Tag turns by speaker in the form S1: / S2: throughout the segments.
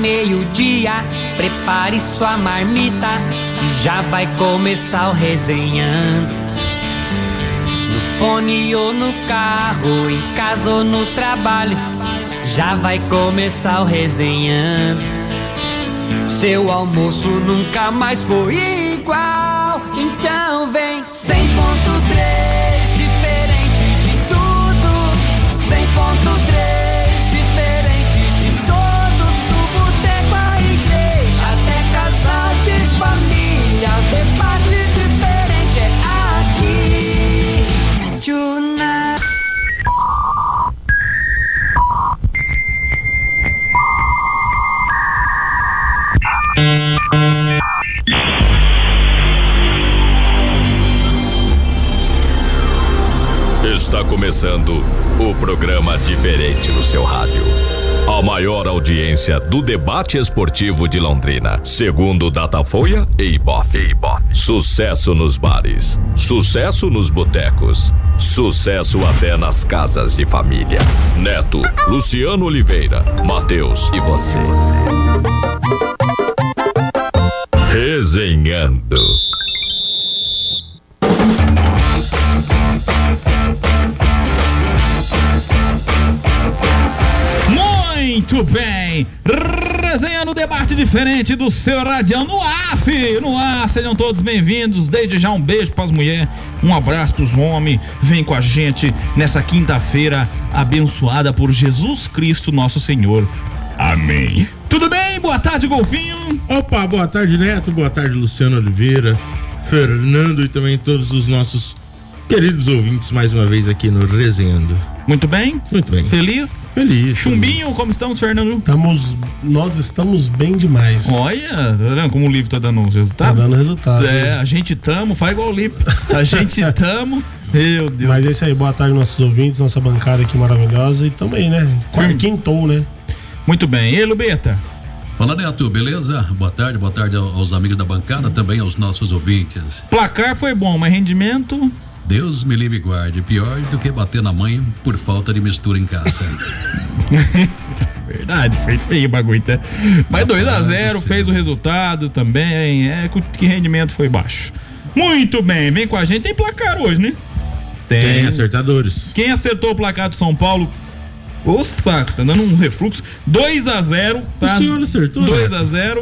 S1: meio-dia, prepare sua marmita, que já vai começar o Resenhando. No fone ou no carro, em casa ou no trabalho, já vai começar o Resenhando. Seu almoço nunca mais foi igual, então vem 100.3, diferente de tudo. 100.3, diferente de todos. Do boteco à igreja, até casal de família, o debate diferente é aqui. Tonight.
S2: Está começando o programa diferente no seu rádio. A maior audiência do debate esportivo de Londrina, segundo Datafolha e Ibope. Sucesso nos bares, sucesso nos botecos, sucesso até nas casas de família. Neto, Luciano Oliveira, Matheus e você. Resenhando.
S3: Muito bem, resenhando o debate diferente do seu radião no ar, filho, no ar. Sejam todos bem-vindos. Desde já um beijo pras mulheres, um abraço pros homens. Vem com a gente nessa quinta-feira abençoada por Jesus Cristo nosso Senhor. Amém. Tudo bem? Boa tarde, Golfinho.
S4: Opa, boa tarde, Neto. Boa tarde, Luciano Oliveira, Fernando e também todos os nossos queridos ouvintes mais uma vez aqui no Resenhando.
S3: Muito bem?
S4: Muito bem.
S3: Feliz?
S4: Feliz.
S3: Chumbinho,
S4: feliz.
S3: como estamos, Fernando?
S5: Nós estamos bem demais.
S3: Olha, tá vendo como o livro tá dando resultado?
S5: Tá dando resultado.
S3: É, a gente tamo, faz igual o Lipe. A gente tamo, meu Deus.
S5: Mas é isso aí, boa tarde nossos ouvintes, nossa bancada aqui maravilhosa e também, né? Quintou, né?
S3: Muito bem, e Lubeta?
S6: Fala, Neto, beleza? Boa tarde aos amigos da bancada, também aos nossos ouvintes.
S3: Placar foi bom, mas rendimento...
S6: Deus me livre e guarde, pior do que bater na mãe por falta de mistura em casa.
S3: Verdade, foi feio o bagulho, tá? Mas 2-0, fez o resultado também, que rendimento foi baixo. Muito bem, vem com a gente, tem placar hoje, né?
S4: Tem acertadores.
S3: Quem acertou o placar do São Paulo? Ô saco, tá dando um refluxo. 2-0, tá?
S4: O senhor acertou?
S3: 2-0.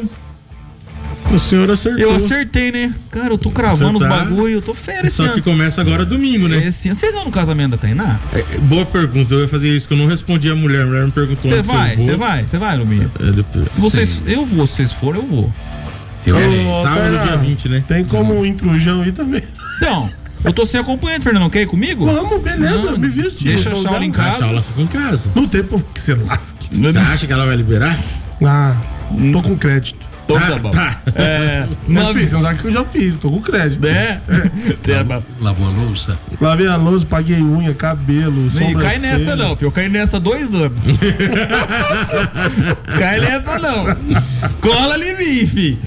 S4: O senhor acertou.
S3: Eu acertei, né? Cara, eu tô cravando os bagulho, eu tô fera esse
S4: Só
S3: ano.
S4: que começa agora domingo, né?
S3: Vocês vão no casamento da Tainá?
S4: Boa pergunta, eu ia fazer isso, que eu não respondi a mulher me perguntou.
S3: Você vai, Luminha?
S4: Depois.
S3: Eu vou, se vocês forem, eu vou.
S4: Sábado, dia 20, né?
S5: Tem como um intrujão aí também.
S3: Então, eu tô sem acompanhante, Fernando, quer ir comigo?
S5: Vamos, beleza, me vesti.
S3: Deixa a Shaula em casa.
S4: A Shaula fica em casa.
S5: Não tem por que você lasque.
S4: Você acha que ela vai liberar?
S5: Tô com crédito.
S3: Tá bom.
S4: Tá.
S5: Você não sabe que eu já fiz, tô com crédito.
S6: Lavou a louça?
S5: Lavei a louça, paguei unha, cabelo,
S3: Não cai nessa não, filho. Eu caí nessa há 2 anos. Cai nessa não. Cola ali, mim, filho.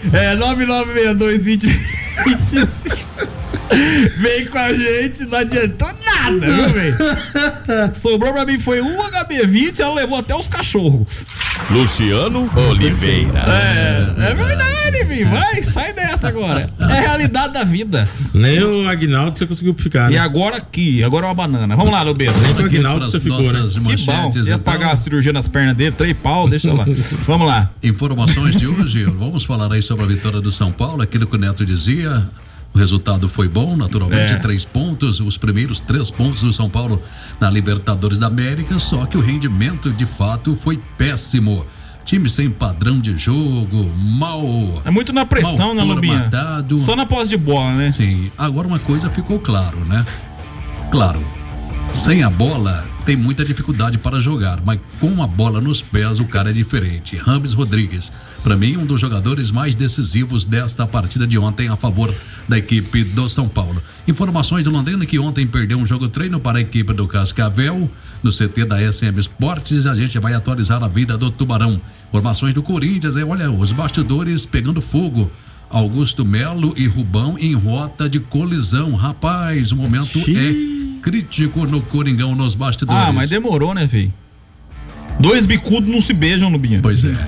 S3: 9962-2025. Vem com a gente, não adiantou nada, viu, velho? Sobrou pra mim foi um HB20, ela levou até os cachorros.
S2: Luciano Oliveira.
S3: É verdade, filho. Vai, sai dessa agora. É a realidade da vida.
S4: Nem o Aguinaldo você conseguiu ficar, né?
S3: E agora aqui, agora é uma banana. Vamos lá, Lobeto.
S4: Nem com o Aguinaldo você ficou, né?
S3: Que bom, ia pagar a cirurgia nas pernas dele, 3 pau, deixa lá. Vamos lá.
S6: Informações de hoje, vamos falar aí sobre a vitória do São Paulo, aquilo que o Neto dizia. O resultado foi bom, naturalmente, 3 pontos, os primeiros 3 pontos do São Paulo na Libertadores da América, só que o rendimento de fato foi péssimo. Time sem padrão de jogo, mal.
S3: É muito na pressão, né, Lubinha? Só na posse de bola, né?
S6: Sim, agora uma coisa ficou claro, né? Claro, sem a bola tem muita dificuldade para jogar, mas com a bola nos pés o cara é diferente. Rames Rodrigues, para mim, um dos jogadores mais decisivos desta partida de ontem a favor da equipe do São Paulo. Informações do Londrina que ontem perdeu um jogo treino para a equipe do Cascavel no CT da SM Esportes. A gente vai atualizar a vida do Tubarão. Informações do Corinthians, olha, os bastidores pegando fogo. Augusto Melo e Rubão em rota de colisão. Rapaz, o momento é crítico no Coringão, nos bastidores.
S3: Mas demorou, né, filho? 2 bicudos não se beijam, Lubinha.
S6: Pois é.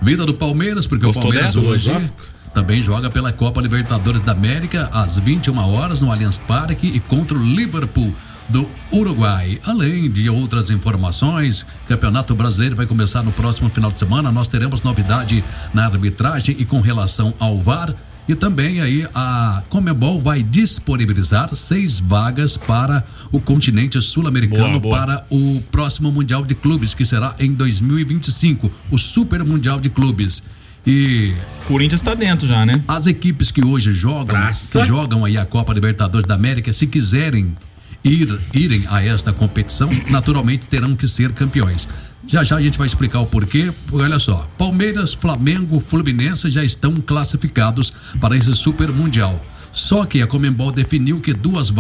S6: Vida do Palmeiras, porque
S3: Gostou
S6: o Palmeiras
S3: dessa?
S6: hoje
S4: Filosófico?
S6: também joga pela Copa Libertadores da América às 21 horas no Allianz Parque e contra o Liverpool do Uruguai. Além de outras informações, Campeonato Brasileiro vai começar no próximo final de semana. Nós teremos novidade na arbitragem e com relação ao VAR. E também aí a Conmebol vai disponibilizar 6 vagas para o continente sul-americano para o próximo Mundial de Clubes, que será em 2025, o Super Mundial de Clubes. E
S3: Corinthians tá dentro já, né?
S6: as equipes que hoje jogam aí a Copa Libertadores da América, se quiserem irem a esta competição, naturalmente terão que ser campeões. Já a gente vai explicar o porquê. Olha só, Palmeiras, Flamengo, Fluminense já estão classificados para esse Super Mundial. Só que a Conmebol definiu que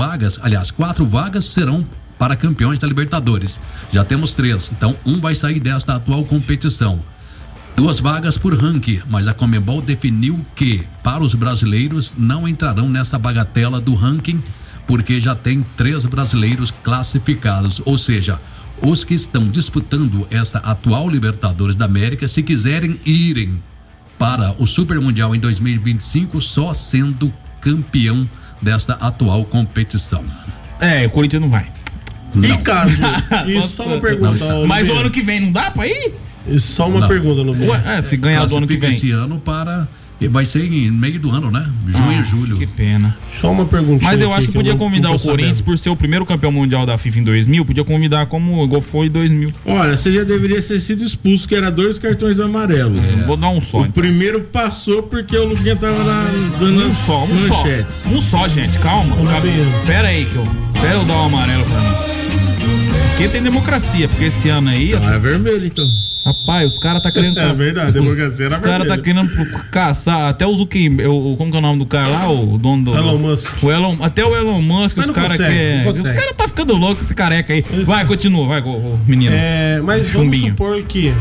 S6: 4 vagas serão para campeões da Libertadores. Já temos 3, então um vai sair desta atual competição. 2 vagas por ranking, mas a Conmebol definiu que para os brasileiros não entrarão nessa bagatela do ranking, porque já tem 3 brasileiros classificados, ou seja, os que estão disputando essa atual Libertadores da América, se quiserem irem para o Super Mundial em 2025, só sendo campeão desta atual competição.
S3: O Corinthians não vai.
S6: Não.
S5: E caso? E só uma pergunta.
S3: Mas o
S5: Oliveira.
S3: ano que vem não dá pra ir?
S5: E só uma
S6: Não.
S5: pergunta, Oliveira.
S3: Se ganhar do ano que
S6: Classifica
S3: vem.
S6: esse ano para... Vai ser em meio do ano, né? Junho e julho.
S3: Que pena.
S5: Só uma perguntinha.
S3: Mas eu
S5: aqui
S3: acho que podia
S5: eu não
S3: convidar
S5: tô
S3: o Corinthians,
S5: sabendo.
S3: por ser o primeiro campeão mundial da FIFA em 2000, podia convidar como igual foi em 2000.
S4: Olha, você já deveria ter sido expulso, que era 2 cartões amarelos.
S3: Vou dar um só.
S4: O
S3: então.
S4: primeiro passou porque o Luquinha tava dando
S3: Um só, um só.
S4: manchetes.
S3: Um só, gente, calma. Pera aí que Pera eu dar um amarelo pra mim. Porque tem democracia, porque esse ano aí,
S4: Então é vermelho, então.
S3: rapaz, os caras tá querendo
S5: É verdade, a democracia era
S3: Os caras tá
S5: vermelha.
S3: querendo caçar até o Zuckerberg, como que é o nome do cara lá, o dono do...
S5: Elon Musk.
S3: Até o Elon Musk,
S5: Mas
S3: os
S5: não
S3: caras
S5: consegue,
S3: querem...
S5: não
S3: Os
S5: consegue.
S3: caras tá ficando louco, esse careca aí.
S5: Isso.
S3: Vai, continua, vai, o menino.
S5: Mas vamos
S3: Chumbinho.
S5: supor que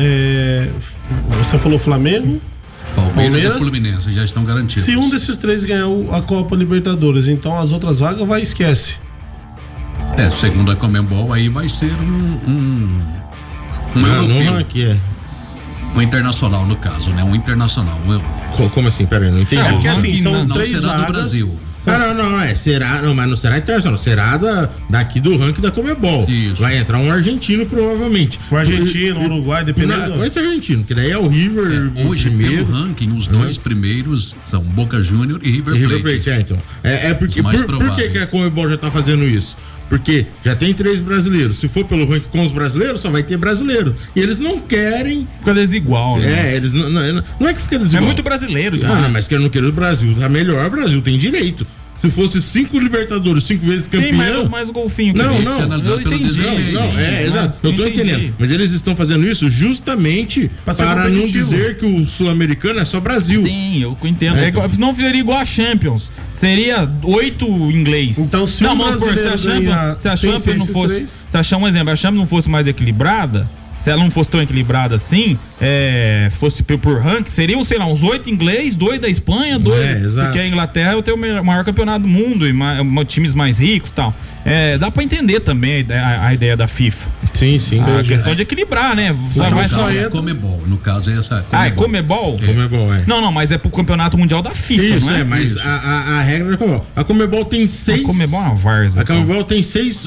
S5: você falou Flamengo.
S6: Palmeiras e
S5: Palmeiras?
S6: Fluminense já estão garantidos.
S5: Se um desses 3 ganhar a Copa Libertadores, então as outras vagas vai esquece.
S6: Segundo a Conmebol, aí vai ser um
S4: No
S6: europeu.
S4: ranking,
S6: Um internacional, no caso, né? Um internacional.
S4: Como assim? Pera aí, não entendi.
S5: Porque assim,
S3: ranking
S5: são
S6: Não
S5: 3
S6: será
S5: vagas.
S6: do Brasil.
S4: Será, mas não será internacional, será daqui do ranking da Conmebol.
S6: Isso.
S4: Vai entrar um argentino, provavelmente.
S5: O argentino, o Uruguai, dependendo.
S4: Vai ser argentino, que daí é o River
S6: Hoje,
S4: primeiro.
S6: pelo ranking, os 2 primeiros são Boca Júnior e River
S4: E
S6: Plate.
S4: River Plate, então. Porque,
S6: Os mais
S4: por que
S6: prováveis.
S4: a Conmebol já tá fazendo isso? Porque já tem 3 brasileiros. Se for pelo ranking com os brasileiros, só vai ter brasileiro. E eles não querem.
S3: Fica desigual, né?
S4: Eles não é que fica desigual.
S3: É muito brasileiro.
S4: Não, mas que eu não quero o Brasil. Tá melhor, o Brasil tem direito. Se fosse 5 Libertadores, 5 vezes
S3: Sim,
S4: campeão.
S3: mas o golfinho.
S4: Não,
S6: Esse
S4: não.
S6: é analisado
S3: Eu
S6: pelo
S3: entendi.
S6: desempenho.
S4: Exato. Eu tô
S3: entendi.
S4: entendendo. Mas eles estão fazendo isso justamente
S5: Pra ser
S4: para não
S5: competitivo.
S4: dizer que o sul-americano é só Brasil.
S3: Sim, eu entendo.
S4: Então.
S3: Não seria igual a Champions. Seria 8 inglês.
S5: Então, se
S3: não,
S5: um
S3: vamos supor,
S5: brasileiro ganhar
S3: se a
S5: sem
S3: Champions
S5: ser
S3: não
S5: esses
S3: fosse.
S5: 3.
S3: Se a Champions, um exemplo, a Champions não fosse mais equilibrada, se ela não fosse tão equilibrada assim, fosse por ranking, seriam, sei lá, uns 8 inglês, 2 da Espanha, 2.
S4: exato.
S3: Porque a Inglaterra tem o maior campeonato do mundo e times mais ricos e tal. Dá pra entender também a ideia da FIFA.
S4: Sim.
S3: A questão de equilibrar, né?
S5: Então,
S3: Vai
S5: só
S3: só
S5: entra-
S6: É Comebol. No caso, é essa.
S3: é Comebol?
S4: Comebol, é.
S3: Não, mas é pro campeonato mundial da FIFA,
S4: Isso,
S3: não é?
S4: mas a regra da Comebol. A Comebol tem 6.
S3: A Comebol é uma várzea.
S4: A Comebol tem 6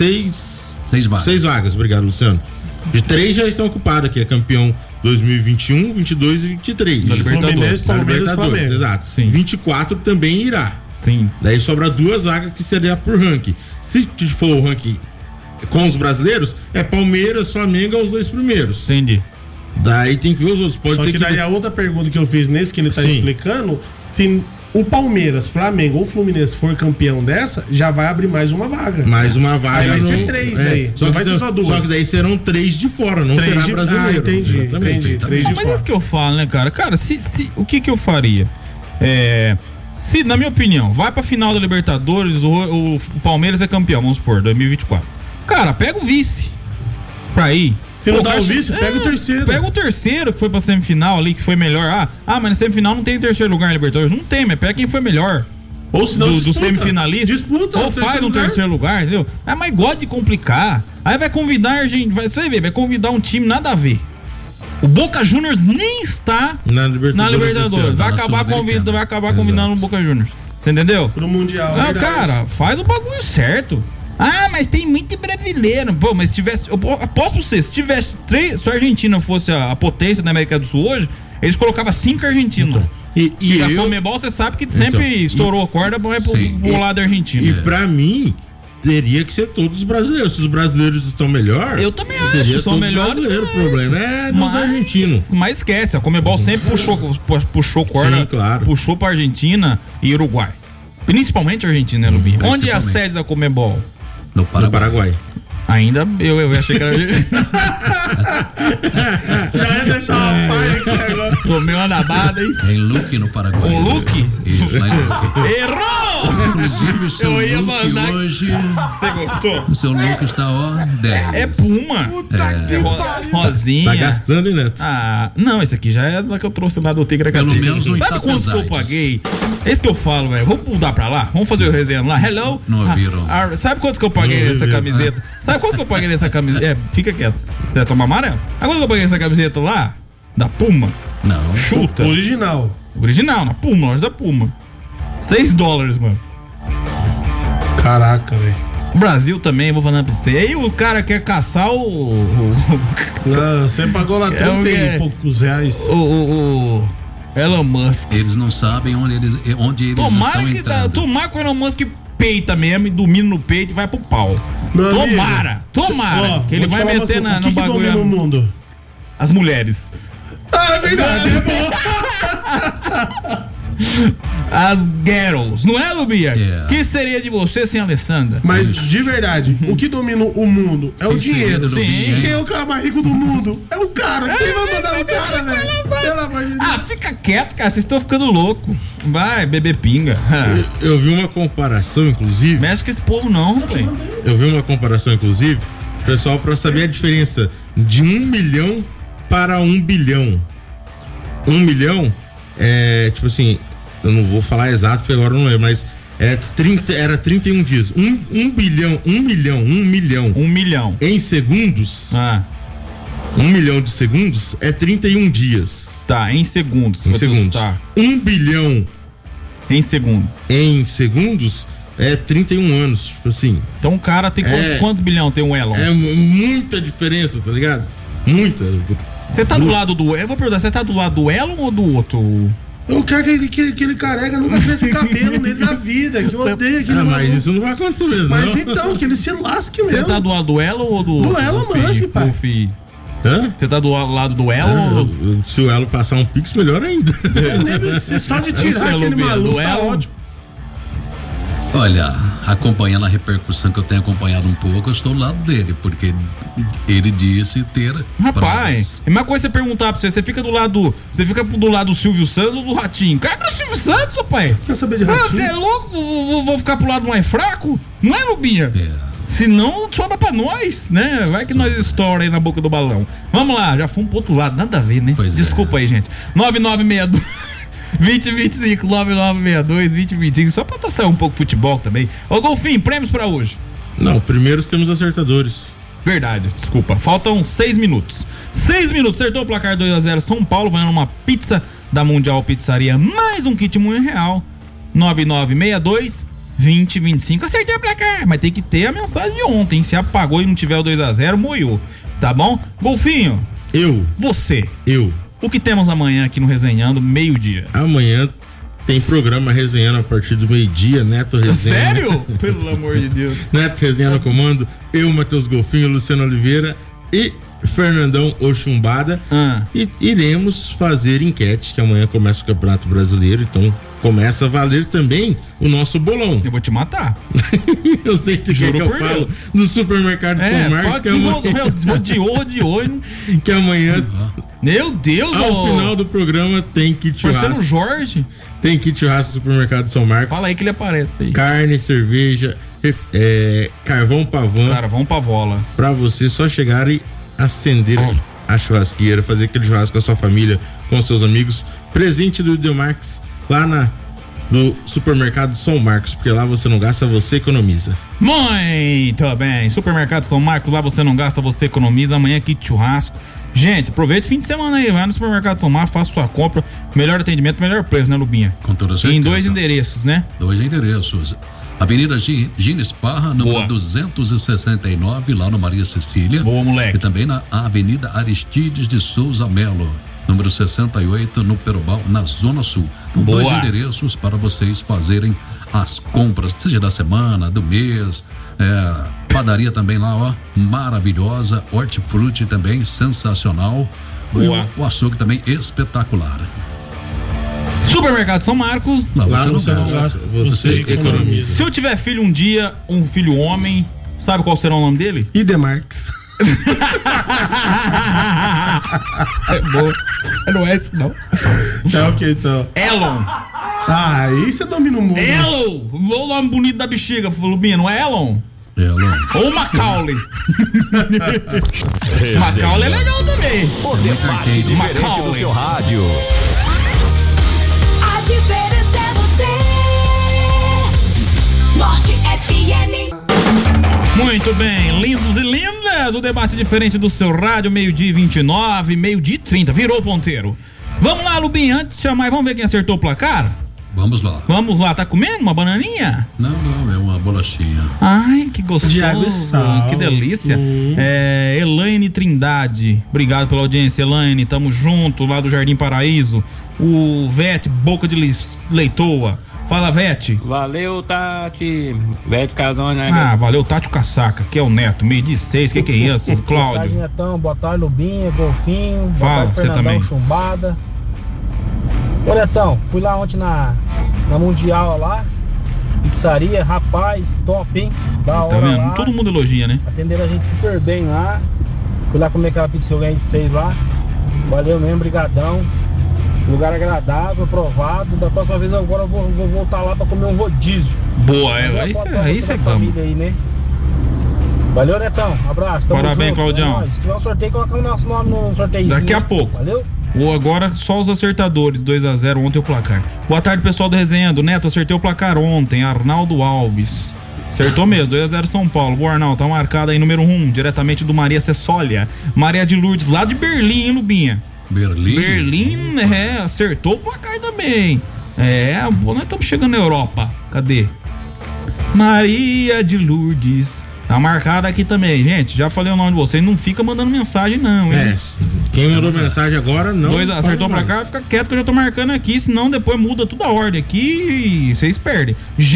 S6: 6 vagas.
S4: 6 vagas, obrigado, Luciano. De 3 já estão ocupadas, que é campeão 2021, 22 e 23.
S3: Da Libertadores.
S5: Fluminense,
S4: Da
S5: Palmeiras,
S4: Libertadores,
S5: Flamengo.
S4: exato.
S3: Sim.
S4: 24 também irá.
S3: Sim.
S4: Daí sobra 2 vagas que seria por ranking. Se for o ranking com os brasileiros, é Palmeiras, Flamengo os 2 primeiros.
S3: Entendi.
S4: Daí tem que ver os outros. Pode
S5: Só
S4: ser
S5: que daí a outra pergunta que eu fiz nesse que ele tá
S4: Sim.
S5: explicando, se o Palmeiras, Flamengo ou Fluminense for campeão dessa, já vai abrir mais uma vaga.
S4: mais uma vaga.
S5: Aí vai ser
S4: no-
S5: 3 daí,
S4: Só
S5: não
S4: que
S5: vai ser só 2.
S4: Só que daí serão 3 de fora, não
S5: 3
S4: será
S5: de...
S4: brasileiro.
S5: entendi,
S4: Exatamente.
S5: entendi. 3 de
S3: Mas
S5: fora.
S3: isso que eu falo, né, cara? Cara, o que eu faria? Se, na minha opinião, vai pra final da Libertadores, o Palmeiras é campeão, vamos supor, 2024. Cara, pega o vice pra ir.
S5: Se não
S3: Pô,
S5: dá
S3: cara,
S5: o vice, pega o terceiro.
S3: Pega o terceiro que foi pra semifinal ali, que foi melhor. Mas na semifinal não tem terceiro lugar na Libertadores. Não tem, mas pega quem foi melhor.
S5: Ou se não,
S3: do
S5: disputa.
S3: semifinalista.
S5: Disputa
S3: Ou
S5: o
S3: faz
S5: terceiro
S3: um
S5: lugar.
S3: terceiro lugar, entendeu? Mas gosta de complicar. Aí vai convidar a gente, você vai ver, vai convidar um time nada a ver. O Boca Juniors nem está
S4: na Libertadores.
S3: Vai acabar combinando o Boca Juniors. Você entendeu?
S5: Pro Mundial.
S3: Não, cara, faz o bagulho certo. Ah, mas tem muito brasileiro. Pô, mas se tivesse. Eu aposto pra você, se tivesse 3. Se a Argentina fosse a potência da América do Sul hoje, eles colocavam 5 argentinos.
S4: Então, e
S3: a Conmebol, você sabe que sempre estourou a corda pro lado argentino.
S4: E pra mim, teria que ser todos os brasileiros. Se os brasileiros estão melhor.
S3: Eu também acho, são melhores.
S4: O problema é dos argentinos.
S3: Mas esquece, a Conmebol sempre puxou corda,
S4: sim, claro.
S3: Puxou pra Argentina e Uruguai. Principalmente a Argentina, né, Lubinho? Onde é a sede da Conmebol?
S6: No Paraguai.
S3: Ainda eu achei que era.
S5: Já ia deixar uma falha aqui agora.
S3: Tomei uma nabada, hein?
S6: Em Luque, no Paraguai.
S3: Um Luque?
S6: Isso, lá em Luque.
S3: Errou!
S6: Inclusive, o seu Luque hoje.
S3: Você gostou?
S6: O seu Luque está, 10.
S3: É Puma. Rosinha.
S4: Tá gastando, hein, Neto?
S3: Ah, não, esse aqui já é da que eu trouxe lá do Tigre
S6: Pelo menos um
S3: Sabe quanto que eu paguei? É isso que eu falo, velho. Vamos mudar pra lá? Vamos fazer o resenha lá? Hello?
S6: Não ouviram.
S3: Sabe quanto que eu paguei nessa camiseta? Sabe quanto que eu paguei nessa camiseta? Fica quieto. Você vai tomar amarelo? Sabe quanto que eu paguei nessa camiseta lá? Da Puma?
S6: Não.
S3: Chuta.
S5: Original,
S3: na Puma, loja da Puma. $6, mano.
S5: Caraca, velho.
S3: O Brasil também, vou falando pra você. E o cara quer caçar
S5: Não, você pagou lá 30 e poucos reais.
S3: O Elon Musk.
S6: Eles não sabem onde eles estão entrando.
S3: Tomara que o Elon Musk peita mesmo e domina no peito e vai pro pau. Tomara. Que ele vai meter no bagulho.
S5: Que domina o mundo?
S3: As mulheres.
S5: Ah, é verdade.
S3: As girls, não é, Lubia?
S6: Yeah.
S3: Que seria de você sem a Alessandra?
S5: Mas, de verdade, o que domina o mundo é o dinheiro.
S3: Sim.
S5: Quem é o cara mais rico do mundo? É o cara. Quem vai mandar o cara, velho? Pelo amor de Deus.
S3: Ah, fica quieto, cara. Vocês estão ficando louco. Vai, beber pinga.
S4: Eu vi uma comparação, inclusive.
S3: Mexe com esse povo não, velho.
S4: Eu vi uma comparação, inclusive, pessoal, pra saber a diferença de 1 milhão para 1 bilhão. 1 milhão é, tipo assim, eu não vou falar exato porque agora eu não lembro, mas era 31 dias. 1 bilhão, 1 milhão, 1 milhão.
S3: 1 milhão.
S4: Em segundos. 1 milhão de segundos é 31 dias.
S3: Tá, em segundos.
S4: Em segundos.
S3: Tá.
S4: 1 bilhão
S3: em segundo.
S4: Em segundos é 31 anos, tipo assim.
S3: Então o cara tem quantos bilhão tem o Elon?
S4: É muita diferença, tá ligado? Muita.
S3: Você tá do lado do... Eu vou perguntar, você tá do lado do Elon ou do outro?
S5: O cara que ele carrega nunca fez cabelo nele na vida, que eu odeio aquele
S4: mas isso não vai acontecer mesmo,
S5: mas
S4: não.
S5: Então, que ele se lasque mesmo.
S3: Você tá do lado do Elon ou do...
S5: Do Elon Musk, pai.
S4: Hã?
S3: Você tá do lado do Elon?
S4: Se o Elon passar um pix, melhor ainda.
S5: Só de tirar aquele maluco, tá ótimo.
S6: Olha, acompanhando a repercussão que eu tenho acompanhado um pouco, eu estou do lado dele, porque ele disse ter.
S3: Rapaz, é uma coisa você perguntar pra você, você fica do lado do Silvio Santos ou do Ratinho? Cara, é o Silvio Santos, rapaz.
S5: Quer saber de Ratinho?
S3: Você é louco? Vou ficar pro lado mais fraco? Não é, Lubinha? Se não, sobra pra nós, né? Vai que nós estoura aí na boca do balão. Vamos lá, já fomos pro outro lado, nada a ver, né? Desculpa aí, gente. 9962 2025, 9962 2025, só pra sair um pouco de futebol também. Ô, Golfinho, prêmios pra hoje?
S4: Não, primeiro temos acertadores.
S3: Verdade, desculpa. Faltam 6 minutos. 6 minutos, acertou o placar 2-0 São Paulo, vai numa pizza da Mundial Pizzaria, mais um kit R$1.000. 9962 2025. Acertei o placar, mas tem que ter a mensagem de ontem. Se apagou e não tiver o 2-0, moiou. Tá bom? Golfinho. Você. O que temos amanhã aqui no Resenhando, meio-dia?
S4: Amanhã tem programa Resenhando a partir do meio-dia, Neto Resenha.
S3: Sério? Pelo amor de Deus.
S4: Neto Resenha no comando, eu, Matheus Golfinho, Luciano Oliveira e Fernandão Oxumbada. E iremos fazer enquete, que amanhã começa o Campeonato Brasileiro, então começa a valer também o nosso bolão.
S3: Eu vou te matar.
S4: Eu sei que você quer que eu falo do supermercado de São Marcos. Que
S3: amanhã... de hoje.
S4: Que amanhã...
S3: Meu Deus!
S4: Ao final do programa tem kit churrasco.
S3: Marcelo Jorge.
S4: Tem kit churrasco do supermercado de São Marcos.
S3: Fala aí que ele aparece aí.
S4: Carne, cerveja, carvão pavão.
S3: Carvão pavola.
S4: Pra você só chegar e acender a churrasqueira, fazer aquele churrasco com a sua família, com os seus amigos. Presente do Ideomax lá no supermercado São Marcos, porque lá você não gasta, você economiza.
S3: Muito bem, supermercado São Marcos, lá você não gasta, você economiza. Amanhã kit churrasco, Gente, aproveita o fim de semana aí, vai no supermercado São Marcos, faça sua compra, melhor atendimento, melhor preço, né, Lubinha?
S6: Com toda certeza.
S3: Em 2 endereços, né?
S6: 2 endereços. Avenida Gines Parra, número 269, lá no Maria Cecília.
S3: Boa, moleque.
S6: E também na Avenida Aristides de Souza Melo, número 68, no Perobal, na Zona Sul.
S3: Boa.
S6: 2 endereços para vocês fazerem as compras, seja da semana, do mês. Padaria também lá, ó, maravilhosa. Hortifruti também, sensacional.
S3: Boa.
S6: O açougue também espetacular.
S3: Supermercado São Marcos.
S6: Lá
S4: Lá
S6: você não gasta.
S4: você economiza.
S3: Se eu tiver filho um dia, um filho homem, sabe qual será o nome dele?
S5: Idemarques.
S3: É boa. Não é esse, não.
S5: Tá ok, então.
S3: Elon.
S5: Ah, aí você domina o mundo.
S3: Elon! O nome bonito da bexiga, Lubinha, não é Elon? Ou Macaulay. Macaulay é legal também.
S2: O debate diferente do seu rádio.
S7: A diferença é você. Norte FM.
S3: Muito bem, lindos e lindas, o debate diferente do seu rádio, 12h29, 12h30, virou o ponteiro. Vamos lá, Lubinha, antes de chamar, vamos ver quem acertou o placar?
S6: Vamos lá.
S3: Vamos lá, tá comendo uma bananinha?
S6: Não, é uma bolachinha.
S3: Ai, que gostoso,
S5: De água e sal.
S3: que delícia. Elaine Trindade, obrigado pela audiência, Elaine, tamo junto, lá do Jardim Paraíso. O Vete, Boca de Leitoa. Fala, Vete.
S8: Valeu, Tati. Vete Casone, né?
S3: Ah, valeu, Tati Caçaca, que é o Neto, 6h16, que é isso?
S9: Boa tarde,
S3: Cláudio.
S9: Netão. Boa tarde, Lubinha, Golfinho.
S3: Fala,
S9: boa tarde,
S3: você
S9: Fernandão,
S3: também.
S9: Chumbada. Ô, Netão, fui lá ontem na Mundial lá, pizzaria, rapaz, top, hein? Da hora
S3: Tá vendo?
S9: lá.
S3: Todo mundo elogia, né?
S9: Atenderam a gente super bem lá. Fui lá comer aquela pizza que eu ganhei de 6 lá. Valeu mesmo, brigadão. Lugar agradável, aprovado. Da próxima vez agora eu vou voltar lá pra comer um rodízio.
S3: Boa,
S9: Valeu,
S3: aí
S9: pra
S3: você
S9: da
S3: vamos.
S9: família aí, né? Valeu, Netão. Abraço. Tamo
S3: Parabéns,
S9: junto,
S3: Claudião.
S9: é nóis. Se tiver um sorteio, coloca o nosso nome no sorteio.
S3: Daqui a pouco.
S9: Valeu?
S3: Ou agora só os acertadores, 2-0 ontem o placar. Boa tarde, pessoal do Resenhando. Neto, acertei o placar ontem, Arnaldo Alves. Acertou mesmo, 2-0 São Paulo. Boa, Arnaldo, tá marcado aí número 1, diretamente do Maria Cessólia. Maria de Lourdes, lá de Berlim, hein, Lubinha? Berlim, acertou o placar também. Nós estamos chegando na Europa. Cadê? Maria de Lourdes. Tá marcado aqui também, gente. Já falei o nome de vocês. Não fica mandando mensagem, não, hein?
S4: Quem mandou mensagem agora não.
S3: Acertou pra cá, fica quieto que eu já tô marcando aqui. Senão depois muda toda a ordem aqui e vocês perdem.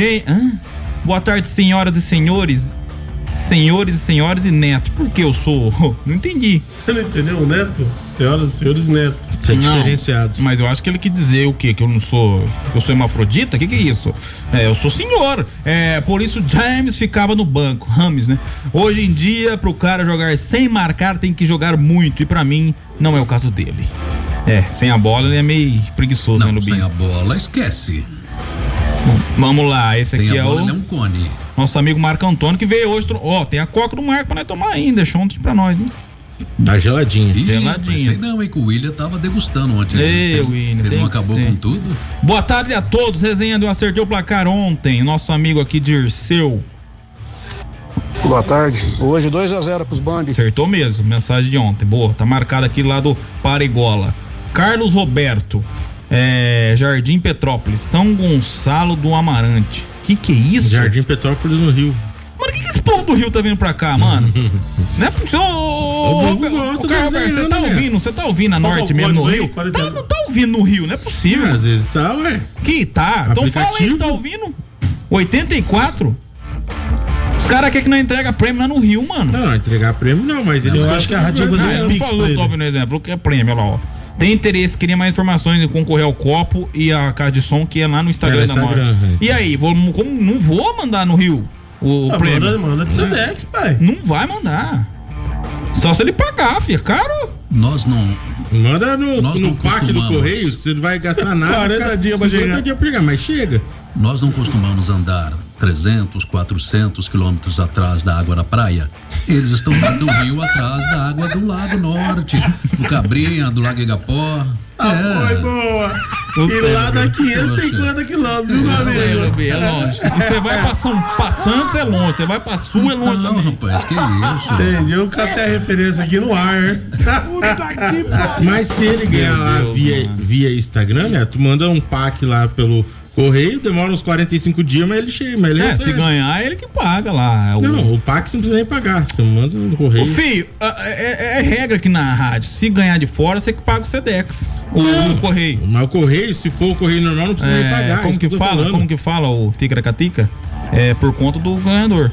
S3: Boa tarde, senhoras e senhores. Senhores e senhores e neto. Por que eu sou? Não entendi.
S5: Você não entendeu o Neto? Senhoras e senhores, Neto.
S4: Você é diferenciado.
S3: Mas eu acho que ele quis dizer o quê? Que eu não sou. Que eu sou hermafrodita? Que é isso? Eu sou senhor. Por isso James ficava no banco. Rames, né? Hoje em dia, pro cara jogar sem marcar, tem que jogar muito. E pra mim, não é o caso dele. Sem a bola, ele é meio preguiçoso, né, Lubinho?
S6: Sem a bola, esquece.
S3: Vamos lá, esse
S6: sem
S3: aqui
S6: a bola,
S3: ele
S6: é um cone.
S3: Nosso amigo Marco Antônio, que veio hoje. Tem a coca do Marco pra nós tomar ainda. Deixou ontem pra nós, né?
S4: Tá geladinha.
S6: Mas sei não, hein, que o William tava degustando ontem.
S3: William,
S6: você não acabou com tudo?
S3: Boa tarde a todos, resenhando. Eu acertei o placar ontem. Nosso amigo aqui, Dirceu.
S10: Boa tarde. Hoje 2-0 pros Band.
S3: Acertou mesmo, mensagem de ontem. Boa, tá marcado aqui lá do Parigola. Carlos Roberto, Jardim Petrópolis, São Gonçalo do Amarante. Que é isso?
S4: Jardim Petrópolis no Rio.
S3: Mano, que esse povo do Rio tá vindo pra cá, mano? Não é pro seu. Você tá ouvindo a Norte mesmo no Rio? Não tá ouvindo no Rio, não é possível.
S4: Às vezes tá, ué.
S3: Que tá? Então fala aí que tá ouvindo. 84? Os caras querem que não entrega prêmio lá no Rio, mano.
S4: Não, entregar prêmio não, mas eles
S5: eu acho que a rádio vai fazer
S3: não falou, tô ouvindo o exemplo, falou que é prêmio, olha lá, ó. Tem interesse, queria mais informações de concorrer ao copo e a caixa de som que é lá no Instagram da Norte. E aí, não vou mandar no Rio o prêmio.
S5: Manda pro Sedex, pai.
S3: Não vai mandar. Só se ele pagar, filho. Caro.
S6: Nós não.
S4: Manda no parque do Correio, você não vai gastar nada.
S5: 40 dias pra chegar.
S4: 50 dias pra chegar, mas chega.
S6: Nós não costumamos andar 300, 400 quilômetros atrás da água da praia. Eles estão do rio atrás da água do Lago Norte, do Cabrinha, do Lago Igapó.
S5: Foi boa. E lá dá 550 quilômetros, viu, meu amigo?
S3: É longe. E você vai pra Santos é longe. Você vai pra Sul é longe
S6: Não,
S3: também.
S6: rapaz, que isso?
S5: Entendi, eu catei a referência aqui no ar.
S4: Mas se ele ganhar lá via Instagram, né? Tu manda um pack lá pelo correio, demora uns 45 dias, mas ele chega. Mas ele
S3: Se ganhar, ele que paga lá.
S4: Não, o pack você não precisa nem pagar. Você manda no correio.
S3: Ô, filho, é regra aqui na rádio. Se ganhar de fora, você que paga o Sedex. O correio.
S4: Mas o correio, se for o correio normal, não precisa nem pagar.
S3: Como que fala? Como que fala o Ticaracatica? É por conta do ganhador.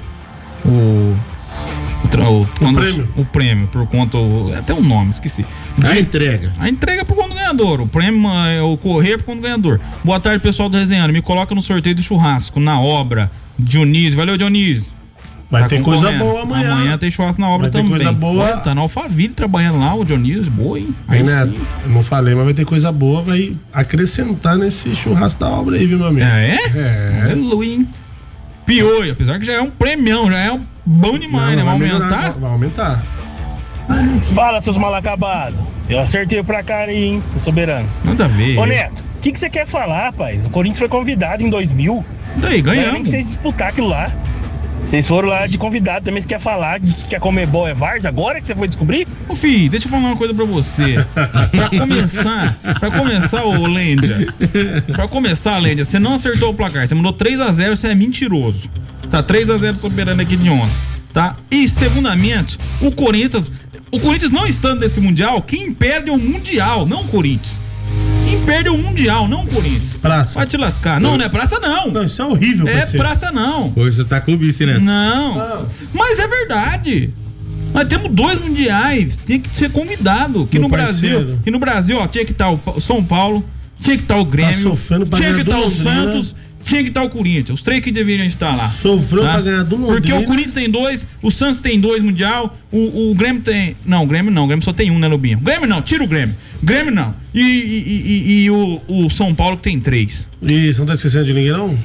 S3: O prêmio, por conta. Até o nome, esqueci.
S4: A entrega.
S3: A entrega é por conta do ganhador. O prêmio é o correio é por conta do ganhador. Boa tarde, pessoal do Resenhando. Me coloca no sorteio do churrasco na obra. Dionísio. Valeu, Dionísio.
S5: Vai ter coisa boa amanhã.
S3: Amanhã tem churrasco na obra também.
S5: Vai ter coisa boa.
S3: Olha, tá na Alphaville trabalhando lá, o Dionísio. Boa, hein?
S5: Aí, Neto, eu não falei, mas vai ter coisa boa. Vai acrescentar nesse churrasco da obra aí, viu, meu amigo?
S3: É? Aleluia, hein? Pioi, apesar que já é um premião, já é bom demais, né? Vai aumentar?
S5: Vai aumentar.
S9: Fala, seus mal acabados. Eu acertei pra cara aí, hein, o soberano.
S3: Nada a ver.
S9: Ô, Neto, o que você quer falar, rapaz? O Corinthians foi convidado em 2000.
S3: Daí,
S9: Não era
S3: ganhamos.
S9: nem pra vocês disputar aquilo lá. Vocês foram lá de convidado também. Você quer falar que a Comebol é Vars agora que você foi descobrir?
S3: Ô, filho, deixa eu falar uma coisa pra você. Pra começar, ô Lêndia. Pra começar, Lêndia, você não acertou o placar. Você mandou 3-0, você é mentiroso. Tá 3-0 soberano aqui de ontem. Tá? E, segundamente, o Corinthians não estando nesse Mundial, quem perde é o Mundial, não o Corinthians. Quem perde é o Mundial, não o Corinthians.
S5: Praça.
S3: Vai te lascar. Não é praça, não.
S5: Não, isso é horrível,
S3: É
S5: parceiro.
S3: praça, não.
S4: Hoje você tá clubista, né?
S3: Não. Mas é verdade. Nós temos 2 mundiais. Tem que ser convidado. Que
S5: Meu
S3: no
S5: parceiro.
S3: Brasil. E no Brasil, ó, tinha que estar o São Paulo, tinha que estar o Grêmio,
S5: sofrendo pra
S3: tinha que
S5: ganhar
S3: estar o
S5: do Londrina.
S3: Santos, tinha que estar o Corinthians. Os 3 que deveriam estar lá.
S5: Sofreu pra ganhar do Londrina.
S3: Porque o Corinthians tem 2, o Santos tem 2 mundial, o Grêmio tem. Não, o Grêmio só tem 1, né, Lubinho? Grêmio não, tira o Grêmio. Grêmio não. E o São Paulo que tem 3.
S5: Ih, você não tá esquecendo de ninguém, não?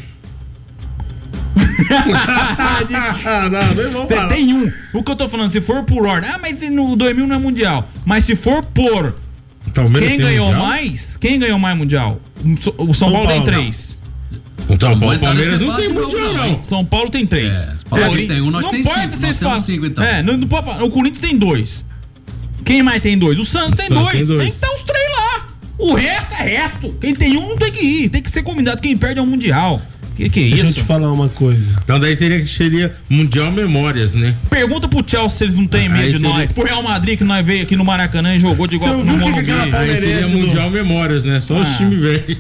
S5: Não, nem vamos
S3: Você
S5: falar.
S3: tem 1. O que eu tô falando, se for por ordem. Ah, mas no 2000 não é mundial. Mas se for por
S4: Palmeiras
S3: quem
S4: tem
S3: ganhou
S4: mundial?
S3: mais? Quem ganhou mais mundial? O São Paulo tem 3.
S4: Então, o
S6: Vai entrar
S4: Palmeiras
S6: nesse
S4: não tem
S6: debate
S4: mundial,
S6: não,
S4: não.
S6: hein?
S3: São Paulo tem 3.
S6: Palmeiras tem 1, nós
S3: não
S6: tem
S3: pode
S6: 5.
S3: vocês
S6: Nós temos
S3: falam.
S6: 5, então.
S3: Não pode falar. O Corinthians tem 2. Quem mais tem 2? O Santos tem
S4: Santos
S3: 2.
S4: tem dois.
S3: Tem que estar os 3 lá. O resto é reto. Quem tem 1 não tem que ir. Tem que ser convidado. Quem perde é o mundial. Que é
S5: Deixa eu
S3: isso?
S5: te falar uma coisa.
S4: Então daí seria Mundial Memórias, né?
S3: Pergunta pro Chelsea se eles não têm
S4: Aí
S3: medo de
S4: seria-
S3: nós. Pro Real Madrid que nós veio aqui no Maracanã e jogou de igual
S5: Você
S3: no
S5: ouviu o que
S3: Morumbi.
S5: aquela
S4: Aí
S5: Palmeirense
S4: seria
S5: do-
S4: Mundial Memórias, né? Só os times velhos.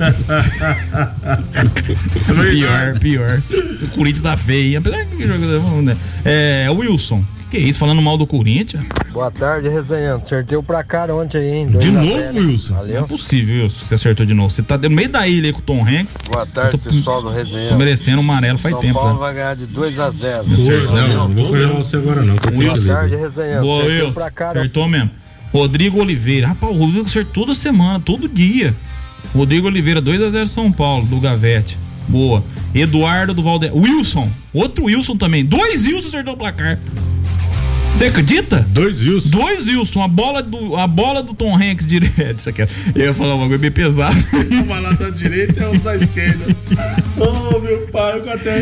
S3: Pior. O Corinthians tá feio, hein? Apesar que jogador, né? O Wilson. Que é isso? Falando mal do Corinthians?
S10: Boa tarde, resenhando. Acertei o placar ontem aí, hein?
S4: De
S10: 2 a
S4: novo,
S10: 0.
S4: Wilson?
S3: Não é
S10: Valeu.
S3: possível, Wilson, que você acertou de novo. Você tá no meio da ilha aí com o Tom Hanks.
S11: Boa tarde, pessoal do Resenha.
S3: Tô merecendo um amarelo faz
S11: São
S3: tempo.
S11: Paulo
S3: Né?
S11: vai ganhar de 2-0.
S4: Não vou correr você agora, não. que eu tenho
S3: Wilson.
S4: que
S10: Boa
S4: ler.
S10: tarde, resenhando.
S3: Boa,
S10: Acertei o
S3: Wilson.
S10: placar.
S3: Acertou mesmo. Rodrigo Oliveira. Rapaz, o Rodrigo acertou toda semana, todo dia. Rodrigo Oliveira, 2-0 São Paulo, do Gavete. Boa. Eduardo do Valde. Wilson. Outro Wilson também. 2 Wilson acertou o placar. Você acredita?
S4: 2 Wilson.
S3: 2 Wilson, a bola do Tom Hanks direto. Isso aqui, eu ia falar uma coisa bem pesada.
S5: Uma lá da direita e outra da esquerda. Oh, meu pai, eu até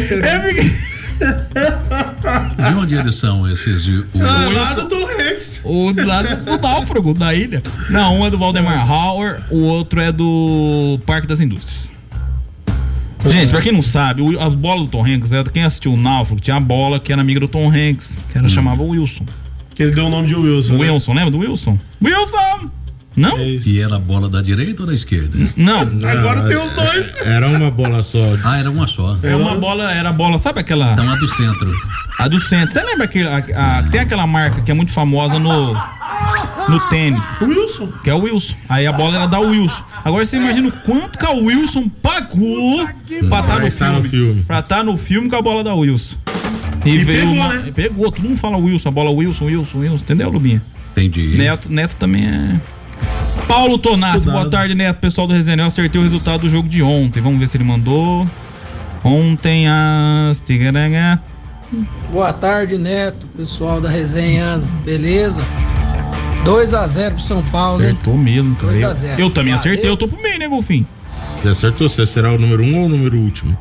S6: De onde eles são esses?
S5: Do lado do Rex.
S3: O lado do náufrago, da ilha. Não, um é do Valdemar Hauer, o outro é do Parque das Indústrias. Gente, pra quem não sabe, a bola do Tom Hanks, quem assistiu o Náufrago, tinha a bola que era amiga do Tom Hanks, que era chamava Wilson.
S5: Que ele deu o nome de Wilson. né?
S3: Wilson, lembra do Wilson? Wilson! Não?
S5: É isso.
S6: E era a bola da direita ou da esquerda?
S3: Não.
S5: Agora tem os dois.
S4: Era uma bola só.
S6: Ah, era uma só.
S3: É uma bola, era a bola, sabe aquela?
S6: Então a do centro.
S3: A do centro. Você lembra que tem aquela marca que é muito famosa no tênis?
S5: O Wilson.
S3: Que é o Wilson. Aí a bola era da Wilson. Agora você imagina o quanto que a Wilson pagou pra estar no filme. Pra estar no filme com a bola da Wilson. E veio
S5: pegou, né?
S3: Pegou, todo mundo fala Wilson, a bola Wilson, entendeu, Lubinha?
S6: Entendi.
S3: Neto também é. Paulo Tonassi, boa tarde, Neto, pessoal do Resenha. Eu acertei o resultado do jogo de ontem. Vamos ver se ele mandou. Ontem as.
S12: Boa tarde, Neto, pessoal da Resenha, beleza? 2x0 pro São Paulo.
S3: Acertou mesmo, cara.
S12: 2x0.
S3: Eu também acertei, eu tô pro meio, né, Golfinho?
S4: Você acertou? Você será o número 1 ou o número último?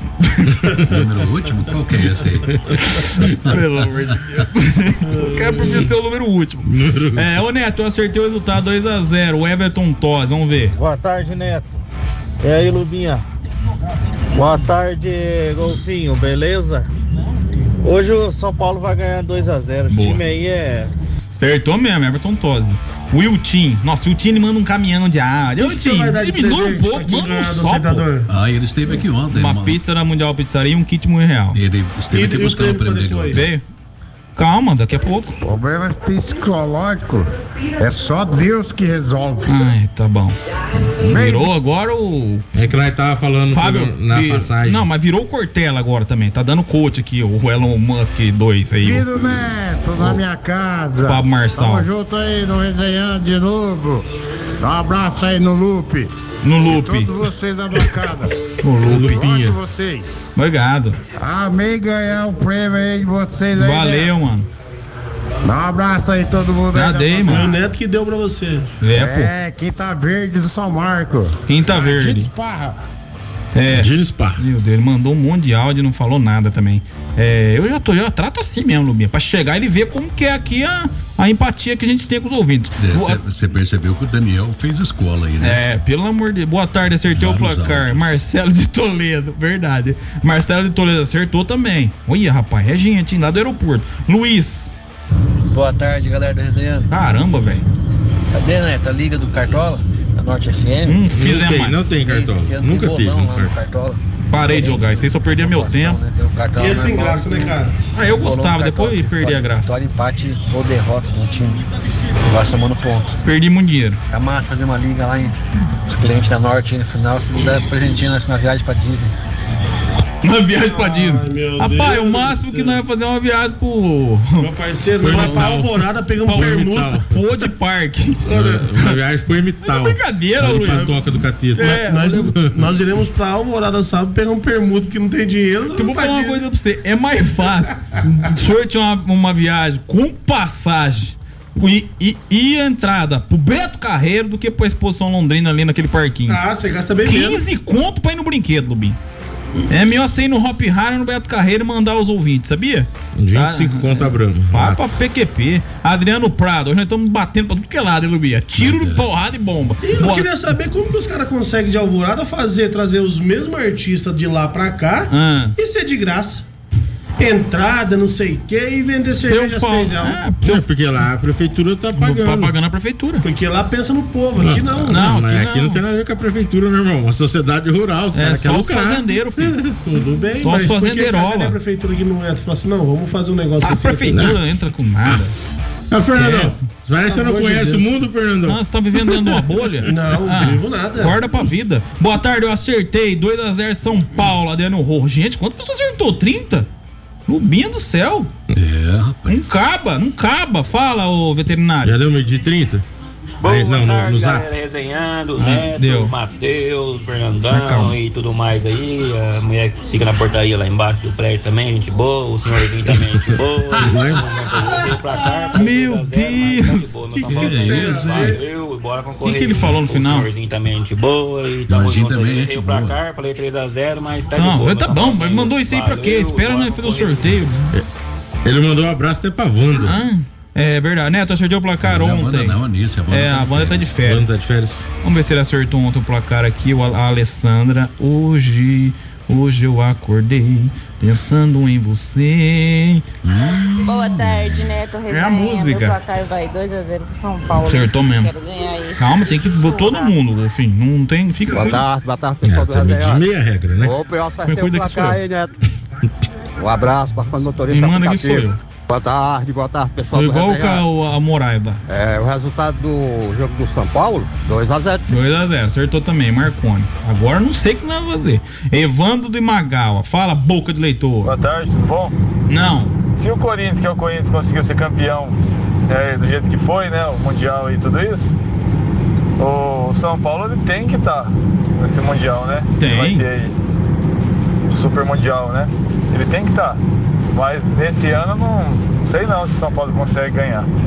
S6: Número último? Qual que é esse aí?
S3: Pelo amor de Deus. Eu quero porque ser o número último. Ô Neto, eu acertei o resultado 2x0. O Everton Toss, vamos ver.
S13: Boa tarde, Neto. E aí, Lubinha? Boa tarde, Golfinho, beleza? Hoje o São Paulo vai ganhar 2x0. O time aí é...
S3: Acertou mesmo, Everton Tosi. O Wiltin. Nossa, o Wiltin manda um caminhão de área. O Wiltin, diminui um pouco, manda um só, pô.
S6: Ele esteve aqui ontem.
S3: Uma pizza da Mundial Pizzaria e um kit R$1.000.
S6: Ele esteve aqui buscando o prêmio dele.
S3: Veio? Calma, daqui a pouco.
S14: Problema psicológico. É só Deus que resolve.
S3: Ai, tá bom. Virou agora o...
S4: É que nós tava falando
S3: Fábio,
S4: na passagem.
S3: Não, mas virou o Cortella agora também. Tá dando coach aqui, o Elon Musk 2 aí.
S14: Filho Neto, na minha casa.
S3: Pablo Marçal.
S14: Tamo junto aí no Resenhando de novo. Dá um abraço aí no Lupe.
S3: No Lupe.
S14: E todos vocês da bancada.
S3: No Lupe.
S14: Gosto de vocês.
S3: Obrigado.
S14: Amei ganhar o prêmio aí de vocês aí.
S3: Valeu,
S14: Neto.
S3: mano.
S14: Dá um abraço aí todo mundo.
S3: Já dei, mano.
S5: Foi o Neto que deu pra você.
S14: Quinta Verde do São Marco.
S3: Quinta Verde.
S14: Dino Esparra.
S4: Dino Esparra.
S3: Meu Deus, ele mandou um monte de áudio e não falou nada também. Eu trato assim mesmo, Lubinha, pra chegar e ele ver como que é aqui a empatia que a gente tem com os ouvintes.
S6: Você percebeu que o Daniel fez escola aí, né?
S3: Pelo amor de Deus. Boa tarde, acertei o placar. Marcelo de Toledo, verdade. Marcelo de Toledo acertou também. Olha, rapaz, é gente, lá do aeroporto. Luiz.
S15: Boa tarde, galera do Resenhando.
S3: Caramba, velho.
S15: Cadê, né? A Liga do Cartola? Da Norte FM?
S4: Não tem Cartola. Nunca tive.
S15: Cartola.
S3: Parei de jogar, isso aí só perdia meu tempo.
S5: E é sem graça, né, cara?
S3: Eu gostava, depois perdi a graça.
S15: Vitória, empate ou derrota no time. Vai somando ponto.
S3: Perdi muito dinheiro.
S15: É massa fazer uma liga lá em os clientes da Norte no final, se me der presentinho na viagem pra Disney.
S3: Uma viagem pra Disney. Rapaz, o máximo que nós vamos fazer é uma viagem pro...
S5: Meu parceiro, nós vamos pra Alvorada, pegamos permuta.
S3: Pô de parque.
S4: Uma viagem pro Ermital.
S3: É brincadeira, Luiz.
S4: Toca do Catito.
S5: Nós iremos pra Alvorada sábado, pegar um permuta que não tem dinheiro.
S3: Eu vou falar uma coisa pra você. É mais fácil sortear uma viagem com passagem e entrada pro Beto Carreiro do que pra Exposição Londrina ali naquele parquinho.
S5: Você gasta bem
S3: 15 conto pra ir no brinquedo, Lubinho. É melhor você ir no Hop Harry no Beto Carreiro e mandar os ouvintes, sabia?
S4: 25 conto a Brama.
S3: Vai pra PQP. Adriano Prado, hoje nós estamos batendo pra tudo que é lado, hein, Lubinha? Tiro, porrada e bomba.
S5: E eu queria saber como que os caras conseguem de Alvorada trazer os mesmos artistas de lá pra cá e ser de graça. Entrada, não sei o que, e vender cerveja a R$6.
S4: Porque lá a prefeitura tá pagando.
S3: Tá pagando a prefeitura.
S5: Porque lá pensa no povo, aqui não.
S4: Aqui não tem nada a ver com a prefeitura, meu irmão. Uma sociedade rural, os caras querem lucrar.
S3: Só os fazendeiros, filho.
S5: Tudo bem,
S3: só
S5: mas
S3: os fazendeirola.
S5: A prefeitura que não entra, fala assim, não, vamos fazer um negócio assim.
S3: A prefeitura entra com nada.
S4: Fernandão, parece que você não conhece o mundo, Fernandão.
S3: Você tá vivendo dentro de uma bolha?
S5: Não vivo nada.
S3: Acorda pra vida. Boa tarde, eu acertei. 2x0 São Paulo, Adriano Rojo. Gente, quantas pessoas acertou? 30? Lubinha do céu.
S6: Rapaz.
S3: Não caba. Fala, ô veterinário.
S4: Já deu meio de 30?
S8: Boa tarde,
S4: no
S8: galera, resenhando, Neto,
S3: deu.
S8: Matheus, Fernandão e tudo mais aí. A mulher que fica na portaria lá embaixo do prédio também, gente boa. O senhorzinho também, gente boa.
S3: Meu Deus.
S8: Que é isso? Valeu, bora concorrer.
S3: O que ele falou no final?
S8: O senhorzinho também, gente boa. E tamo junto aí. Veio pra cá, falei 3x0, mas tá de boa.
S3: Não, tá bom, mas mandou isso aí pra quê? Espera nós fazer o sorteio.
S4: Ele mandou um abraço até pra Wanda.
S3: É verdade, Neto, acertou o placar ontem. A Wanda tá de férias. Vamos ver se ele acertou ontem o placar aqui. A Alessandra, hoje eu acordei pensando em você.
S16: Boa tarde, Neto.
S3: É a música.
S16: Meu placar vai 2x0 pro São Paulo.
S3: Acertou mesmo.
S16: Quero ganhar isso.
S3: Calma, tem que todo mundo, enfim. Não tem, fica
S13: boa tarde, pessoal do
S4: de meia regra, né?
S13: Opa, eu acertei o placar aí, Neto. Um abraço para o motorista.
S3: Quem manda aqui sou eu.
S13: Boa tarde, pessoal.
S3: Igual a Moraes lá.
S13: O resultado do jogo do São Paulo, 2x0.
S3: 2x0, acertou também, Marconi. Agora não sei o que nós vamos fazer. Evandro do Imagawa, fala, boca de leitor.
S17: Boa tarde, tudo bom?
S3: Não.
S17: Se o Corinthians, que é o Corinthians, conseguiu ser campeão do jeito que foi, né? O Mundial e tudo isso, o São Paulo ele tem que estar nesse Mundial, né?
S3: Tem.
S17: Ele vai ter aí o Super Mundial, né? Ele tem que estar. Mas nesse ano não sei não se o São Paulo consegue ganhar.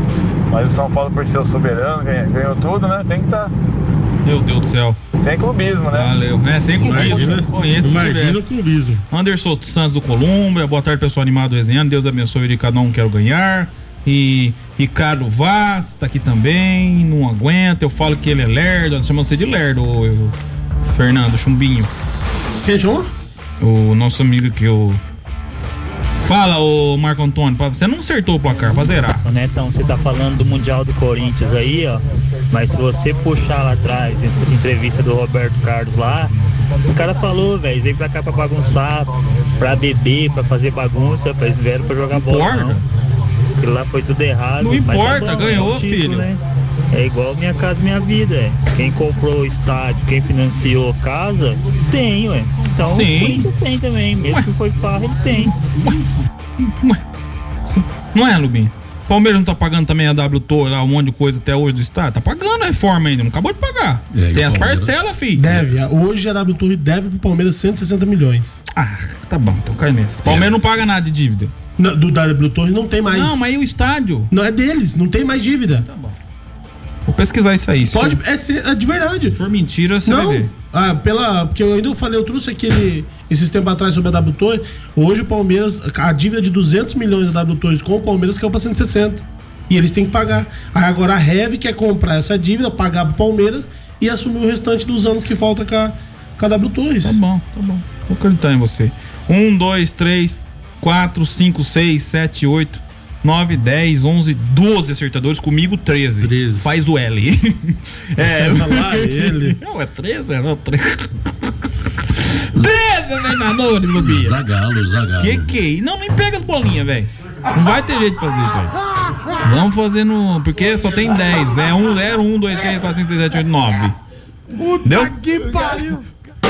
S17: Mas o São Paulo, por ser o soberano, ganhou tudo, né? Tem que estar.
S3: Meu Deus do céu.
S17: Sem clubismo, né?
S3: Valeu. Sem clubismo.
S4: Imagina o clubismo.
S3: Anderson Santos do Colômbia. Boa tarde, pessoal animado resenhando. Deus abençoe de cada um, quero ganhar. E Ricardo Vaz tá aqui também. Não aguenta. Eu falo que ele é lerdo. Nós chamamos você de lerdo, Fernando Chumbinho.
S5: Quem chamou?
S3: O nosso amigo que eu... Fala, ô Marco Antônio, você não acertou o placar pra zerar.
S18: Netão, você tá falando do Mundial do Corinthians aí, ó. Mas se você puxar lá atrás, essa entrevista do Roberto Carlos lá, os caras falaram, velho, veio pra cá pra bagunçar, pra beber, pra fazer bagunça, eles não vieram pra jogar bola, não. Aquilo lá foi tudo errado.
S3: Não importa, ganhou, título, filho. Né?
S18: É igual Minha Casa Minha Vida, Quem comprou o estádio, quem financiou a casa, tem, ué. Então
S3: sim.
S18: O Corinthians tem também, mesmo que foi farra, ele tem.
S3: Ué. Não é, Lubinho? Palmeiras não tá pagando também a W Torre, lá, um monte de coisa até hoje do estádio? Tá pagando a reforma ainda, não acabou de pagar. Tem as parcelas, filho.
S5: Deve, hoje a W Torre deve pro Palmeiras 160 milhões.
S3: Ah, tá bom, então cai nessa. Palmeiras não paga nada de dívida.
S5: Do W Torre não tem mais.
S3: Não, mas e o estádio?
S5: Não, é deles, não tem mais dívida.
S3: Tá bom. Vou pesquisar isso aí.
S5: Pode, é de verdade.
S3: Por mentira, você vai ver.
S5: Porque eu ainda falei, eu trouxe esses tempos atrás sobre a W Torre. Hoje o Palmeiras, a dívida de 200 milhões da W Torre com o Palmeiras caiu pra 160. E eles têm que pagar. Aí agora a Rev quer comprar essa dívida, pagar pro Palmeiras e assumir o restante dos anos que falta com a W Torres.
S3: Tá bom. Vou acreditar em você. 1, 2, 3, 4, 5, 6, 7, 8, 9, 10, 11, 12 acertadores, comigo 13. Faz o L.
S5: Ele.
S3: Não, é 13? Não, 13. 13 acertadores, Lubinha.
S6: Zagalo.
S3: Que? Não, nem pega as bolinhas, velho. Não vai ter jeito de fazer isso aí. Vamos fazer no... Porque só tem 10. É 1, 0, 1, 2, 3, 4, 5, 6, 7, 8, 9.
S5: Puta que pariu.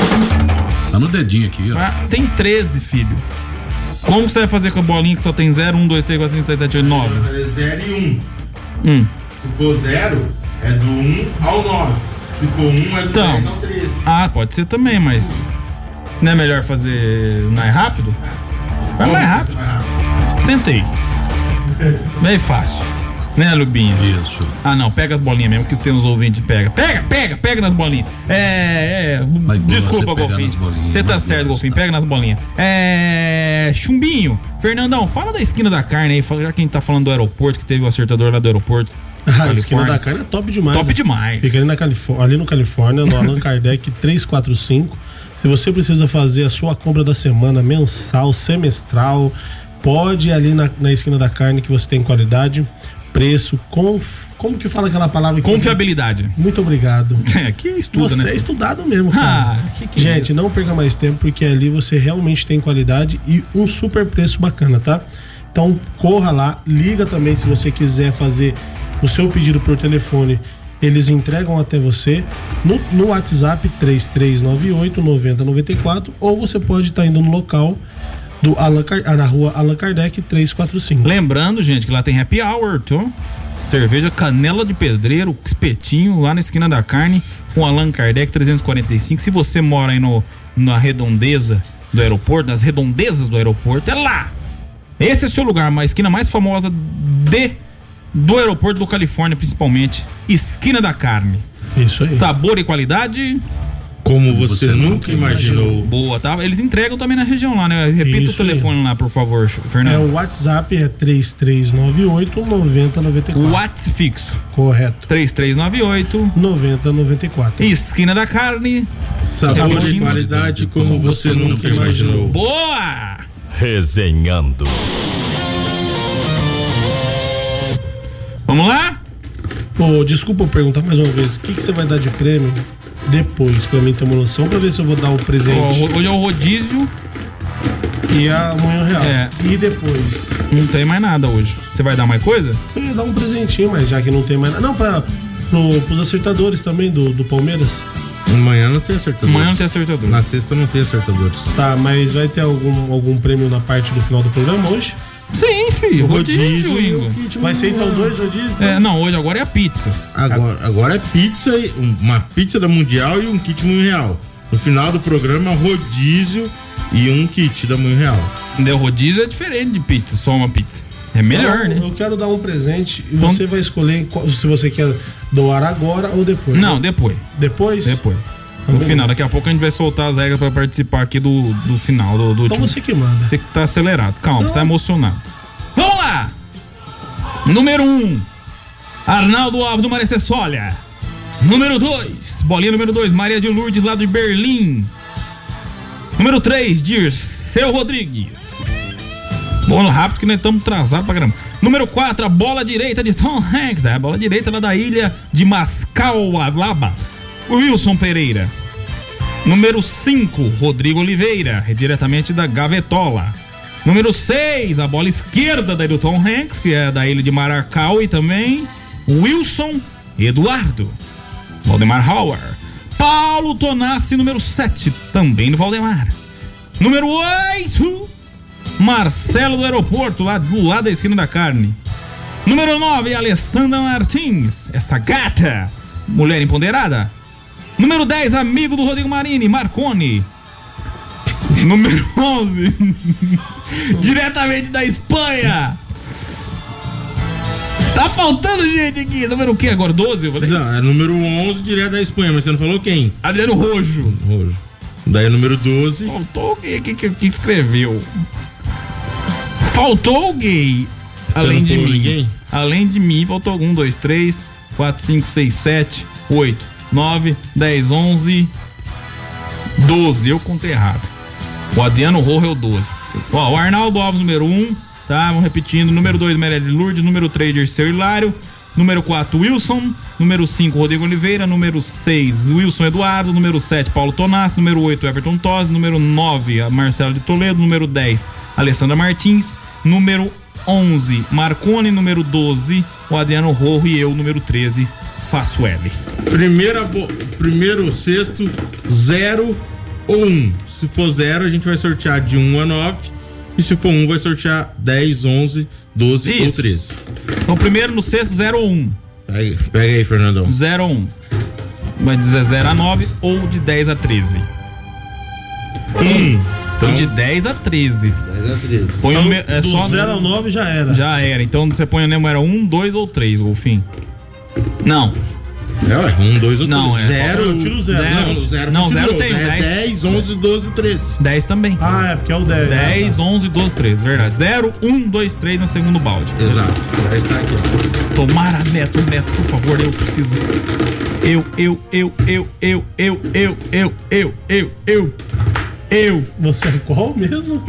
S6: Tá no dedinho aqui, ó.
S3: Tem 13, filho. Como você vai fazer com a bolinha que só tem 0, 1, 2, 3, 4, 5, 6, 7, 8, 9?
S4: 0 e 1. Se for 0, é do 1 ao 9. Se for 1, é do 10 ao 13.
S3: Ah, pode ser também, mas... Não é melhor fazer mais rápido? Vai mais rápido. Sentei. Bem fácil. Né, Lubinha?
S6: Isso.
S3: Ah, não, pega as bolinhas mesmo, que tem uns ouvintes. Pega nas bolinhas. Desculpa, Golfinho. Você tá certo, Golfinho, pega nas bolinhas. Chumbinho, Fernandão, fala da esquina da carne aí, já que a gente tá falando do aeroporto, que teve o acertador lá do aeroporto.
S5: A esquina da carne é top demais.
S3: Top demais.
S5: Fica ali no Califórnia, no Allan Kardec 345. Se você precisa fazer a sua compra da semana, mensal, semestral, pode ir ali na esquina da carne, que você tem qualidade, preço, como que fala aquela palavra?
S3: Confiabilidade.
S5: Muito obrigado.
S3: Que estuda,
S5: você
S3: né?
S5: é estudado mesmo, cara. Gente, não perca mais tempo, porque ali você realmente tem qualidade e um super preço bacana, tá? Então corra lá, liga também se você quiser fazer o seu pedido por telefone. Eles entregam até você no WhatsApp 3398-9094, ou você pode estar indo no local na rua Allan Kardec 345.
S3: Lembrando, gente, que lá tem happy hour, tô? Cerveja Canela de Pedreiro, espetinho lá na esquina da carne, com Allan Kardec 345. Se você mora aí na redondeza do aeroporto, nas redondezas do aeroporto, é lá. Esse é o seu lugar, a esquina mais famosa do aeroporto do Califórnia, principalmente. Esquina da carne.
S5: Isso aí.
S3: Sabor e qualidade
S4: como você nunca imaginou.
S3: Boa, tá? Eles entregam também na região lá, né? Repita isso o telefone aí lá, por favor, Fernando.
S5: O WhatsApp é 3398-9094.
S3: WhatsApp fixo.
S5: Correto.
S3: 3398-9094. Esquina da carne.
S4: Sabor e qualidade como você nunca imaginou.
S3: Boa!
S2: Resenhando.
S3: Vamos lá?
S5: Desculpa eu perguntar mais uma vez, o que você vai dar de prêmio depois, pra mim ter uma noção, pra ver se eu vou dar o presente.
S3: Hoje é o rodízio
S5: e a Moinho Real. E depois?
S3: Não tem mais nada hoje. Você vai dar mais coisa?
S5: Eu ia dar um presentinho, mas já que não tem mais nada. Não, pros acertadores também do Palmeiras.
S4: Amanhã não tem acertadores.
S3: Amanhã não tem acertadores.
S4: Na sexta não tem acertadores.
S5: Tá, mas vai ter algum prêmio na parte do final do programa hoje?
S3: Sim, filho. Rodízio, Ingo.
S5: Vai ser então 2 rodízios?
S3: Não, hoje agora é a pizza.
S4: Agora é pizza, uma pizza da Mundial e um kit Moinho Real. No final do programa, rodízio e um kit da Moinho Real.
S3: O rodízio é diferente de pizza, só uma pizza. É melhor,
S5: então,
S3: né?
S5: Eu quero dar um presente e você vai escolher se você quer doar agora ou depois.
S3: Não,
S5: né?
S3: depois.
S5: Depois?
S3: Depois. No final, daqui a pouco a gente vai soltar as regras pra participar aqui do final do
S5: Então
S3: último.
S5: você que manda.
S3: Você que tá acelerado. Calma, você tá emocionado. Vamos lá! Número 1, Arnaldo Alves do Maressessolha. Número 2, bolinha número 2, Maria de Lourdes lá de Berlim. Número 3, Dirceu Rodrigues. Bom, rápido que nós estamos atrasados pra caramba. Número 4, a bola direita de Tom Hanks. A bola direita lá da ilha de Mascaualaba. Wilson Pereira. Número 5, Rodrigo Oliveira, diretamente da Gavetola. Número 6, a bola esquerda da do Tom Hanks, que é da ilha de Maracau, e também Wilson Eduardo. Valdemar Hauer. Paulo Tonassi, número 7, também do Valdemar. Número 8, Marcelo do Aeroporto, lá do lado da esquina da carne. Número 9, Alessandra Martins, essa gata, mulher empoderada. Número 10, amigo do Rodrigo Marini, Marconi. Número 11, diretamente da Espanha. Tá faltando gente aqui. Número o que agora? 12? Eu falei?
S4: Não, é número 11, direto da Espanha, mas você não falou quem?
S3: Adriano Rojo.
S4: Daí número 12.
S3: Faltou alguém que escreveu. Faltou alguém. Além de mim.
S4: Ninguém?
S3: Além de mim, faltou algum. 1, 2, 3, 4, 5, 6, 7, 8, 9, 10, 11, 12. Eu contei errado. O Adriano Rojo é o 12. Ó, o Arnaldo Alves, número 1. Tá, vamos repetindo. Número 2, Maria de Lourdes. Número 3, Dirceu Hilário. Número 4, Wilson. Número 5, Rodrigo Oliveira. Número 6, Wilson Eduardo. Número 7, Paulo Tonassi. Número 8, Everton Tosi. Número 9, Marcelo de Toledo. Número 10, Alessandra Martins. Número 11, Marconi. Número 12, o Adriano Rojo. E eu, número 13, faço L.
S4: Primeiro sexto, 0 ou 1. Se for 0, a gente vai sortear de 1 a 9. E se for 1, vai sortear 10, 11, 12 ou 13.
S3: Então, primeiro no sexto, 0 ou 1.
S4: Pega aí, Fernandão.
S3: 0 ou 1. Vai dizer 0 a 9 ou de 10 a 13. Então, de 10 a 13.
S4: 10 a 13.
S3: Põe
S5: então, do
S3: só
S5: 0 a 9 já era.
S3: Já era. Então, você põe o número 1, 2 ou 3, Golfinho. Não.
S4: É, 1, 2 ou 3.
S3: Não,
S4: 0.
S5: Eu tiro 0.
S3: Não, 0 tem.
S4: 10, 11, 12, 13.
S3: 10 também.
S5: Ah, é porque é o 10.
S3: 10, 11, 12, 13. Verdade. 0, 1, 2, 3 no segundo balde.
S4: Exato. Já está aqui.
S3: Tomara, Neto, por favor, eu preciso. Eu.
S5: Você é qual mesmo?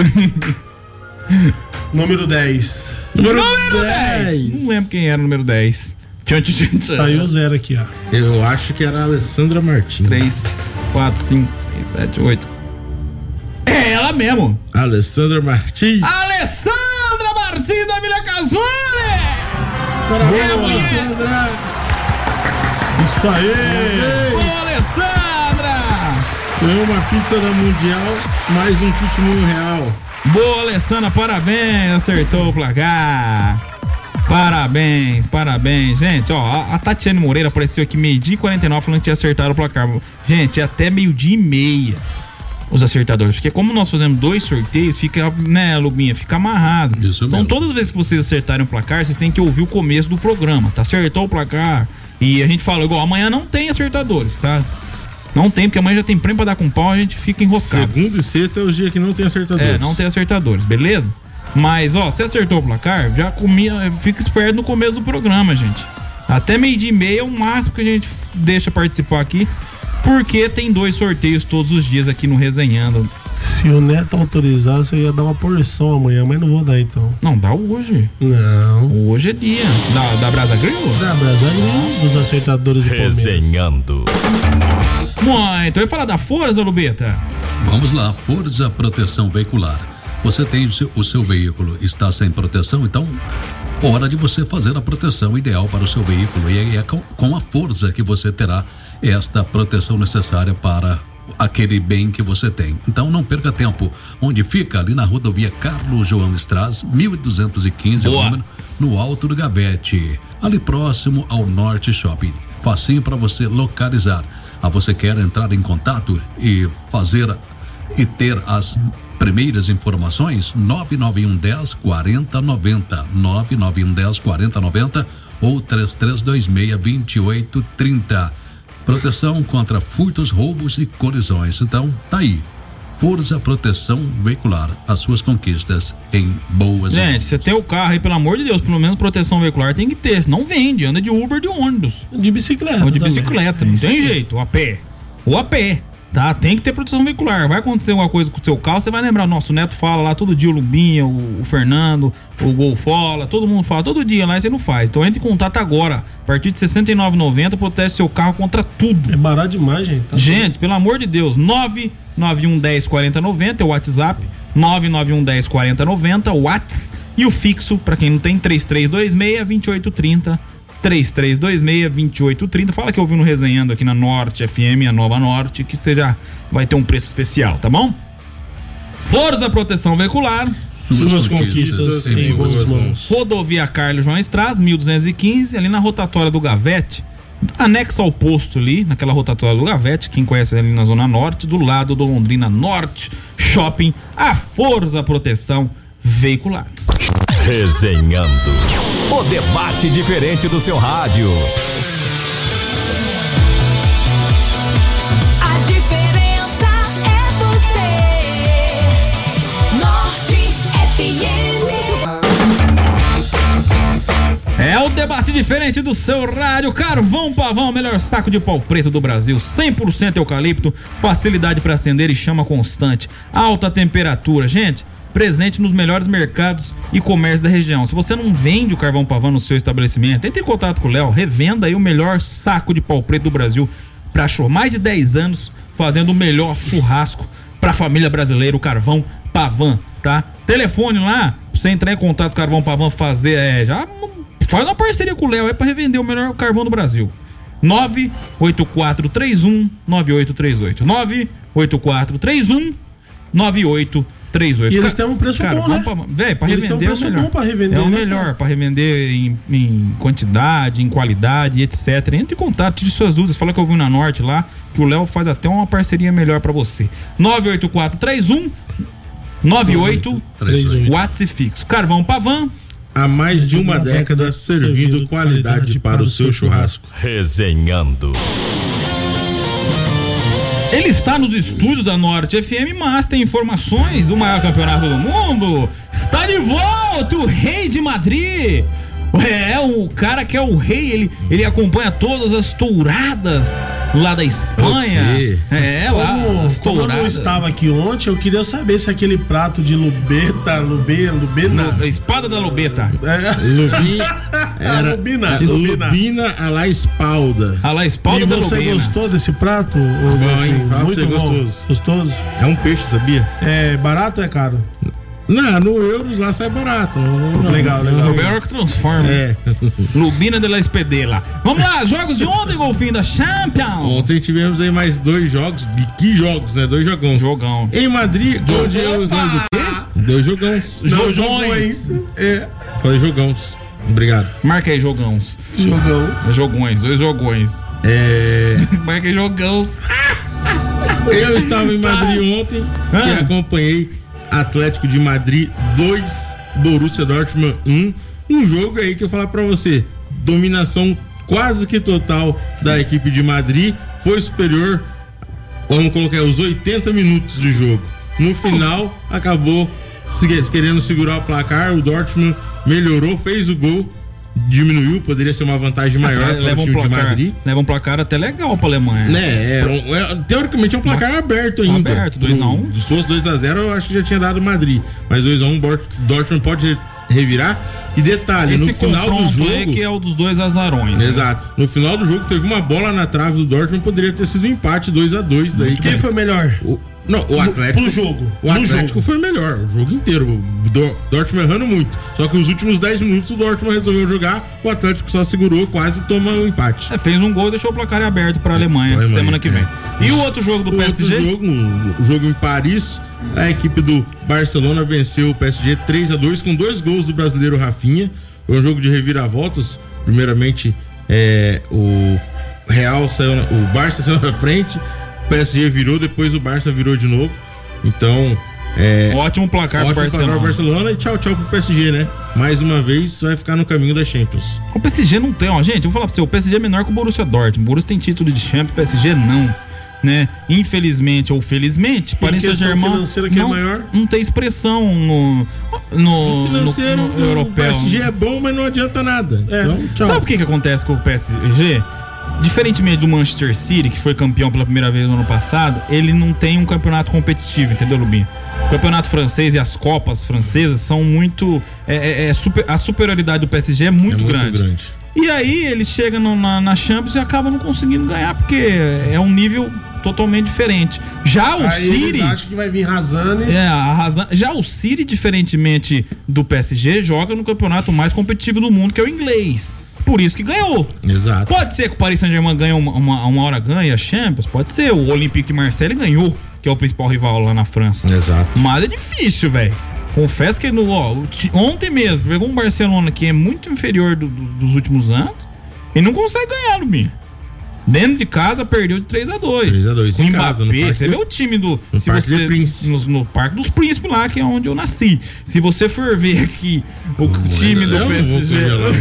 S5: Número 10.
S3: Número 10. Não lembro quem era o número 10.
S5: Saiu 0 aqui, ó.
S4: Eu acho que era a Alessandra Martins.
S3: 3, 4, 5, 6, 7, 8. É ela mesmo.
S4: Alessandra Martins.
S3: Alessandra Martins da Vila Casone.
S4: Parabéns, Alessandra.
S5: Isso aí.
S3: Boa, Alessandra.
S4: Ganhou uma pizza da Mundial, mais um kit R$1.
S3: Boa, Alessandra, parabéns. Acertou o placar. Parabéns. Gente, ó, a Tatiane Moreira apareceu aqui 12h49 falando que tinha acertado o placar. Gente, é até 12h30 os acertadores, porque como nós fazemos 2 sorteios, fica, né, Lubinha, fica amarrado.
S6: Isso
S3: então,
S6: mesmo.
S3: todas as vezes que vocês acertarem o placar, vocês têm que ouvir o começo do programa, tá? Acertou o placar. E a gente fala, igual, amanhã não tem acertadores, tá? Não tem, porque amanhã já tem prêmio pra dar com pau, a gente fica enroscado.
S4: Segundo e sexta é os dias que não tem acertadores.
S3: Não tem acertadores, beleza? Mas, ó, você acertou o placar, já comia, fica esperto no começo do programa, gente. Até 12h30 é o máximo que a gente deixa participar aqui, porque tem 2 sorteios todos os dias aqui no Resenhando.
S5: Se o Neto autorizasse, eu ia dar uma porção amanhã, mas não vou dar então.
S3: Não, dá hoje.
S5: Não.
S3: Hoje é dia. Da Brasa Grill?
S5: Da Brasa Grill, dos acertadores de Palmeiras.
S2: Resenhando.
S3: Muito. Eu ia falar da Forza, Lubeta.
S6: Vamos lá, Forza Proteção Veicular. Você tem o seu veículo, está sem proteção, então hora de você fazer a proteção ideal para o seu veículo. E é com a Forza que você terá esta proteção necessária para aquele bem que você tem. Então não perca tempo. Onde fica? Ali na rodovia Carlos João Straz, 1215, é o número, no Alto do Gavete, ali próximo ao Norte Shopping. Facinho para você localizar. Você quer entrar em contato e fazer e ter as Primeiras informações 99110 4090, 99110 4090 ou 3326-2830. Proteção contra furtos, roubos e colisões. Então, tá aí. Forza Proteção Veicular, as suas conquistas em boas.
S3: Gente, você tem o carro aí, pelo amor de Deus, pelo menos proteção veicular tem que ter, senão vende, anda de Uber, de ônibus.
S5: De bicicleta.
S3: Ou de bicicleta, não tem jeito, ou a pé. Ou a pé, tá? Tem que ter proteção veicular. Vai acontecer alguma coisa com o seu carro, você vai lembrar, nosso Neto fala lá todo dia, o Lubinha, o Fernando, o Golfola, todo mundo fala todo dia lá e você não faz. Então entre em contato agora, a partir de R$ 69,90, protege seu carro contra tudo.
S5: É barato demais, gente. Tá
S3: gente, pelo amor de Deus, 99110 4090 é o WhatsApp, 99110 4090 o WhatsApp, e o fixo, pra quem não tem, 3326-2830, 3326-2830. Fala que eu vi no Resenhando aqui na Norte FM, a Nova Norte, que você já vai ter um preço especial, tá bom? Forza Proteção Veicular,
S5: suas conquistas em boas mãos.
S3: Rodovia Carlos João Estraz, 1215, ali na rotatória do Gavete, anexo ao posto ali, naquela rotatória do Gavete, quem conhece ali na Zona Norte, do lado do Londrina Norte Shopping, a Forza Proteção Veicular.
S2: Resenhando, o debate diferente do seu rádio.
S7: A diferença é você. Norte FM.
S3: É o debate diferente do seu rádio. Carvão Pavão, o melhor saco de pau preto do Brasil, 100% eucalipto, facilidade para acender e chama constante, alta temperatura. Gente, presente nos melhores mercados e comércio da região. Se você não vende o Carvão Pavão no seu estabelecimento, entre em contato com o Léo, revenda aí o melhor saco de pau preto do Brasil para show. Mais de 10 anos fazendo o melhor churrasco para a família brasileira, o Carvão Pavão, tá? Telefone lá, pra você entrar em contato com o Carvão Pavão, fazer, já faz uma parceria com o Léo, para revender o melhor carvão do Brasil. 98431-9838, 98431-9838.
S5: E eles têm um preço bom, né?
S3: Velho, pra
S5: eles
S3: revender
S5: têm um preço bom pra revender.
S3: É o melhor, pra revender em quantidade, em qualidade, etc. Entre em contato, tire suas dúvidas. Fala que eu vi na Norte lá, que o Léo faz até uma parceria melhor pra você. 98431-9838, WhatsApp fixo. Carvão Pavão.
S4: Há mais de uma década servindo qualidade para o seu churrasco.
S2: Resenhando.
S3: Ele está nos estúdios da Norte FM, mas tem informações do maior campeonato do mundo. Está de volta o Rei de Madrid. É, o cara que é o rei, ele acompanha todas as touradas lá da Espanha.
S4: Okay.
S3: Lá as
S5: touradas. Como eu não estava aqui ontem, eu queria saber se aquele prato de lubeta,
S3: espada da lubeta.
S4: Era lubina a la espalda.
S3: A la espalda.
S5: E você gostou desse prato? Muito bom. Gostoso?
S4: É um peixe, sabia?
S5: É barato ou é caro?
S4: Não, no euros lá sai barato.
S5: Legal.
S3: O melhor que transforma. Lubina de la Espedela. Vamos lá, jogos de ontem, Golfinho, da Champions.
S4: Ontem tivemos aí mais 2 jogos. Que jogos, né? 2 jogões.
S3: Jogão.
S4: Em Madrid, onde eu. 2 jogões.
S3: Jogões.
S4: Falei jogões. Obrigado.
S3: Marca aí, jogões. Jogões, 2 jogões. Marca aí, jogões.
S4: Eu estava em Madrid ontem e acompanhei Atlético de Madrid 2, Borussia Dortmund 1. Um jogo aí que eu falar pra você, dominação quase que total da equipe de Madrid, foi superior, vamos colocar os 80 minutos de jogo. No final, acabou querendo segurar o placar, o Dortmund melhorou, fez o gol, diminuiu, poderia ser uma vantagem maior para o time de Madrid.
S3: Leva um placar até legal para a Alemanha.
S4: Teoricamente é um placar aberto ainda.
S3: Aberto, 2-1.
S4: Se fosse 2-0, eu acho que já tinha dado Madrid. Mas 2-1, Dortmund pode revirar. E detalhe,
S3: esse
S4: no final do jogo,
S3: que é o dos 2 azarões.
S4: Exato. Né? No final do jogo teve uma bola na trave do Dortmund, poderia ter sido um empate 2-2.
S5: Quem foi melhor?
S4: O Atlético.
S5: Pro jogo.
S4: O Atlético foi melhor, o jogo inteiro. O Dortmund errando muito. Só que os últimos 10 minutos o Dortmund resolveu jogar, o Atlético só segurou, quase toma um empate.
S3: Fez um gol e deixou o placar aberto para a Alemanha semana que vem. E o outro jogo do PSG?
S4: O jogo em Paris, a equipe do Barcelona venceu o PSG 3-2 com 2 gols do brasileiro Rafinha. Foi um jogo de reviravoltas. Primeiramente, o Barça saiu na frente. O PSG virou, depois o Barça virou de novo. Então,
S3: Ótimo placar pro
S4: Barcelona e tchau pro PSG, né? Mais uma vez vai ficar no caminho da Champions.
S3: O PSG não tem, ó, gente, eu vou falar pra você, o PSG é menor que o Borussia Dortmund. O Borussia tem título de Champions, o PSG não, né? Infelizmente ou felizmente, Paris Saint-Germain não tem expressão no
S4: financeiro
S3: no europeu.
S4: O PSG é bom, mas não adianta nada. Então, tchau.
S3: Sabe o que acontece com o PSG? Diferentemente do Manchester City, que foi campeão pela primeira vez no ano passado, ele não tem um campeonato competitivo, entendeu, Lubinho? O campeonato francês e as copas francesas são muito... a superioridade do PSG é muito grande. E aí eles chegam na Champions e acabam não conseguindo ganhar, porque é um nível totalmente diferente. Já o City...
S5: Eles acham que vai vir Razanes.
S3: Já o City, diferentemente do PSG, joga no campeonato mais competitivo do mundo, que é o inglês. Por isso que ganhou.
S4: Exato.
S3: Pode ser que o Paris Saint-Germain ganhe uma hora ganha a Champions, pode ser. O Olympique de Marseille ganhou, que é o principal rival lá na França.
S4: Exato.
S3: Mas é difícil, velho. Confesso que ontem mesmo, pegou um Barcelona que é muito inferior dos últimos anos e não consegue ganhar, Lubinho. Dentro de casa perdeu de 3-2.
S4: 3-2 em casa, no
S3: Mbappé, você vê o time do... No Parque dos Príncipes lá, que é onde eu nasci. Se você for ver aqui o time do PSG...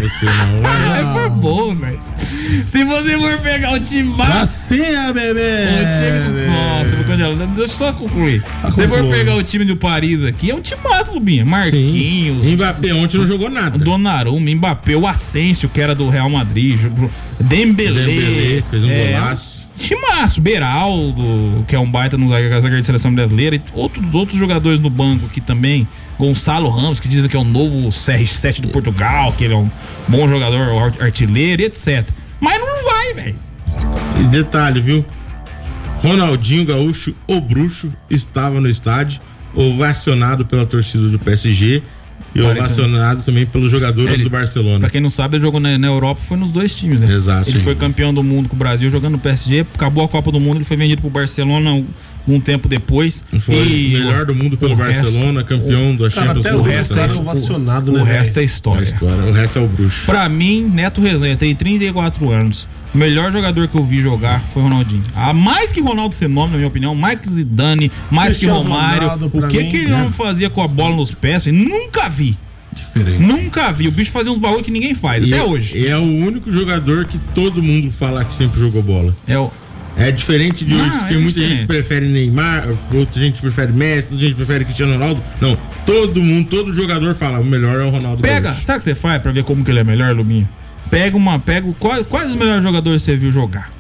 S3: Foi bom, mas... Se você for pegar o time mais...
S5: bebê!
S3: O time do... Nossa, vou congelar. Deixa eu só concluir. Se você for pegar o time do Paris aqui, é um time massa, Lubinha. Marquinhos...
S4: Sim. Mbappé ontem não jogou nada.
S3: Donnarumma, Mbappé, o Asensio, que era do Real Madrid, Dembélé
S4: fez um golaço.
S3: Timaço, Beraldo, que é um baita no zagueiro de seleção brasileira, e outros jogadores no banco aqui também. Gonçalo Ramos, que dizem que é o novo CR7 do Portugal, que ele é um bom jogador, artilheiro, etc. Mas não vai, velho.
S4: E detalhe, viu? Ronaldinho Gaúcho, o bruxo, estava no estádio, ovacionado pela torcida do PSG. E ovacionado também pelos jogadores do Barcelona.
S3: Pra quem não sabe, ele jogou na Europa, foi nos dois times, né?
S4: Exato.
S3: Ele foi campeão do mundo com o Brasil jogando no PSG, acabou a Copa do Mundo, ele foi vendido pro Barcelona um tempo depois.
S4: Foi melhor do mundo pelo Barcelona, campeão da Champions League.
S5: O resto é ovacionado, né?
S3: O resto é história.
S4: O resto é o bruxo.
S3: Pra mim, Neto Resenha tem 34 anos. O melhor jogador que eu vi jogar foi Ronaldinho. Mais que Ronaldo Fenômeno, na minha opinião, mais que Zidane, mais que Romário. O que ele não fazia com a bola nos pés? Eu nunca vi.
S6: Diferente.
S3: Nunca vi. O bicho fazia uns bagulho que ninguém faz, até hoje.
S4: E é o único jogador que todo mundo fala que sempre jogou bola. É diferente de hoje, porque muita gente prefere Neymar, outra gente prefere Messi, outra gente prefere Cristiano Ronaldo. Não, todo jogador fala, o melhor é o Ronaldo.
S3: Sabe o que você faz pra ver como que ele é melhor, Lubinho? Quais os melhores jogadores você viu jogar?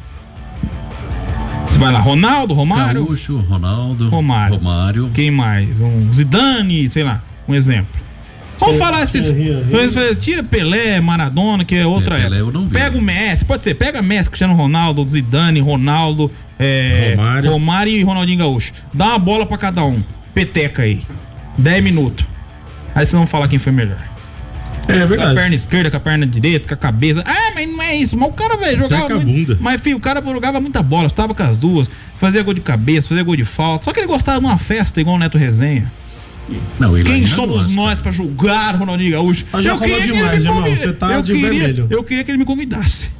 S3: Você vai lá, Ronaldo, Romário?
S6: Gaúcho, Ronaldo,
S3: Romário. Quem mais? Zidane, sei lá, um exemplo. Vamos falar esses. Tira Pelé, Maradona, que é outra
S6: época. Eu não vi.
S3: Pega o Messi, pode ser, pega Messi, Cristiano Ronaldo, Zidane, Ronaldo, Romário e Ronaldinho Gaúcho. Dá uma bola pra cada um. Peteca aí. 10 minutos. Aí vocês vão falar quem foi melhor.
S5: É verdade.
S3: Com a perna esquerda, com a perna direita, com a cabeça. Mas não é isso. Mas o cara, velho, jogava muito. Mas, filho, o cara jogava muita bola, estava com as duas, fazia gol de cabeça, fazia gol de falta. Só que ele gostava de uma festa igual o Neto Resenha.
S6: Não,
S3: quem somos nós pra julgar o Ronaldinho Gaúcho?
S5: Eu queria demais, irmão. Você tá de vermelho.
S3: Eu queria que ele me convidasse.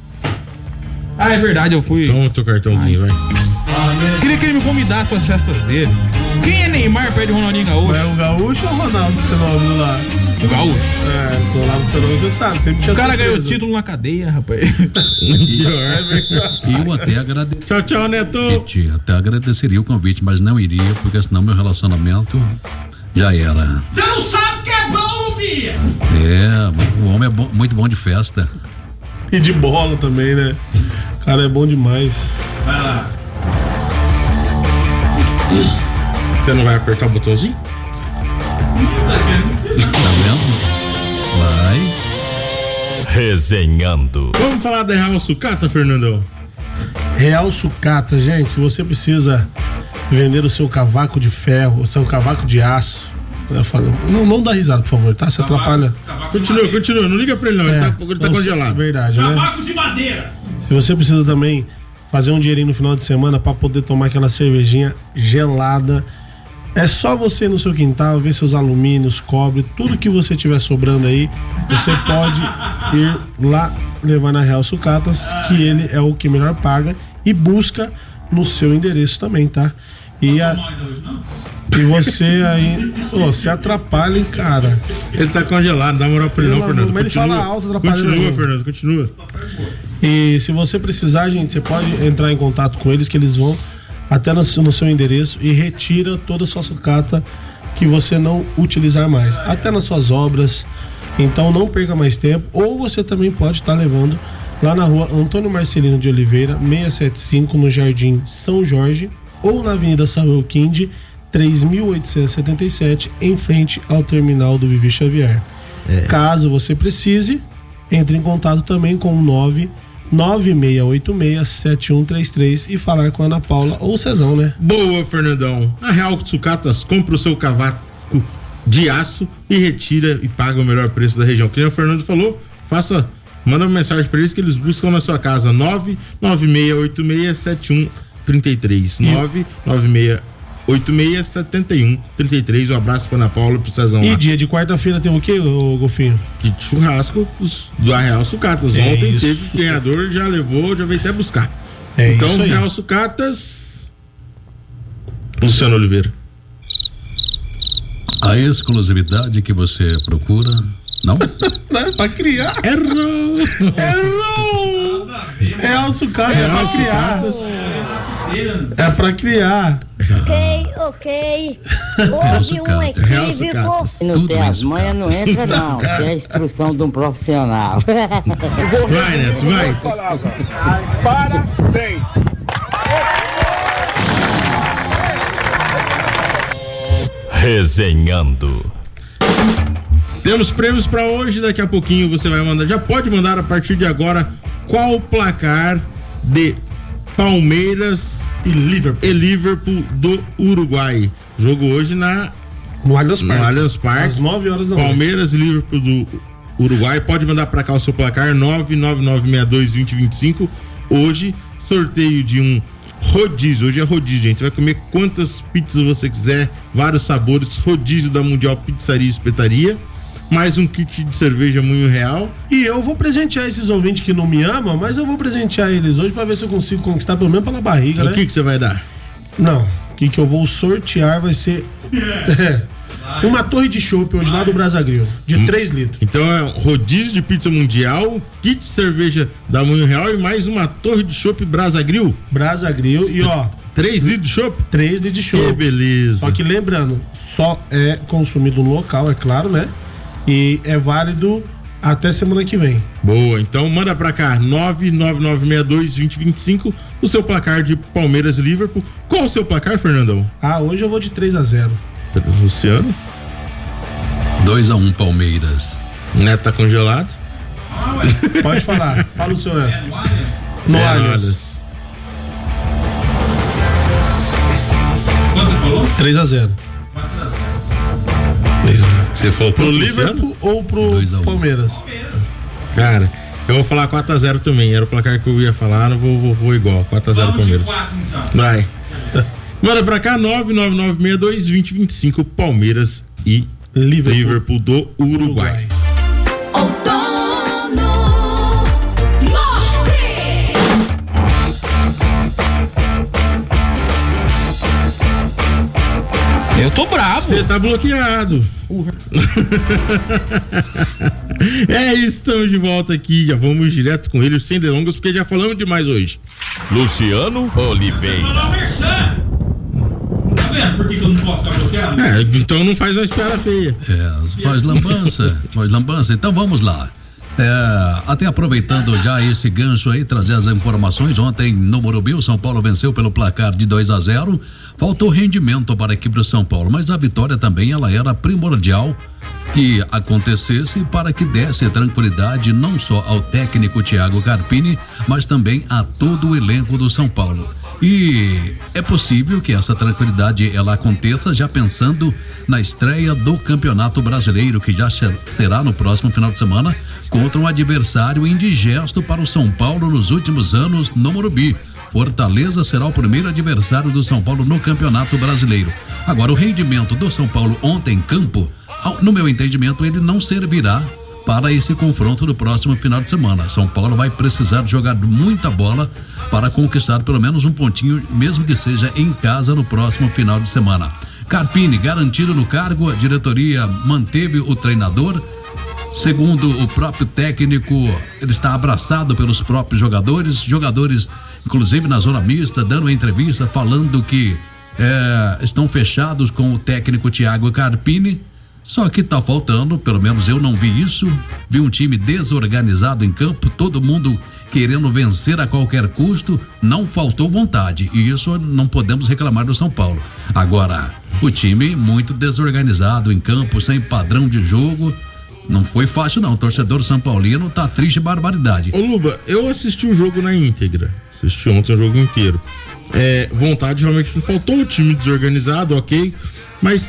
S3: É verdade, eu fui.
S4: Toma o teu cartãozinho, vai.
S3: Queria que ele me convidasse pras festas dele. Quem é Neymar perto de Ronaldinho Gaúcho?
S5: É o Gaúcho ou o Ronaldo Fenômeno lá?
S3: O Gaúcho.
S5: O Ronaldo Fenômeno, você sabe, sempre tinha.
S3: O cara ganhou o título na cadeia, rapaz.
S6: Eu até agradeceria.
S4: Tchau, Neto.
S6: Até agradeceria o convite, mas não iria, porque senão meu relacionamento já era.
S3: Você não sabe que é bom, Lubinha!
S6: O homem é bom, muito bom de festa.
S5: E de bola também, né? O cara é bom demais.
S3: Vai lá.
S4: Você não vai apertar o botãozinho?
S6: Tá vendo? Vai.
S2: Resenhando.
S4: Vamos falar da Real Sucata, Fernandão?
S5: Real Sucata, gente, se você precisa vender o seu cavaco de ferro, o seu cavaco de aço, eu falo, não dá risada, por favor, tá? Você atrapalha.
S4: Continua, não liga pra ele não, ele tá congelado.
S5: Verdade,
S3: Cavacos de madeira.
S5: Se você precisa também fazer um dinheirinho no final de semana pra poder tomar aquela cervejinha gelada, é só você ir no seu quintal, ver seus alumínios, cobre, tudo que você tiver sobrando aí, você pode ir lá levar na Real Sucatas, que ele é o que melhor paga e busca no seu endereço também, tá? E você aí, se atrapalha, hein, cara.
S4: Ele tá congelado, dá moral pra ele não, Fernando.
S5: Mas ele fala alto, atrapalha.
S4: Continua, Fernando, continua.
S5: E se você precisar, gente, você pode entrar em contato com eles, que eles vão até no seu endereço e retira toda a sua sucata que você não utilizar mais, até nas suas obras. Então não perca mais tempo. Ou você também pode estar levando lá na rua Antônio Marcelino de Oliveira, 675, no Jardim São Jorge, ou na Avenida Samuel Quinde, 3.877, em frente ao terminal do Vivi Xavier. Caso você precise, entre em contato também com o 996867133 e falar com a Ana Paula ou o Cezão, né?
S4: Boa, Fernandão. A Real Sucatas compra o seu cavaco de aço e retira e paga o melhor preço da região. Que nem o Fernando falou, manda uma mensagem para eles que eles buscam na sua casa. 996867133. 996867133. Um abraço para Ana Paula e pro Cezão.
S5: E dia de quarta-feira tem o quê, Golfinho?
S4: Que churrasco do Real Sucatas. Ontem teve ganhador, já levou, já veio até buscar. Então, Real Sucatas, Luciano Oliveira.
S6: A exclusividade que você procura, não?
S5: Não, é pra criar.
S4: Errou!
S5: Real Sucatas é pra criar. É pra criar.
S19: Ok. Houve um equívoco.
S12: Não tem as manhas, não entra não. Tem a instrução de um profissional.
S4: Vai, Neto, vai.
S17: Parabéns.
S2: Resenhando.
S4: Temos prêmios pra hoje, daqui a pouquinho você vai mandar, já pode mandar a partir de agora, qual o placar de Palmeiras e Liverpool do Uruguai. Jogo hoje no Allianz Parque.
S5: Às 9 horas da noite.
S4: Palmeiras e Liverpool do Uruguai. Pode mandar pra cá o seu placar, 999622025. Hoje, sorteio de um rodízio. Hoje é rodízio, gente. Você vai comer quantas pizzas você quiser, vários sabores. Rodízio da Mundial Pizzaria e Espetaria. Mais um kit de cerveja Moinho Real.
S5: E eu vou presentear esses ouvintes que não me amam, mas eu vou presentear eles hoje pra ver se eu consigo conquistar pelo menos pela barriga, né?
S4: O que você vai dar?
S5: Não, o que eu vou sortear vai ser uma torre de chopp hoje lá do Brasa Grill, de 3 litros.
S4: Então é um rodízio de pizza mundial, kit de cerveja da Moinho Real e mais uma torre de chopp Brasa Grill.
S5: Brasa Grill e
S4: 3 litros de chopp?
S5: 3 litros de chopp.
S4: Que beleza.
S5: Só que lembrando, só é consumido no local, é claro, né? E é válido até semana que vem.
S4: Boa, então manda pra cá 999622025 o seu placar de Palmeiras e Liverpool. Qual o seu placar, Fernandão?
S5: Hoje eu vou de 3-0.
S4: Luciano?
S6: 2-1 Palmeiras.
S4: Neto tá congelado?
S5: Pode falar, fala o seu Neto. No Allianz.
S3: Quanto você falou?
S5: 3-0.
S3: 4-0.
S4: Você falou
S5: pro Liverpool ou pro Palmeiras?
S4: Cara, eu vou falar 4-0 também. Era o placar que eu ia falar, não vou igual. 4-0 Palmeiras. 4, então. Vai. Manda pra cá, 999622025 Palmeiras e Liverpool do Uruguai.
S3: Eu tô bravo.
S4: Você tá bloqueado. É isso, estamos de volta aqui. Já vamos direto com ele, sem delongas, porque já falamos demais hoje.
S2: Luciano Oliveira.
S3: Tá vendo por que eu não posso ficar bloqueado?
S4: Então não faz mais piada feia.
S6: Faz lambança. Então vamos lá. Até aproveitando já esse gancho aí, trazer as informações. Ontem no Morumbi, o São Paulo venceu pelo placar de 2-0. Faltou rendimento para a equipe do São Paulo, mas a vitória também ela era primordial que acontecesse para que desse tranquilidade não só ao técnico Thiago Carpini, mas também a todo o elenco do São Paulo. E é possível que essa tranquilidade ela aconteça já pensando na estreia do Campeonato Brasileiro, que já será no próximo final de semana, contra um adversário indigesto para o São Paulo nos últimos anos no Morumbi. Fortaleza será o primeiro adversário do São Paulo no Campeonato Brasileiro. Agora, o rendimento do São Paulo ontem em campo, no meu entendimento, ele não servirá para esse confronto do próximo final de semana. São Paulo vai precisar jogar muita bola para conquistar pelo menos um pontinho, mesmo que seja em casa no próximo final de semana. Carpini garantido no cargo, a diretoria manteve o treinador. Segundo o próprio técnico, ele está abraçado pelos próprios jogadores, inclusive na zona mista, dando uma entrevista falando que estão fechados com o técnico Thiago Carpini. Só que tá faltando, pelo menos eu não vi isso, vi um time desorganizado em campo, todo mundo querendo vencer a qualquer custo, não faltou vontade, e isso não podemos reclamar do São Paulo. Agora, o time muito desorganizado em campo, sem padrão de jogo, não foi fácil não, o torcedor São Paulino tá triste barbaridade.
S4: Ô Luba, eu assisti o jogo na íntegra, assisti ontem o jogo inteiro, vontade realmente não faltou, o time desorganizado, ok, mas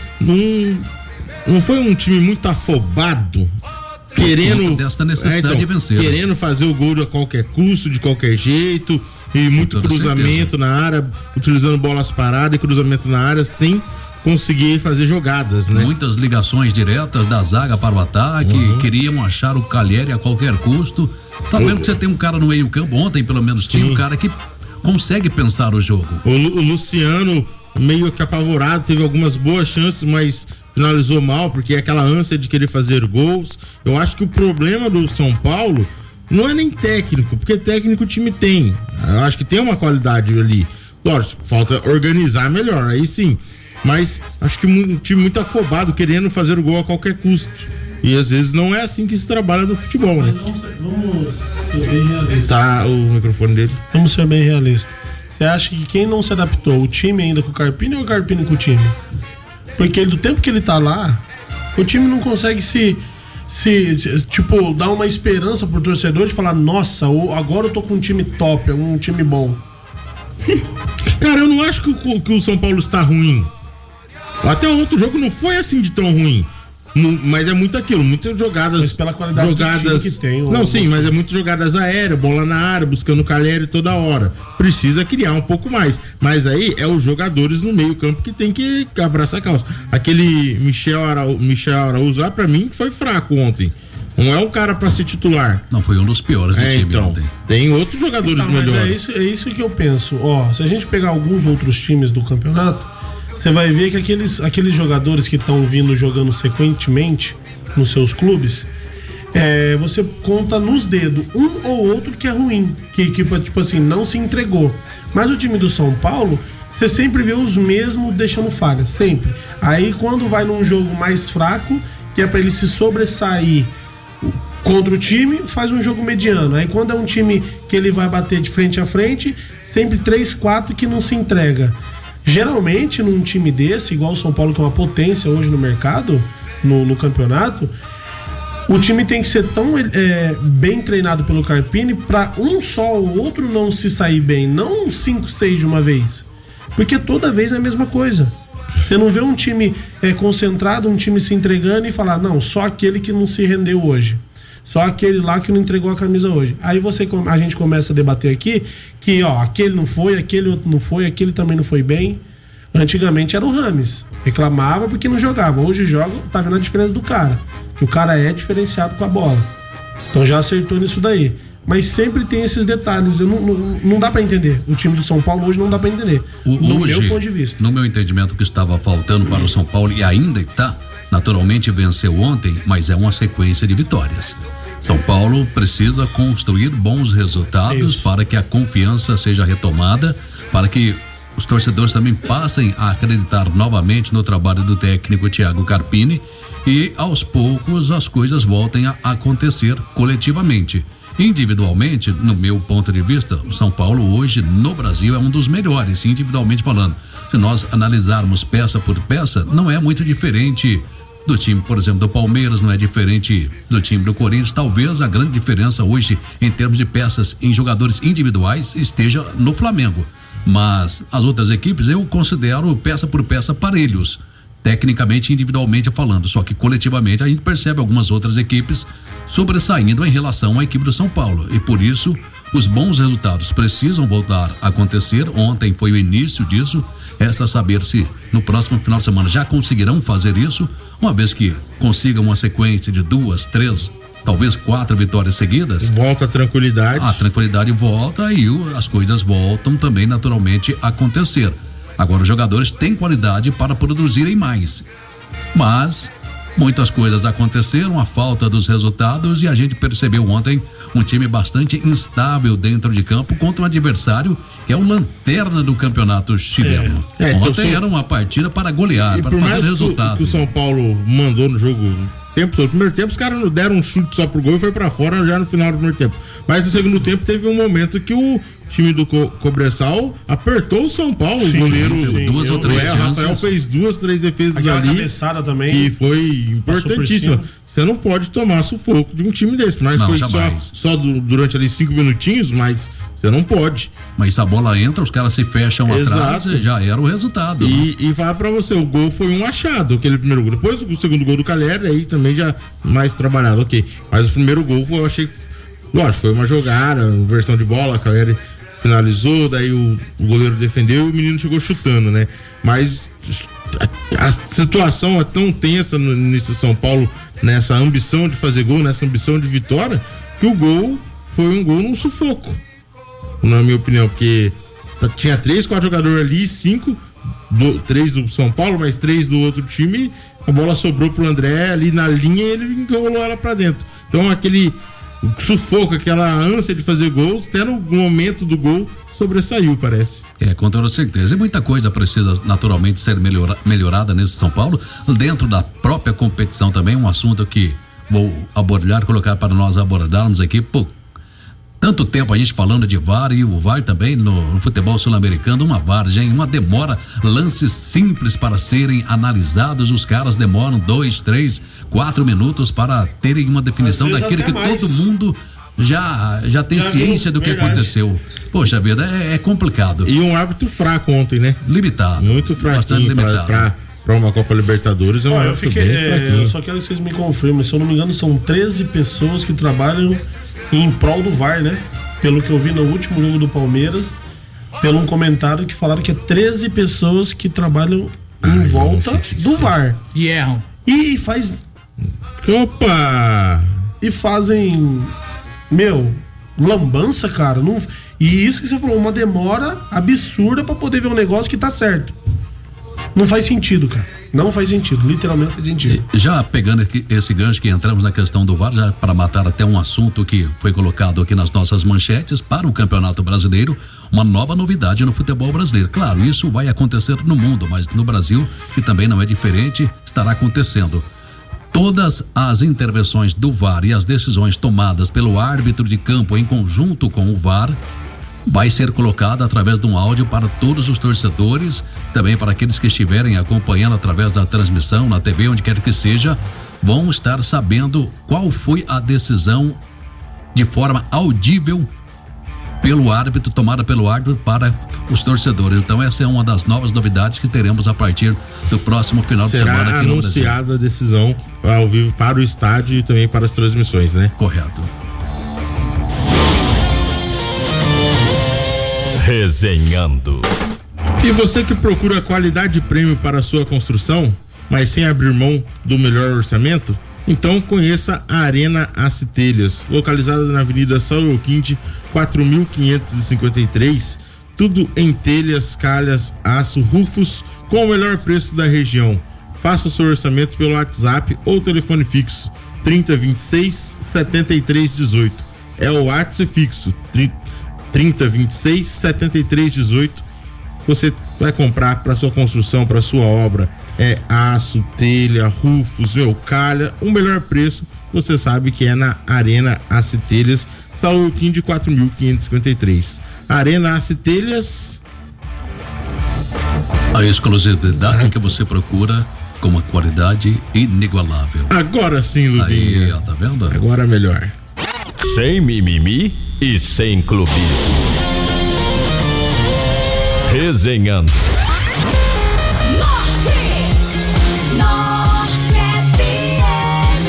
S4: não foi um time muito afobado, querendo
S6: desta necessidade de vencer,
S4: querendo fazer o gol a qualquer custo, de qualquer jeito, e muito cruzamento na área, utilizando bolas paradas e cruzamento na área sem conseguir fazer jogadas, né?
S6: Muitas ligações diretas da zaga para o ataque, queriam achar o Calheri a qualquer custo. Tá vendo que você tem um cara no meio campo, ontem pelo menos tinha um cara que consegue pensar o jogo.
S4: O Luciano meio que apavorado, teve algumas boas chances, mas finalizou mal, porque é aquela ânsia de querer fazer gols. Eu acho que o problema do São Paulo não é nem técnico, porque técnico o time tem. Eu acho que tem uma qualidade ali. Lógico, falta organizar melhor, aí sim. Mas acho que um time muito afobado, querendo fazer o gol a qualquer custo. E às vezes não é assim que se trabalha no futebol, né?
S5: Vamos ser bem realistas.
S4: Tá o microfone dele.
S5: Vamos ser bem realistas. Você acha que quem não se adaptou, o time ainda com o Carpini ou o Carpini com o time? Porque do tempo que ele tá lá, o time não consegue tipo, dar uma esperança pro torcedor de falar, nossa, agora eu tô com um time top, um time bom.
S4: Cara, eu não acho que o São Paulo está ruim. Até o outro jogo não foi assim de tão ruim. Mas é muito aquilo, muitas jogadas.
S5: Mas pela qualidade do time que tem.
S4: Não, sim, mas é muitas jogadas aéreas, bola na área, buscando o Calheri toda hora. Precisa criar um pouco mais. Mas aí é os jogadores no meio campo que tem que abraçar a causa. Aquele Michel Araújo lá, pra mim, foi fraco ontem. Não é um cara pra ser titular.
S6: Não, foi um dos piores do time
S4: então, ontem. Tem outros jogadores melhores.
S5: Mas é isso que eu penso. Se a gente pegar alguns outros times do campeonato, você vai ver que aqueles jogadores que estão vindo jogando sequentemente nos seus clubes, você conta nos dedos um ou outro que é ruim, que tipo assim, não se entregou. Mas o time do São Paulo, você sempre vê os mesmos deixando falhas, sempre. Aí quando vai num jogo mais fraco, que é pra ele se sobressair contra o time, faz um jogo mediano. Aí quando é um time que ele vai bater de frente a frente, sempre 3, 4 que não se entrega. Geralmente num time desse, igual o São Paulo, que é uma potência hoje no mercado, no campeonato, o time tem que ser tão bem treinado pelo Carpini para um só ou outro não se sair bem, não 5, 6 de uma vez, porque toda vez é a mesma coisa. Você não vê um time concentrado, um time se entregando e falar, não, só aquele que não se rendeu hoje, só aquele lá que não entregou a camisa hoje. Aí a gente começa a debater aqui que, aquele não foi, aquele outro não foi, aquele também não foi bem. Antigamente era o Rames, reclamava porque não jogava. Hoje joga, tá vendo a diferença do cara, que o cara é diferenciado com a bola. Então já acertou nisso daí. Mas sempre tem esses detalhes. Não dá pra entender. O time do São Paulo hoje não dá pra entender. No meu ponto de vista.
S6: No meu entendimento, que estava faltando para o São Paulo, e ainda está, naturalmente venceu ontem, mas é uma sequência de vitórias. São Paulo precisa construir bons resultados para que a confiança seja retomada, para que os torcedores também passem a acreditar novamente no trabalho do técnico Thiago Carpini e aos poucos as coisas voltem a acontecer coletivamente. Individualmente, no meu ponto de vista, o São Paulo hoje no Brasil é um dos melhores, individualmente falando. Se nós analisarmos peça por peça, não é muito diferente do time, por exemplo, do Palmeiras, não é diferente do time do Corinthians. Talvez a grande diferença hoje em termos de peças em jogadores individuais esteja no Flamengo, mas as outras equipes eu considero peça por peça parelhos, tecnicamente, individualmente falando, só que coletivamente a gente percebe algumas outras equipes sobressaindo em relação à equipe do São Paulo, e por isso os bons resultados precisam voltar a acontecer. Ontem foi o início disso, resta saber se no próximo final de semana já conseguirão fazer isso, uma vez que consigam uma sequência de 2, 3, talvez 4 vitórias seguidas.
S4: Volta a tranquilidade.
S6: A tranquilidade volta e as coisas voltam também naturalmente a acontecer. Agora os jogadores têm qualidade para produzirem mais. Mas muitas coisas aconteceram, a falta dos resultados, e a gente percebeu ontem um time bastante instável dentro de campo contra um adversário que é o lanterna do campeonato chileno. Ontem era uma partida para golear, para fazer resultado.
S4: Que o São Paulo mandou no jogo o tempo todo. No primeiro tempo os caras não deram um chute só pro gol e foi pra fora já no final do primeiro tempo. Mas no segundo tempo teve um momento que o time do Cobressal apertou o São Paulo. O goleiro,
S6: duas ou três chances.
S4: O Rafael fez 2, 3 defesas
S5: aquela
S4: ali.
S5: Cabeçada também.
S4: E foi importantíssimo. Você não pode tomar sufoco de um time desse. Mas
S6: não,
S4: foi só durante ali 5 minutinhos, mas você não pode.
S6: Mas se a bola entra, os caras se fecham atrás, já era o resultado.
S4: E falar pra você, o gol foi um achado, aquele primeiro gol. Depois o segundo gol do Caleri, aí também já mais trabalhado, ok. Mas o primeiro gol eu achei, lógico, foi uma jogada, versão de bola, a Caleri finalizou, daí o goleiro defendeu e o menino chegou chutando, né? Mas a situação é tão tensa nesse São Paulo, nessa ambição de fazer gol, nessa ambição de vitória, que o gol foi um gol num sufoco, na minha opinião, porque tinha 3, 4 jogadores ali, 5, 3 do São Paulo, mais 3 do outro time, a bola sobrou pro André ali na linha e ele engolou ela pra dentro. Então aquele sufoco, aquela ânsia de fazer gols, até no momento do gol sobressaiu, parece.
S6: Com toda certeza. E muita coisa precisa naturalmente ser melhorada nesse São Paulo, dentro da própria competição também, um assunto que vou abordar, colocar para nós abordarmos aqui. Tanto tempo a gente falando de VAR, e o VAR também no futebol sul-americano, uma várzea, uma demora, lances simples para serem analisados, os caras demoram 2, 3, 4 minutos para terem uma definição daquilo que todo mundo já tem ciência do que aconteceu. Poxa vida, é complicado.
S4: E um árbitro fraco ontem, né?
S6: Limitado.
S4: Muito fraquinho para uma Copa Libertadores. É um árbitro bem fraquinho.
S5: Eu só quero que vocês me confirmem, se eu não me engano são 13 pessoas que trabalham em prol do VAR, né? Pelo que eu vi no último jogo do Palmeiras, pelo um comentário que falaram que é 13 pessoas que trabalham em volta do VAR.
S3: E erram.
S5: E faz...
S4: Opa!
S5: E fazem... lambança, cara. Não... E isso que você falou, uma demora absurda pra poder ver um negócio que tá certo. Não faz sentido, cara. Não faz sentido, literalmente não faz sentido.
S6: Já pegando aqui esse gancho que entramos na questão do VAR, já para matar até um assunto que foi colocado aqui nas nossas manchetes para o Campeonato Brasileiro, uma nova novidade no futebol brasileiro. Claro, isso vai acontecer no mundo, mas no Brasil, que também não é diferente, estará acontecendo. Todas as intervenções do VAR e as decisões tomadas pelo árbitro de campo em conjunto com o VAR vai ser colocada através de um áudio para todos os torcedores, também para aqueles que estiverem acompanhando através da transmissão na TV, onde quer que seja, vão estar sabendo qual foi a decisão de forma audível pelo árbitro, tomada pelo árbitro para os torcedores. Então essa é uma das novas novidades que teremos a partir do próximo final de semana aqui no Brasil.
S4: Será anunciada a decisão ao vivo para o estádio e também para as transmissões, né?
S6: Correto.
S2: Resenhando.
S4: E você que procura qualidade de prêmio para a sua construção, mas sem abrir mão do melhor orçamento? Então conheça a Arena Aço Telhas, localizada na Avenida São Joaquim, 4553, tudo em telhas, calhas, aço, rufos, com o melhor preço da região. Faça o seu orçamento pelo WhatsApp ou telefone fixo 3026 7318. É o WhatsApp fixo 3026 7318. Você vai comprar para sua construção, para sua obra, aço, telha, rufos, calha, o melhor preço você sabe que é na Arena Aço Telhas, São Joaquim de 4553. Arena Aço Telhas,
S6: a exclusividade que você procura com uma qualidade inigualável.
S4: Agora sim, Lubinha.
S6: Aí, ó, tá vendo?
S4: Agora melhor.
S2: Sem mimimi e sem clubismo. Resenhando.
S7: Norte FM.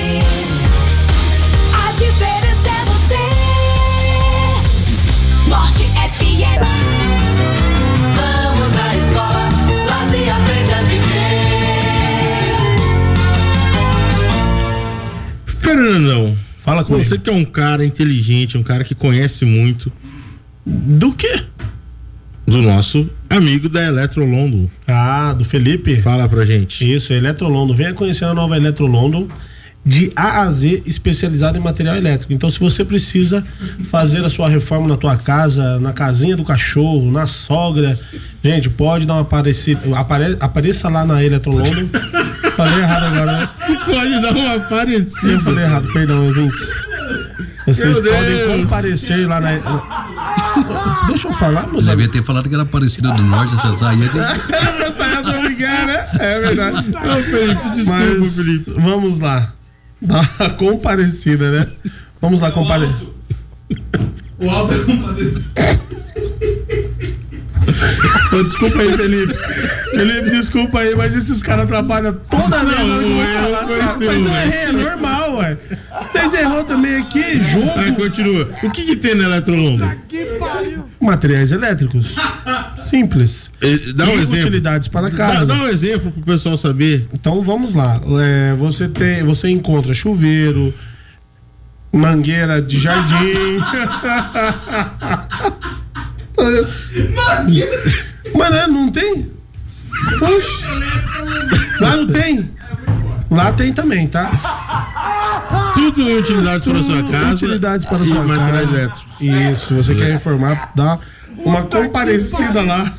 S7: A diferença é você. Norte FM. Vamos à escola, lá se aprende a viver.
S4: Fernandão,
S5: Fala comigo.
S4: Você que é um cara inteligente, um cara que conhece muito.
S5: Do quê?
S4: Do nosso amigo da Eletro London.
S5: Ah, do Felipe?
S4: Fala pra gente.
S5: Isso, Eletro London. Venha conhecer a nova Eletro London, de A a Z, especializada em material elétrico. Então, se você precisa fazer a sua reforma na tua casa, na casinha do cachorro, na sogra, gente, pode dar uma apareça lá na Eletro London. Falei errado agora, né?
S4: Pode dar uma aparecida.
S5: Eu falei errado, perdão, ouvintes. Vocês podem comparecer lá na... Deixa eu falar, moçada.
S6: Devia ter falado que era Aparecida do Norte, essa saía de...
S5: Essa ia do lugar, né? É verdade.
S4: Não, Felipe, desculpa, Felipe.
S5: Vamos lá. Dá uma comparecida, né? Vamos lá, comparecer.
S3: O alto é compadecido.
S5: Desculpa aí, Felipe. Felipe, desculpa aí, mas esses caras atrapalham toda vez. Mas eu errei, é normal, ué. Vocês errou também aqui, jogo.
S4: Aí continua. O que tem na Eletro London?
S5: Materiais elétricos. Simples.
S4: Dá um exemplo.
S5: Utilidades para casa.
S4: Dá um exemplo pro pessoal saber.
S5: Então vamos lá. Você encontra chuveiro, mangueira de jardim. Mano, não tem? Oxe. Lá não tem? Lá tem também, tá?
S4: Tudo utilidades para a sua casa.
S5: Utilidades para a sua
S4: materiais
S5: casa.
S4: elétricos.
S5: Isso, se você quer reformar, dá uma comparecida lá.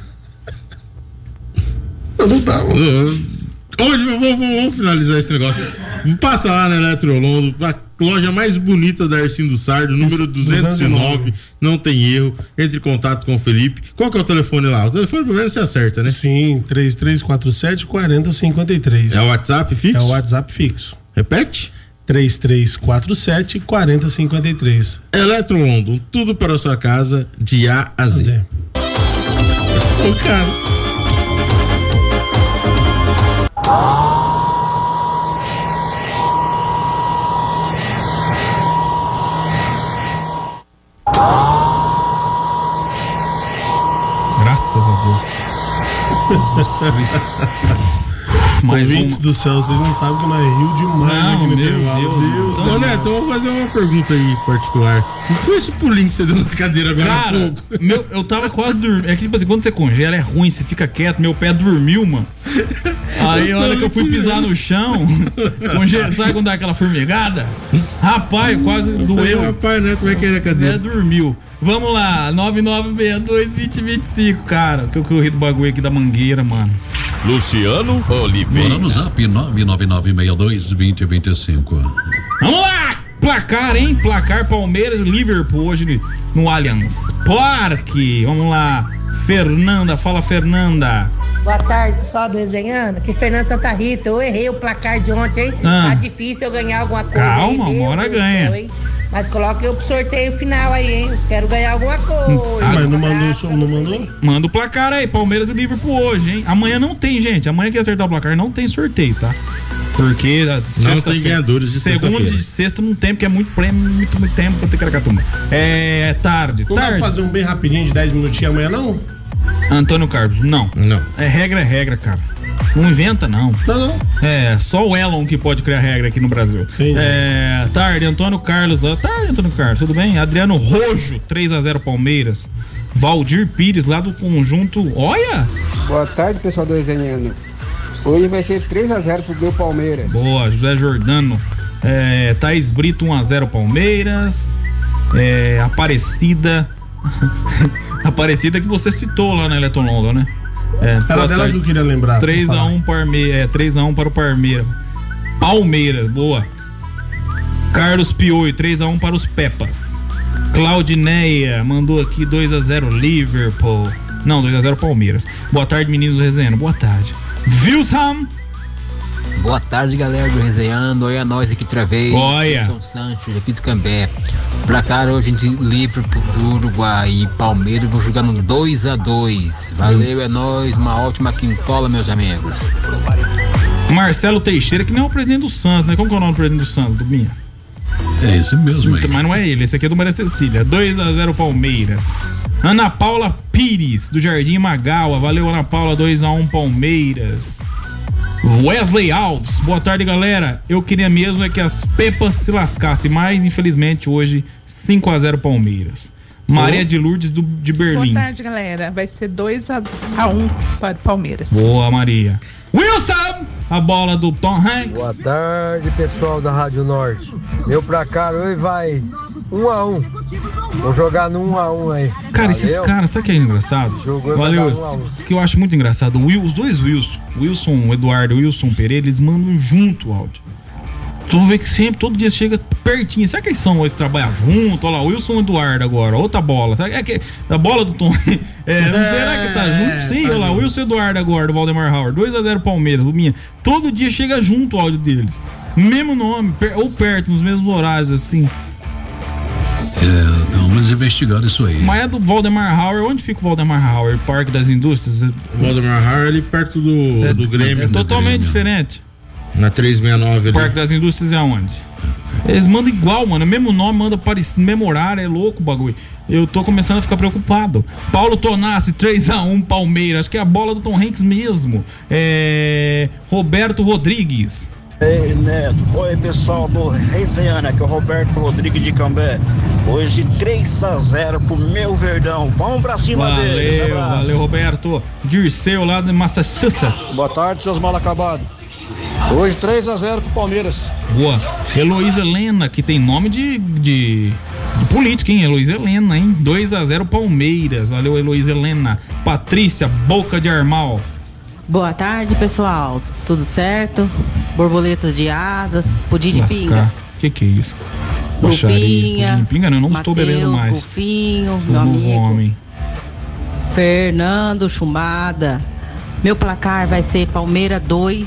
S5: Não dá, mano.
S4: Vamos finalizar esse negócio. Passa lá na Eletro London, a loja mais bonita da Arcindo Sardo, número 209, não tem erro. Entre em contato com o Felipe. Qual que é o telefone lá? O telefone pelo menos você acerta, né?
S5: Sim, 3347-4053.
S4: É o WhatsApp fixo?
S5: É o WhatsApp fixo.
S4: Repete?
S5: 3347-4053.
S4: Eletro London, tudo para a sua casa de A a Z.
S5: O cara.
S3: Graças a Deus.
S5: Ouvintes do céu, vocês não sabem que nós riu demais aqui no intervalo.
S4: Então, Neto, eu vou fazer uma pergunta aí particular. O que foi esse pulinho que você deu na cadeira agora?
S3: Cara, eu tava quase dormindo. É que tipo assim, quando você congela é ruim, você fica quieto, meu pé dormiu, mano. Aí a hora que eu fui pisar no chão, sabe quando dá aquela formigada? Rapaz, quase doeu.
S4: Rapaz, Neto vai querer a cadeira.
S3: Dormiu. Vamos lá, 9962-2025, cara. Que eu ri do bagulho aqui da mangueira, mano.
S2: Luciano Oliveira.
S6: Bora no zap 99962-2025.
S3: Vamos lá! Placar, hein? Placar Palmeiras e Liverpool hoje no Allianz Parque. Vamos lá. Fernanda, fala Fernanda.
S19: Boa tarde, pessoal do Resenhando. Aqui Fernanda Santa Rita. Eu errei o placar de ontem, hein? Tá difícil eu ganhar alguma coisa.
S3: Calma,
S19: aí,
S3: bora ganha.
S19: Céu, mas coloque eu pro sorteio final aí, hein? Quero ganhar alguma coisa.
S5: Mas não mandou?
S3: Manda o placar aí, Palmeiras e Liverpool hoje, hein? Amanhã não tem, gente. Amanhã que acertar o placar não tem sorteio, tá? Porque
S4: não tem ganhadores de
S3: segunda e de sexta não tem, porque é muito prêmio, muito tempo pra ter caracatuma. É tarde.
S5: Não dá pra fazer um bem rapidinho de 10 minutinhos amanhã, não?
S3: Antônio Carlos, não. É regra, cara. Não inventa, não.
S5: Não.
S3: É, só o Elon que pode criar regra aqui no Brasil.
S5: Entendi.
S3: Tarde, Antônio Carlos. Tarde, Antônio Carlos, tudo bem? Adriano Rojo, 3-0 Palmeiras. Valdir Pires, lá do conjunto. Olha!
S20: Boa tarde, pessoal do Resenhando. Hoje vai ser 3-0 pro meu Palmeiras.
S3: Boa, José Jordano. Thaís Brito, 1-0 Palmeiras. Aparecida. Aparecida que você citou lá na Eletro London, né?
S5: Era dela que eu queria lembrar.
S3: 3-1 para o Palmeiras. Palmeiras, boa. Carlos Pioi, 3-1 para os Pepas. Claudineia mandou aqui 2-0 Liverpool. Não, 2-0 Palmeiras. Boa tarde, meninos do Resenhando. Boa tarde. Wilson.
S21: Boa tarde, galera do Resenhando. Olha nós aqui outra vez.
S3: Olha.
S21: São Santos, aqui de Cambé. Placar hoje de Liverpool do Uruguai e Palmeiras, vou jogando 2-2. Valeu, é nóis. Uma ótima quintola, meus amigos.
S3: Marcelo Teixeira, que não é o presidente do Santos, né? Como que é o nome do presidente do Santos, Dubinha?
S6: É esse mesmo aí.
S3: Mas não é ele, esse aqui é do Maria Cecília. 2-0 Palmeiras. Ana Paula Pires, do Jardim Magawa. Valeu, Ana Paula, 2-1 Palmeiras. Wesley Alves, boa tarde, galera. Eu queria mesmo é que as Pepas se lascassem, mas infelizmente hoje 5-0 Palmeiras. Maria de Lourdes de Berlim.
S1: Boa tarde, galera. Vai ser 2-1 para o Palmeiras.
S3: Boa, Maria. Wilson, a bola do Tom Hanks.
S22: Boa tarde, pessoal da Rádio Norte. Meu placar hoje vai 1-1. Vou jogar no 1-1 aí.
S3: Cara, esses caras, sabe o que é engraçado? Valeu. O que eu acho muito engraçado, os dois Wilson Eduardo e Wilson Pereira, eles mandam junto o áudio. Tu vê que sempre, todo dia chega pertinho. Será que eles são hoje, trabalham junto? Olha lá, Wilson Eduardo agora, outra bola. Será que a bola do Tom? Não será que tá junto? Sim, olha lá, Wilson Eduardo agora, do Valdemar Howard. 2-0 Palmeiras, Luminha. Todo dia chega junto o áudio deles. Mesmo nome, ou perto, nos mesmos horários, assim.
S6: Vamos investigar isso aí.
S3: Mas é do Valdemar Howard. Onde fica o Valdemar Howard? Parque das Indústrias?
S4: O Valdemar Howard ali perto do Grêmio.
S3: É totalmente diferente.
S4: Na 369 ali.
S3: O Parque das Indústrias é onde? Eles mandam igual, mano. Mesmo nome, manda parecido, mesmo horário, é louco o bagulho. Eu tô começando a ficar preocupado. Paulo Tonassi, 3-1 Palmeiras. Acho que é a bola do Tom Hanks mesmo. Roberto Rodrigues.
S23: Ei, Neto. Oi, pessoal do Resenhana, que é o Roberto Rodrigues de Cambé. Hoje 3-0 pro meu Verdão. Vamos pra cima deles.
S3: Valeu, Roberto. Dirceu lá de Massachusetts.
S22: Boa tarde, seus mal acabados. Hoje 3-0 pro Palmeiras.
S3: Boa. Heloísa Helena, que tem nome de política, hein? Heloísa Helena, hein? 2-0 Palmeiras. Valeu, Heloísa Helena. Patrícia, Boca de Armal.
S24: Boa tarde, pessoal. Tudo certo? Borboletas de asas, pudim de pinga.
S3: Que é isso?
S24: Lupinha,
S3: pudim de pinga não estou bebendo mais.
S24: Golfinho, meu amigo.
S3: Homem.
S24: Fernando Chumada. Meu placar vai ser Palmeiras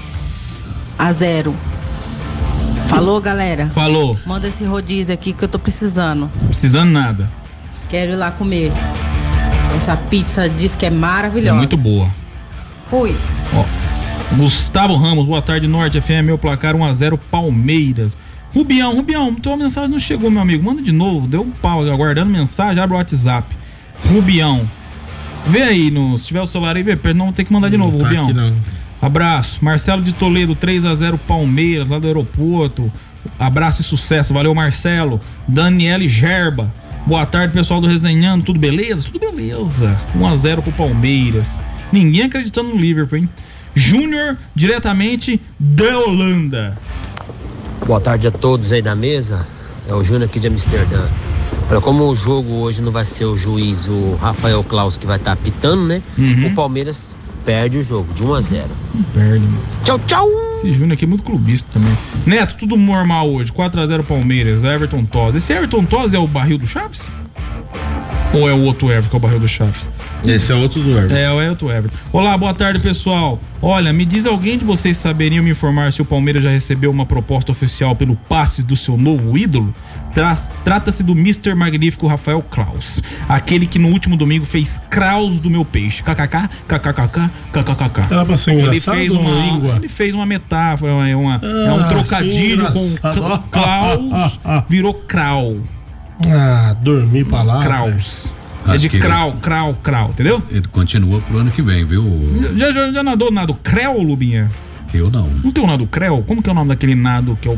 S24: 2-0. Falou, galera?
S3: Falou.
S24: Manda esse rodízio aqui que eu tô precisando.
S3: Precisando nada.
S24: Quero ir lá comer. Essa pizza diz que é maravilhosa.
S3: É muito boa.
S24: Fui.
S3: Ó, Gustavo Ramos, boa tarde, Norte FM, meu placar 1-0 Palmeiras. Rubião, tua mensagem não chegou, meu amigo. Manda de novo, deu um pau, aguardando mensagem, abre o WhatsApp. Rubião. Vê aí, se tiver o celular aí, não tem que mandar de novo, Rubião.
S4: Aqui não.
S3: Abraço. Marcelo de Toledo, 3-0 Palmeiras, lá do aeroporto. Abraço e sucesso, valeu, Marcelo. Daniele Gerba. Boa tarde, pessoal do Resenhando, tudo beleza? Tudo beleza. 1-0 pro Palmeiras. Ninguém acreditando no Liverpool, hein? Júnior, diretamente da Holanda.
S25: Boa tarde a todos aí da mesa. É o Júnior aqui de Amsterdã. Olha, como o jogo hoje não vai ser o juiz, o Rafael Claus, que vai estar apitando, né? O Palmeiras perde o jogo de 1-0.
S3: Não perde, mano.
S25: Tchau, tchau!
S3: Esse Júnior aqui é muito clubista também. Neto, tudo normal hoje. 4-0 Palmeiras, Everton Tosi. Esse Everton Tosi é o barril do Chaves? Ou é o outro Everton que é o barril do Chaves?
S4: Esse é outro do Everton.
S3: É o outro Everton. Olá, boa tarde, pessoal. Olha, me diz alguém de vocês saberiam me informar se o Palmeiras já recebeu uma proposta oficial pelo passe do seu novo ídolo? Trata-se do Mr. Magnífico Rafael Claus, aquele que no último domingo fez Kraus do meu peixe. KKK, KKKK, KKKK.
S5: Era pra ser engraçado língua?
S3: Ele fez uma metáfora, é um trocadilho com Klaus, virou Krau.
S5: Dormi pra lá.
S3: Kraus. É de Krau, entendeu?
S6: Ele continua pro ano que vem, viu?
S3: Já nadou nado Creu, Lubinha?
S6: Eu não.
S3: Não tem o nado Creu? Como que é o nome daquele nado que é o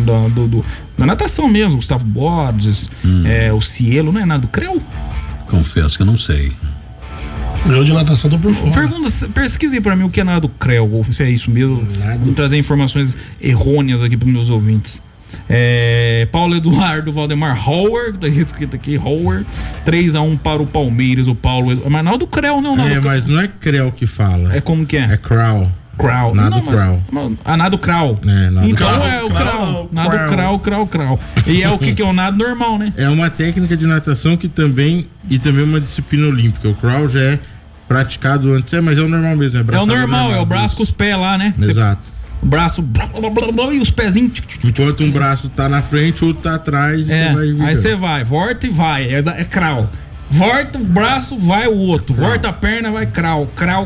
S3: da natação mesmo? Gustavo Borges, o Cielo, não é nado Creu?
S6: Confesso que eu não sei.
S5: Eu de natação tô por fora.
S3: Pesquisem pra mim o que é nado Creu, ou se é isso mesmo. Vou trazer informações errôneas aqui pros meus ouvintes. Paulo Eduardo Valdemar Howard, tá escrito aqui, Howard, 3-1 para o Palmeiras, o Paulo. Mas não é do Creu, não.
S4: Mas não é Creu que fala.
S3: É como que é?
S4: É Crow.
S3: Nado Crow. Nado Crow. Então é o Crow. Nado Crow. E é o que é o nado normal, né?
S4: É uma técnica de natação que também uma disciplina olímpica. O Crow já é praticado antes, mas é o normal mesmo.
S3: É o normal, é o braço com os pés lá, né?
S4: Exato.
S3: O braço e os pezinhos.
S4: Enquanto um braço tá na frente, o outro tá atrás.
S3: Aí você vai, volta e vai. É crawl. Volta o braço, vai o outro. Volta a perna, vai crawl.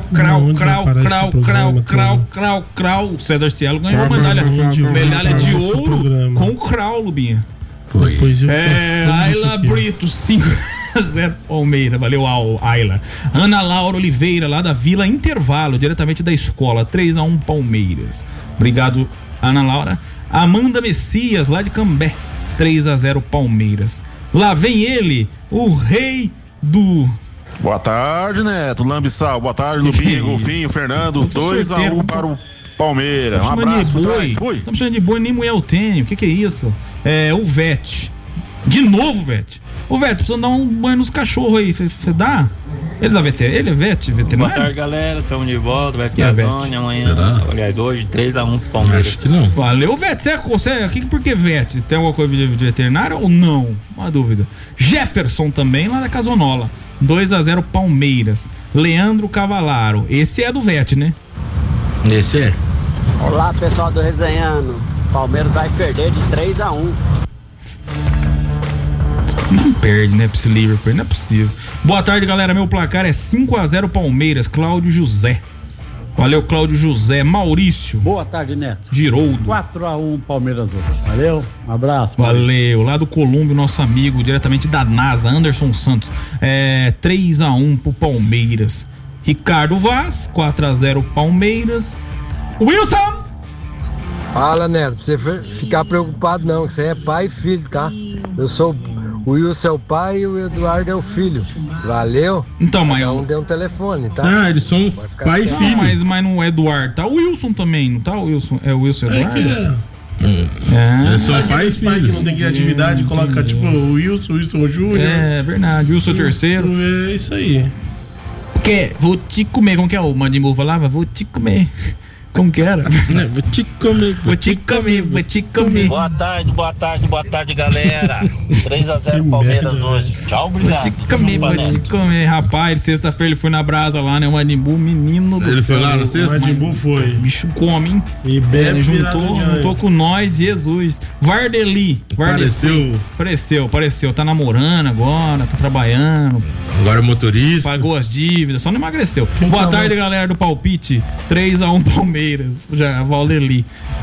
S3: O César Cielo ganhou uma medalha de ouro com o crawl, Lubinha.
S6: Foi.
S3: Laila Brito, 5. 3-0 Palmeiras. Valeu, Ayla. Ana Laura Oliveira, lá da Vila Intervalo, diretamente da escola. 3-1 Palmeiras. Obrigado, Ana Laura. Amanda Messias, lá de Cambé. 3-0 Palmeiras. Lá vem ele, o rei do...
S9: Boa tarde, Neto. Lambissal. Boa tarde, Lubinho, Golfinho, Fernando. 2-1 para o Palmeiras. Um abraço por trás. Fui.
S3: Estamos chamando de boi, nem mulher eu tenho. O que é isso? É o Vete. De novo, Vete. Ô, Vete, precisa dar um banho nos cachorros aí. Você dá? Ele é veterinário? Ele é veterinário?
S8: Boa tarde, galera. Estamos de volta. Vai ter a Zônia amanhã. Aliás, hoje, 3-1 pro Palmeiras.
S3: Acho que não. Valeu, Vete. Por que Vete? Tem alguma coisa de veterinário ou não? Uma dúvida. Jefferson também, lá da Casonola. 2-0 Palmeiras. Leandro Cavalaro. Esse é do Vete, né?
S4: Esse é.
S10: Olá, pessoal do Resenhando. Palmeiras vai perder de 3-1.
S3: Não perde, né? Pra esse Liverpool, não é possível. Boa tarde, galera. Meu placar é 5-0 Palmeiras. Cláudio José. Valeu, Cláudio José. Maurício.
S11: Boa tarde, Neto.
S3: Giroldo.
S11: 4-1 Palmeiras hoje. Valeu, um abraço.
S3: Valeu. Lá do Colômbio, nosso amigo, diretamente da NASA, Anderson Santos. 3-1 pro Palmeiras. Ricardo Vaz, 4-0 Palmeiras. Wilson!
S22: Fala, Neto, pra você ficar preocupado não, que você é pai e filho, tá? Eu sou o Wilson é o pai e o Eduardo é o filho. Valeu?
S3: Então, mas
S22: um deu um telefone, tá?
S4: Ah, eles são pai e filho.
S3: Mas não é Eduardo, tá? O Wilson também, não tá? O Wilson é o Wilson Eduardo?
S4: Eles são pai e filho.
S5: Que não tem criatividade, coloca tipo o Wilson Júnior.
S3: É verdade, Wilson terceiro.
S5: É isso aí.
S3: Porque vou te comer, como que é o Mandimbu falava? Vou te comer. Como que era?
S4: Vou te comer,
S3: vou te comer, vou te comer.
S23: Boa tarde, galera. 3-0 Palmeiras hoje. Tchau, obrigado.
S3: Vou te comer, rapaz. Sexta-feira ele foi na brasa lá, né? O Mandimbu, menino do céu.
S4: Ele foi lá na sexta?
S5: O Mandimbu foi.
S3: O bicho come, hein?
S5: E bebe.
S3: Juntou com nós, Jesus. Vardeli. Apareceu. Tá namorando agora, tá trabalhando.
S4: Agora é motorista.
S3: Pagou as dívidas, só não emagreceu. Boa tarde, galera do palpite. 3-1 Palmeiras. Já, Valdeli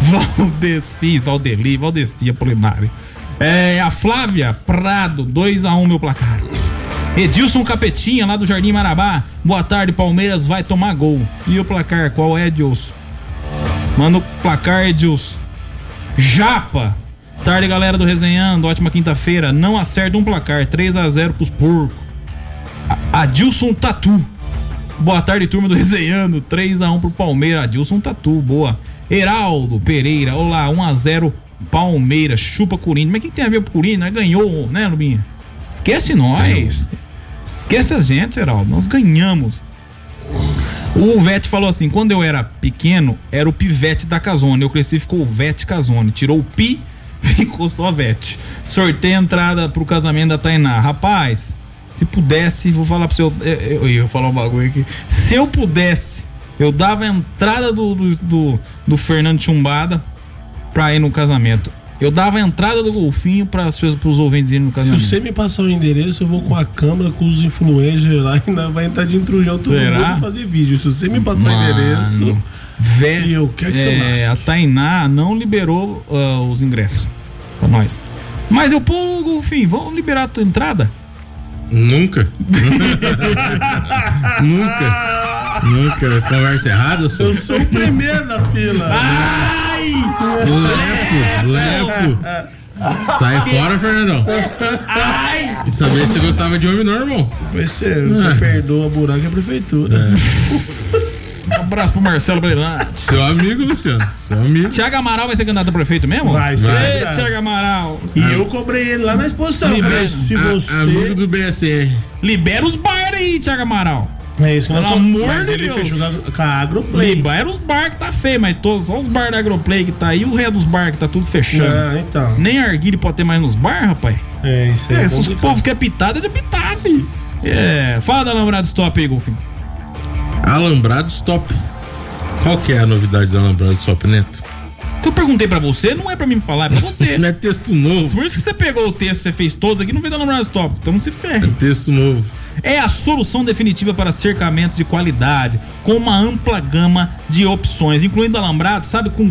S3: Apolinário. A Flávia Prado, 2-1 meu placar. Edilson Capetinha, lá do Jardim Marabá. Boa tarde, Palmeiras vai tomar gol. E o placar, qual é, Edilson? Manda o placar, Edilson. Japa. Tarde, galera do Resenhando, ótima quinta-feira. Não acerta um placar, 3-0 pros porcos. Adilson Tatu. Boa tarde, turma do Resenhando. 3-1 pro Palmeiras. Adilson Tatu, boa. Heraldo Pereira, olá, 1-0 Palmeiras. Chupa Corinthians. Mas quem tem a ver com o Corinthians? Ganhou, né, Lubinha? Esquece nós. Esquece a gente, Heraldo. Nós ganhamos. O Vete falou assim: quando eu era pequeno, era o Pivete da Casone. Eu cresci e ficou o Vete Casone. Tirou o Pi, ficou só Vete. Sorteio a entrada pro casamento da Tainá. Rapaz, se pudesse, vou falar pro seu. Eu ia falar um bagulho aqui. Se eu pudesse, eu dava a entrada do Fernando Chumbada pra ir no casamento. Eu dava a entrada do Golfinho pros ouvintes irem no casamento.
S5: Se você me passar o endereço, eu vou com a câmera, com os influencers lá e ainda vai entrar de intrujão todo mundo e fazer vídeo. Se você me passar o endereço, eu quero que você
S3: a Tainá não liberou os ingressos pra nós. Mas eu pô, Golfinho, vamos liberar a tua entrada?
S4: Nunca. Nunca. Conversa errada, senhor.
S5: Eu sou o primeiro na fila.
S3: Ai!
S4: Lepo. Sai fora, Fernandão.
S3: Ai!
S4: Sabia que você gostava de homem, não, irmão?
S5: Parceiro, perdoa, buraco é a prefeitura.
S3: Um abraço pro Marcelo Brilante.
S4: Seu amigo, Luciano. Seu amigo.
S3: Thiago Amaral vai ser candidato a prefeito mesmo?
S5: Vai ser.
S3: Thiago Amaral.
S5: E eu cobrei ele lá na exposição. Se você...
S4: Amigo do BSR.
S3: Libera os bar aí, Thiago Amaral.
S5: É isso que nós
S3: falamos. Pelo amor
S5: de Deus. Ele fechou com a Agroplay.
S3: Libera os bar que tá feio, mas todos, só os bar da Agroplay que tá aí, o resto dos bar que tá tudo fechando.
S5: Então.
S3: Nem arguile pode ter mais nos bar, rapaz.
S5: Isso aí.
S3: Se o povo quer pitada, é de pitar, filho. Fala da Alambrado Stop aí, Golfinho.
S4: Alambrado Stop. Qual que é a novidade do Alambrado Stop, Neto?
S3: Que eu perguntei pra você, não é pra mim falar, é pra você.
S4: Não é texto novo.
S3: Por isso que você pegou o texto, você fez todos aqui, não veio do Alambrado Stop. Então não se ferre.
S4: É texto novo.
S3: É a solução definitiva para cercamentos de qualidade, com uma ampla gama de opções, incluindo alambrado, sabe com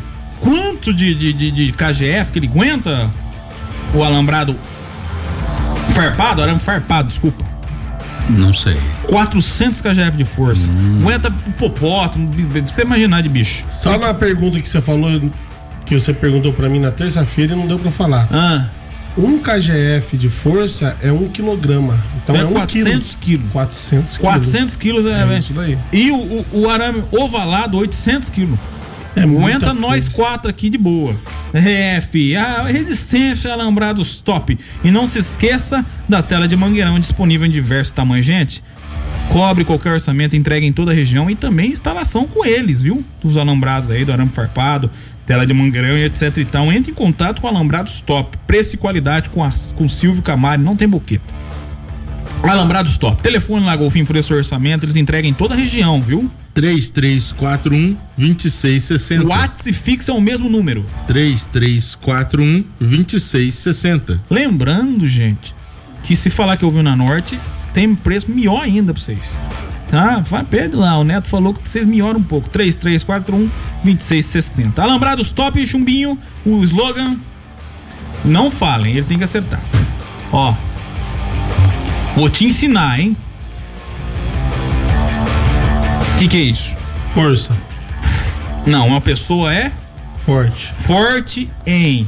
S3: quanto de KGF que ele aguenta? O alambrado Farpado, arame farpado, desculpa.
S6: Não sei.
S3: 400 kgf de força. Aguenta hipopótamo, você imaginar de bicho.
S5: Só na pergunta que você falou, que você perguntou pra mim na terça-feira e não deu pra falar. 1 kgf de força é 1 quilograma. Então é
S3: 400 quilos. 400 quilos é
S5: isso daí.
S3: E o arame ovalado, 800 quilos. Aguenta nós 4 aqui de boa. A resistência a alambrados top. E não se esqueça da tela de mangueirão disponível em diversos tamanhos, gente. Cobre qualquer orçamento, entrega em toda a região e também instalação com eles, viu? Dos alambrados aí, do arame farpado, tela de mangueirão e etc e tal. Entre em contato com Alambrados Top. Preço e qualidade com Silvio Camari, não tem boqueta. Alambrados Top. Telefone lá, Golfinho, por esse orçamento, eles entregam em toda a região, viu?
S4: 3341-2660.
S3: WhatsApp e fixo é o mesmo número.
S4: 3341-2660.
S3: Lembrando, gente, que se falar que ouviu na Norte, tem preço melhor ainda pra vocês. Tá? Pede lá, o Neto falou que vocês melhoram um pouco. 3341-2660. Alambrados Top e Chumbinho, o slogan, não falem, ele tem que acertar. Ó, vou te ensinar, hein? O que é isso?
S5: Força.
S3: Não, uma pessoa é?
S5: Forte.
S3: Forte em.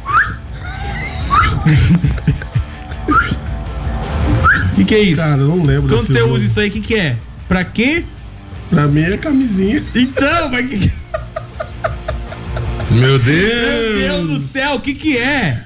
S3: O que é isso?
S5: Cara, eu não lembro.
S3: Quando você usa isso aí, o que é? Pra quê?
S5: Pra mim é camisinha.
S3: Então, mas que...
S4: Meu Deus!
S3: Meu Deus do céu, o que é?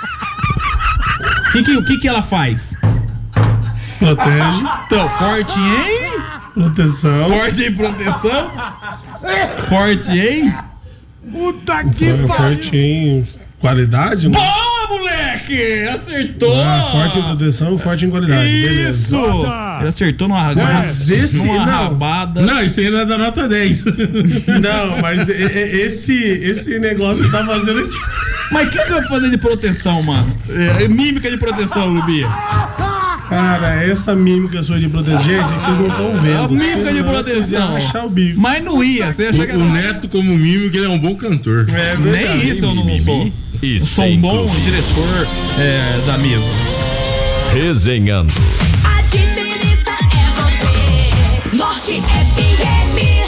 S3: O que ela faz?
S5: Protege.
S3: Então, forte em...
S5: Proteção.
S3: Forte em proteção? Forte em... Puta que pariu!
S5: Forte em qualidade?
S3: Boa, moleque! Acertou!
S5: Forte em proteção, forte em qualidade.
S3: Isso!
S5: Beleza.
S3: Ele acertou numa rabada.
S4: Não, isso aí não é da nota 10.
S5: Não, mas esse negócio tá fazendo aqui.
S3: Mas o que eu vou fazer de proteção, mano? Mímica de proteção, Lubia.
S5: Cara, essa mímica sua de proteger, gente, vocês não estão vendo.
S3: A mímica de proteção.
S5: Achar o bico.
S3: Mas não ia. Você acha que
S4: o Neto, como mímico, ele é um bom cantor.
S3: Nem isso eu não sou. Eu sou um bom diretor da mesa.
S2: Resenhando.
S7: A diferença é você. Norte FM.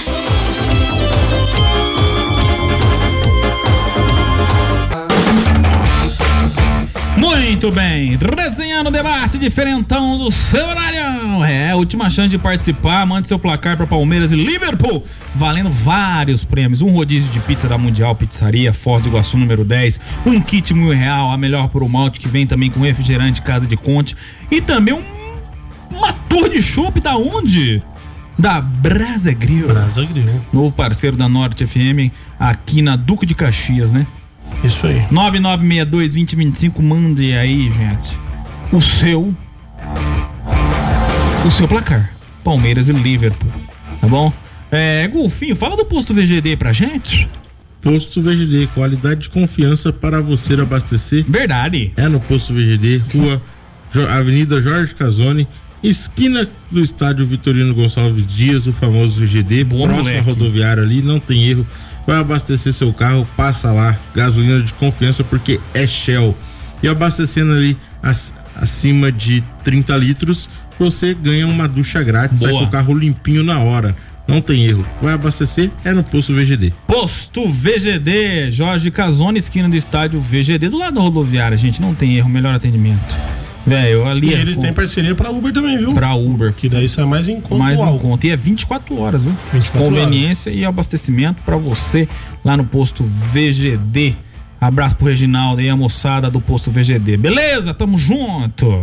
S3: Muito bem, resenhando o debate diferentão do seu horário. Última chance de participar. Mande seu placar para Palmeiras e Liverpool, valendo vários prêmios. Um rodízio de pizza da Mundial Pizzaria, Foz do Iguaçu, número 10. Um kit R$1.000, a melhor por um malte, que vem também com refrigerante Casa de Conte. E também uma tour de chopp da onde? Da Brasa Grill.
S5: Brasa Grill.
S3: Novo parceiro da Norte FM, aqui na Duque de Caxias, né?
S5: Isso aí.
S3: 9962-2025, mande aí, gente, o seu placar. Palmeiras e Liverpool, tá bom? Golfinho, fala do Posto VGD pra gente.
S4: Posto VGD, qualidade de confiança para você abastecer.
S3: Verdade.
S4: É no Posto VGD, rua Avenida Jorge Casoni, esquina do estádio Vitorino Gonçalves Dias, o famoso VGD, próximo à rodoviária ali, não tem erro. Vai abastecer seu carro, passa lá, gasolina de confiança, porque é Shell. E abastecendo ali acima de 30 litros, você ganha uma ducha grátis, sai com o carro limpinho na hora. Não tem erro. Vai abastecer, é no Posto VGD.
S3: Posto VGD, Jorge Casoni, esquina do estádio VGD, do lado da rodoviária, gente, não tem erro, melhor atendimento. Velho, ali.
S5: E eles têm parceria pra Uber também, viu?
S3: Pra Uber.
S5: Que daí sai mais em conta.
S3: Mais em conta. E é 24 horas, viu?
S5: 24
S3: Conveniência
S5: horas.
S3: E abastecimento pra você lá no Posto VGD. Abraço pro Reginaldo e a moçada do Posto VGD. Beleza? Tamo junto.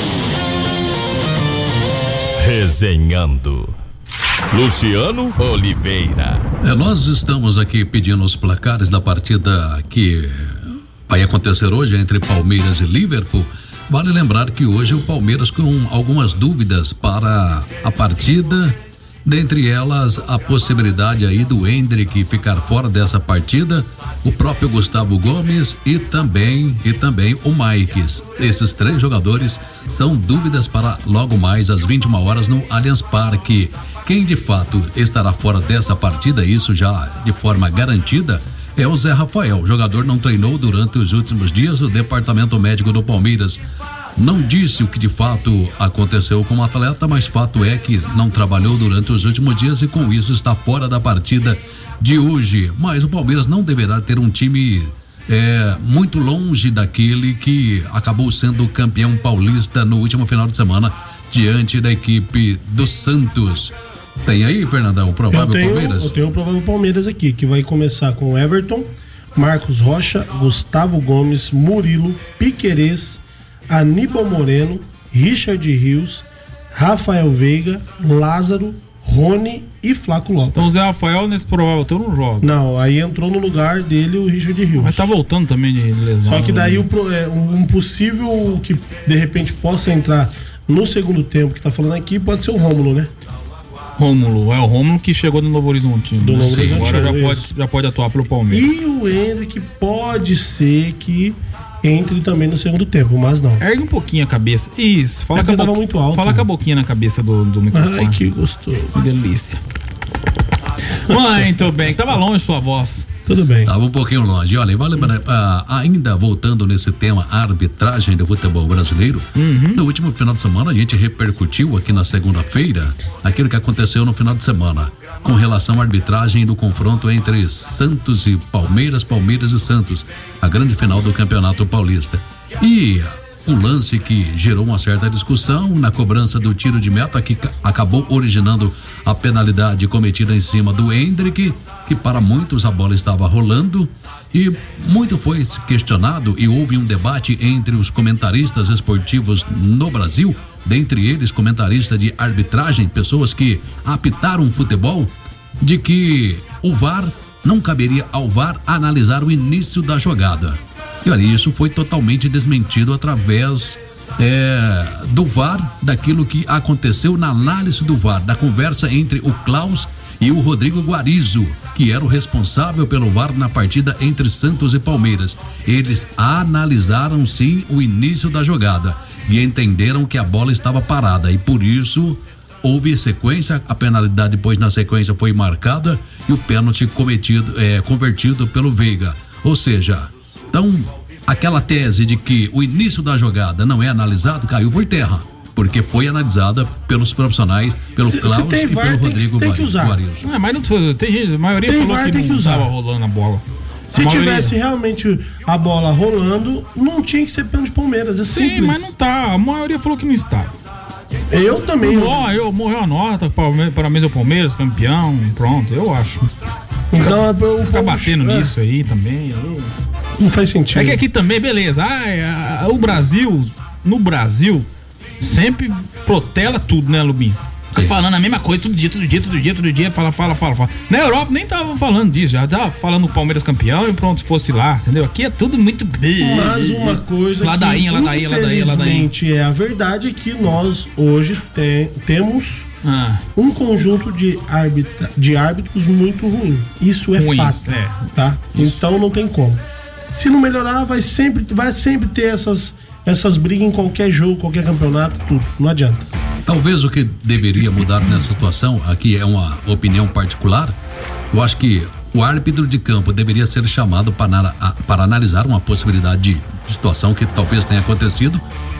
S2: Resenhando. Luciano Oliveira.
S6: Nós estamos aqui pedindo os placares da partida que vai acontecer hoje entre Palmeiras e Liverpool. Vale lembrar que hoje o Palmeiras com algumas dúvidas para a partida, dentre elas a possibilidade aí do Hendrick ficar fora dessa partida, o próprio Gustavo Gomes e também o Maicks. Esses 3 jogadores dão dúvidas para logo mais às 21 horas no Allianz Parque. Quem de fato estará fora dessa partida, isso já de forma garantida, é o Zé Rafael. O jogador não treinou durante os últimos dias. O departamento médico do Palmeiras não disse o que de fato aconteceu com o atleta, mas fato é que não trabalhou durante os últimos dias e com isso está fora da partida de hoje. Mas o Palmeiras não deverá ter um time muito longe daquele que acabou sendo campeão paulista no último final de semana diante da equipe do Santos. Tem aí, Fernandão, o provável Palmeiras?
S5: Eu tenho o provável Palmeiras aqui, que vai começar com Everton, Marcos Rocha, Gustavo Gomes, Murilo, Piquerez, Aníbal Moreno, Richard Rios, Rafael Veiga, Lázaro, Rony e Flaco Lopes.
S3: Então o Zé Rafael nesse provável teu não joga.
S5: Não, aí entrou no lugar dele o Richard Rios.
S3: Mas tá voltando também de lesão.
S5: Só que daí um possível que de repente possa entrar no segundo tempo que tá falando aqui pode ser o Rômulo, né?
S3: Rômulo, o Rômulo que chegou do Novo Horizontino.
S5: Do Novo Horizontino,
S3: agora já pode atuar pelo Palmeiras.
S5: E o Hendrick pode ser que entre também no segundo tempo, mas não.
S3: Ergue um pouquinho a cabeça. Isso, fala
S5: que tava muito alto.
S3: Fala com a boquinha na cabeça do microfone.
S5: Ai, que gostoso.
S3: Que delícia. Muito bem, tava longe sua voz.
S5: Tudo bem.
S6: Tava um pouquinho longe. Olha, vale ainda voltando nesse tema arbitragem do futebol brasileiro, no último final de semana a gente repercutiu aqui na segunda-feira aquilo que aconteceu no final de semana com relação à arbitragem do confronto entre Santos e Palmeiras, Palmeiras e Santos, a grande final do Campeonato Paulista. E um lance que gerou uma certa discussão na cobrança do tiro de meta, que acabou originando a penalidade cometida em cima do Hendrick, que para muitos a bola estava rolando, e muito foi questionado e houve um debate entre os comentaristas esportivos no Brasil, dentre eles comentaristas de arbitragem, pessoas que apitaram futebol, de que o VAR não caberia ao VAR analisar o início da jogada. E olha, isso foi totalmente desmentido através do VAR, daquilo que aconteceu na análise do VAR, da conversa entre o Klaus e o Rodrigo Guarizo, que era o responsável pelo VAR na partida entre Santos e Palmeiras. Eles analisaram sim o início da jogada e entenderam que a bola estava parada e por isso houve sequência, a penalidade depois na sequência foi marcada e o pênalti convertido pelo Veiga. Ou seja, então aquela tese de que o início da jogada não é analisado caiu por terra, porque foi analisada pelos profissionais, pelo Klaus e pelo Rodrigo Guarizo.
S3: Mas não tem gente, a maioria falou que não estava rolando a bola.
S5: Se tivesse realmente a bola rolando, não tinha que ser pênalti de Palmeiras, é simples.
S3: Sim, mas não tá, a maioria falou que não estava.
S5: Eu também.
S3: Morreu a nota, parabéns ao Palmeiras, campeão, pronto, eu acho.
S5: Então
S3: ficar batendo nisso aí também.
S5: Não faz sentido.
S3: É que aqui também, beleza, o Brasil, no Brasil, sempre protela tudo, né, Lubinho? Tá falando a mesma coisa todo dia, fala. Na Europa nem tava falando disso, já tava falando o Palmeiras campeão e pronto, se fosse lá, entendeu? Aqui é tudo muito...
S5: Mas uma coisa
S3: ladainha,
S5: infelizmente é a verdade é que nós hoje temos um conjunto de árbitros muito ruim. Isso é fato, tá? Então não tem como. Se não melhorar, vai sempre ter essas brigas em qualquer jogo, qualquer campeonato, tudo. Não adianta.
S6: Talvez o que deveria mudar nessa situação, aqui é uma opinião particular, eu acho que o árbitro de campo deveria ser chamado para analisar uma possibilidade de situação que talvez tenha acontecido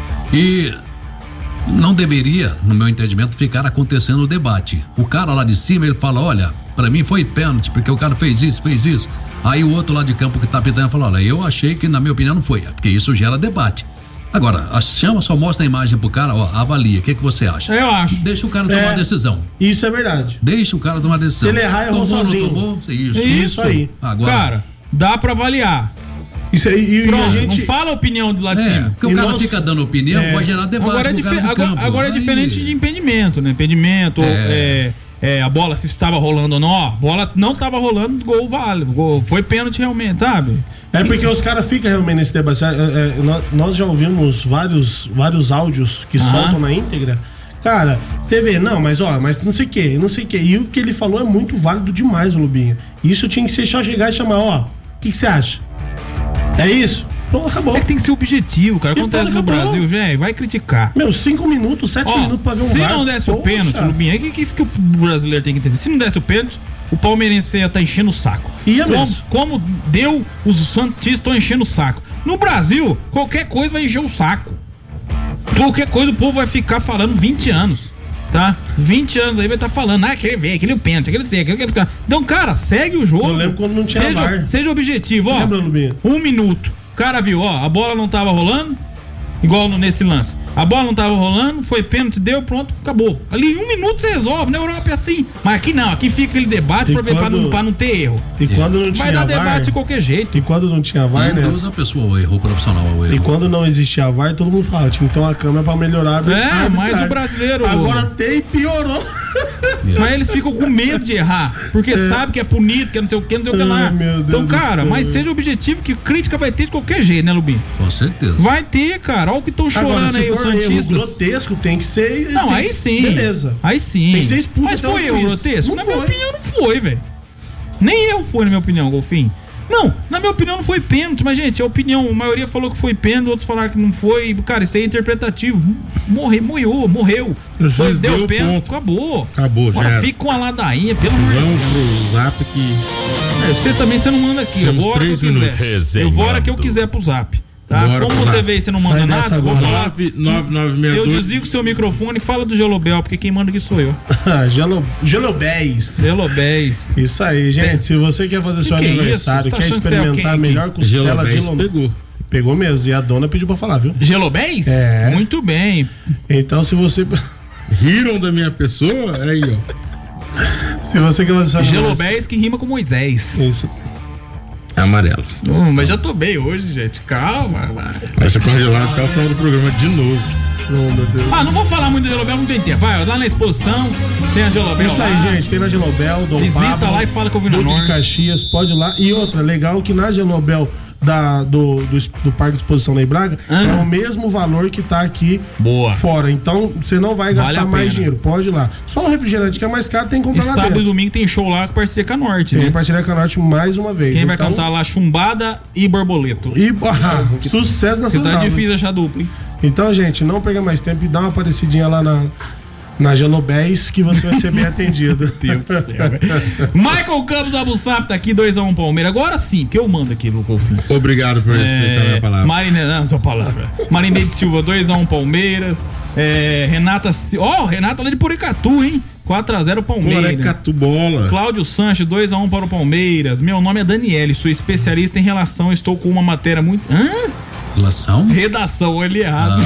S6: e não deveria, no meu entendimento, ficar acontecendo o debate. O cara lá de cima, ele fala, olha, para mim foi pênalti, porque o cara fez isso. Aí o outro lá de campo que tá pitando fala, olha, eu achei que na minha opinião não foi, porque isso gera debate. Agora, só mostra a imagem pro cara, avalia, o que você acha?
S3: Eu acho.
S6: Deixa o cara tomar a decisão.
S5: Isso é verdade.
S6: Deixa o cara tomar a decisão.
S5: Se ele errar, errou sozinho.
S6: Isso aí.
S3: Agora, cara, dá pra avaliar.
S5: Isso aí,
S3: pronto, a gente... não fala a opinião do lado de cima.
S6: Porque o cara fica dando opinião, vai gerar debate.
S3: Agora é diferente de impedimento, né? Impedimento, a bola se estava rolando ou não, a bola não estava rolando, gol válido, foi pênalti realmente, sabe?
S5: É porque os caras ficam realmente nesse debate. Nós já ouvimos vários áudios que soltam na íntegra. Cara, você vê, mas não sei o que. E o que ele falou é muito válido demais, Lubinho. Isso tinha que ser só chegar e chamar, o que você acha? É isso? Pronto, acabou.
S3: É que tem que ser objetivo, cara. Acontece no Brasil, velho, vai criticar.
S5: 5 minutos, 7 minutos pra ver um VAR.
S3: Se não desse o pênalti, Lubinho, é que isso que o brasileiro tem que entender. Se não desse o pênalti, o palmeirense ia estar enchendo o saco. Como deu, os santistas estão enchendo o saco. No Brasil, qualquer coisa vai encher o saco. Qualquer coisa o povo vai ficar falando 20 anos. Tá? 20 anos aí vai estar falando, aquele ver, aquele pênalti, aquele ser, aquele. Então, cara, segue o jogo.
S5: Eu lembro quando não tinha VAR.
S3: Seja objetivo, ó.
S5: Lembra, Lubinho?
S3: 1 minuto. O cara viu, ó, a bola não tava rolando, igual nesse lance. A bola não tava rolando, foi pênalti, deu, pronto, acabou. Ali em 1 minuto você resolve, na Europa é assim. Mas aqui não, aqui fica aquele debate pra não ter erro.
S5: E quando não tinha
S3: vai dar
S5: VAR,
S3: debate de qualquer jeito.
S5: E quando não tinha VAR, né?
S6: Deus, a pessoa errou profissional.
S5: E quando não existia VAR, todo mundo falava, tinha que ter uma câmera pra melhorar.
S3: Mas o brasileiro...
S5: Agora tem e piorou.
S3: Mas eles ficam com medo de errar, porque sabe que é punido, que é não sei o que, não sei o que lá. Então, cara, mas seja objetivo, que crítica vai ter de qualquer jeito, né, Lubinho?
S6: Com certeza.
S3: Vai ter, cara. Olha o que estão chorando aí, os santistas.
S5: Grotesco tem que ser.
S3: Não, aí sim.
S5: Beleza.
S3: Aí sim.
S5: Tem que ser expulso.
S3: Mas foi erro grotesco? Na minha opinião, não foi, velho. Nem eu foi, na minha opinião, Golfinho. Não, na minha opinião não foi pênalti, mas, gente, a opinião, a maioria falou que foi pênalti, outros falaram que não foi. Cara, isso aí é interpretativo. Morreu. Deu pênalti, acabou. Agora fica com a ladainha, pelo amor de Deus.
S4: Vamos pro zap que...
S3: Você não manda aqui.
S4: Temos
S3: eu vou a hora que eu quiser. Eu vou a hora que eu quiser pro zap. Tá? Como você vê e você não manda nada, vou falar.
S4: 9962.
S3: Eu desligo o seu microfone e fala do Gelobel, porque quem manda aqui sou eu.
S5: Gelobéis. Isso aí, gente.
S3: É.
S5: Se você quer fazer seu aniversário, quer experimentar a melhor costela de lombo. Pegou mesmo. E a dona pediu pra falar, viu?
S3: Gelobéis?
S5: É.
S3: Muito bem.
S5: Então, se você.
S4: Riram da minha pessoa? Aí, ó.
S5: Se você quer fazer seu
S3: Gelobéis que rima com Moisés.
S5: Isso.
S4: Amarelo.
S3: Mas já tô bem hoje, gente. Calma, vai.
S4: Vai ser congelado até o final do programa de novo.
S5: Oh, meu Deus.
S3: Não vou falar muito do Gelobel, não tem tempo. Vai, lá na exposição, tem a Gelobel.
S5: Isso aí, gente. Tem na Gelobel, Dom
S3: Visita
S5: Pablo,
S3: lá e fala que eu vi no
S5: Norte de Caxias, pode ir lá. E outra, legal que na Gelobel do Parque de Exposição Ney Braga é o mesmo valor que tá aqui fora. Então você não vai gastar mais dinheiro. Pode ir lá. Só o refrigerante que é mais caro tem que comprar lá dentro.
S3: Sábado e domingo tem show lá com parceria com a Norte, né?
S5: Tem parceria com a Norte mais uma vez.
S3: Quem vai cantar lá? Chumbada e Borboleto.
S5: Sucesso nacional.
S3: Que tá difícil achar dupla, hein?
S5: Então, gente, não perca mais tempo e dá uma aparecidinha lá na Gelobéis que você vai ser bem atendido.
S3: Deus do céu. Michael Campos Abussaf tá aqui, 2-1 Palmeiras. Agora sim, que eu mando aqui no Golfinho.
S4: Obrigado por respeitar a minha palavra.
S3: Sua palavra. Marineide Silva, 2-1 Palmeiras. Renata lá de Poricatu, hein? 4-0 Palmeiras.
S4: Poricatu bola.
S3: Cláudio Sanches, 2-1 para o Palmeiras. Meu nome é Daniele, sou especialista em relação, estou com uma matéria muito... Redação, olha errado.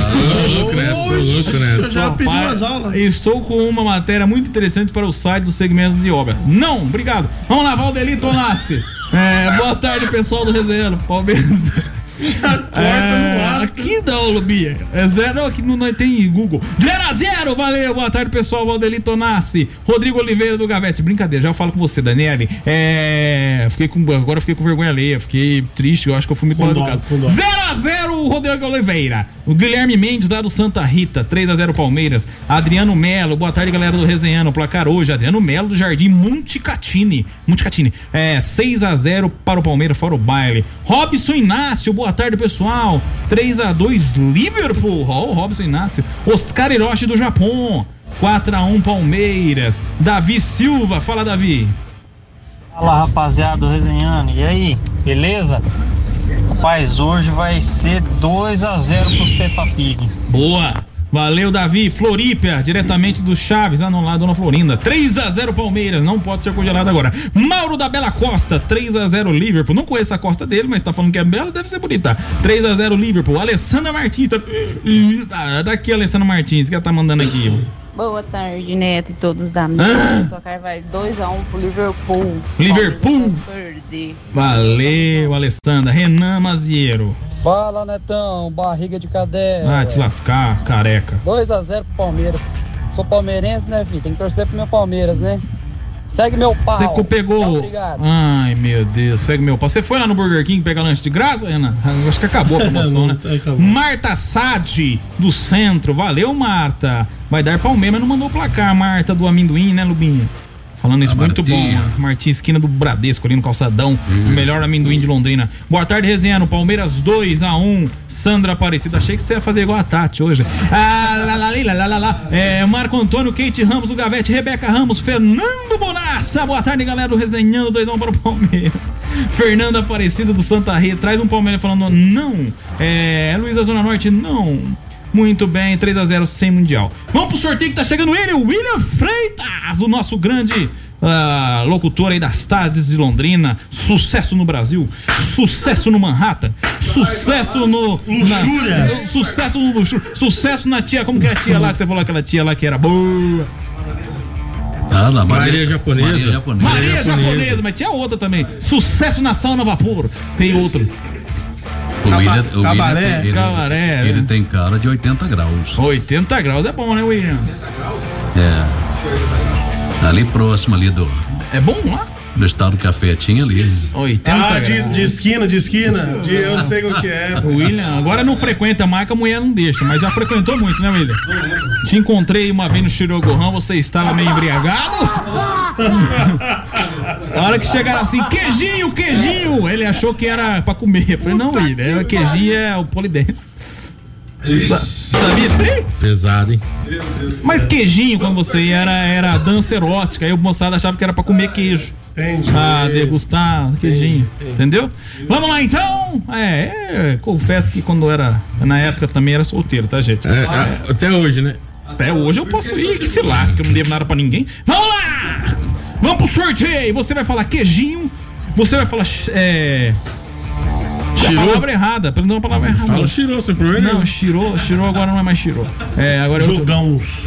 S5: Eu já pedi umas aulas.
S3: Estou com uma matéria muito interessante para o site do segmento de obra. Não, obrigado. Vamos lá, Valdeli Tonassi. Boa tarde, pessoal do Resenhando Palmeiras.
S5: Já corta no ar.
S3: Aqui não, Lubinha. É 0, aqui não tem Google. 0-0, valeu. Boa tarde, pessoal. Valdeli Tonassi. Rodrigo Oliveira do Gavete. Brincadeira, já falo com você, Daniele. Agora eu fiquei com vergonha alheia. Fiquei triste, eu acho que eu fui muito mal educado. 0-0, Rodrigo Oliveira. O Guilherme Mendes, lá do Santa Rita. 3-0 Palmeiras. Adriano Melo. Boa tarde, galera do Resenhando. Placar hoje. Adriano Melo do Jardim Montecatini. 6-0 para o Palmeiras, fora o baile. Robson Inácio. Boa tarde, pessoal. 3-2 Liverpool. O Robson Inácio. Oscar Hiroshi do Japão. 4-1 Palmeiras. Davi Silva. Fala, Davi.
S13: Fala, rapaziada do Resenhando. E aí, beleza? Rapaz, hoje vai ser 2-0 pros Peppa Pig.
S3: Boa. Valeu, Davi. Floripa, diretamente do Chaves, lá no lado, Dona Florinda. 3-0 Palmeiras, não pode ser congelado agora. Mauro da Bela Costa, 3-0 Liverpool. Não conheço a costa dele, mas tá falando que é bela, deve ser bonita. 3-0 Liverpool. Alessandra Martins, daqui a Alessandra Martins, que ela tá mandando aqui.
S24: Boa tarde, Neto e todos da mesa. O placar vai 2-1 pro Liverpool.
S3: Liverpool. Valeu, Alessandra. Renan Maziero.
S14: Fala, Netão, barriga de cadeia.
S3: Te lascar, careca.
S14: 2-0 pro Palmeiras. Sou palmeirense, né, filho? Tem que torcer pro meu Palmeiras, né? Segue meu pau.
S3: Você pegou.
S14: Obrigado.
S3: Ai, meu Deus, segue meu pau. Você foi lá no Burger King pegar lanche de graça, Renan? Acho que acabou a promoção, né?
S5: Acabou.
S3: Marta Sade, do Centro. Valeu, Marta. Vai dar Palmeiras, mas não mandou o placar. Marta do amendoim, né, Lubinha? Falando isso, muito bom. Martim, esquina do Bradesco, ali no Calçadão. O melhor amendoim de Londrina. Boa tarde, Resenhando. Palmeiras 2-1. Sandra Aparecida. Achei que você ia fazer igual a Tati hoje. Marco Antônio, Kate Ramos do Gavete, Rebeca Ramos, Fernando Bonassa. Boa tarde, galera do Resenhando. 2-1 para o Palmeiras. Fernanda Aparecida do Santa Rita. Traz um Palmeiras falando não. Luísa Zona Norte, não. Muito bem, 3-0 sem Mundial. Vamos pro sorteio que tá chegando ele, o William Freitas, o nosso grande locutor aí das tardes de Londrina. Sucesso no Brasil, sucesso no Manhattan, sucesso no...
S5: Luxúria.
S3: Sucesso no Luxúria, sucesso na tia, como que é a tia lá, que você falou aquela tia lá que era boa?
S4: Maria Japonesa.
S3: Maria Japonesa, mas tinha outra também. Sucesso na sauna a vapor. Tem outro.
S6: O
S3: Cabaré.
S6: Ele tem cara de 80 graus.
S3: 80 graus é bom, né, William?
S6: É. Ali próximo ali do...
S3: É bom lá?
S6: No estado do café tinha ali.
S3: 80 graus.
S5: De esquina. Eu sei o que é.
S3: O William agora não frequenta mais, que a mulher não deixa, mas já frequentou muito, né, William? Te encontrei uma vez no Shirogohan, você estava meio embriagado. A hora que chegaram assim, queijinho, ele achou que era pra comer. Eu falei, não, William, queijinho é o polidense. Sabia disso aí?
S4: Pesado, hein?
S3: Mas queijinho, quando você ia, era dança erótica. Aí o moçada achava que era pra comer queijo.
S5: Entendi.
S3: Degustar queijinho. Entendeu? Vamos lá então. Confesso que quando era. Na época também era solteiro, tá, gente?
S4: Até hoje, né?
S3: Até hoje eu posso ir, que se lasca, eu não devo nada pra ninguém. Vamos lá! Vamos pro sorteio. Você vai falar queijinho. Você vai falar. A palavra errada, não a palavra errada.
S4: Fala Shirô, sem problema.
S3: Não, Shirô agora não é mais Shirô. Agora
S5: Jogãos.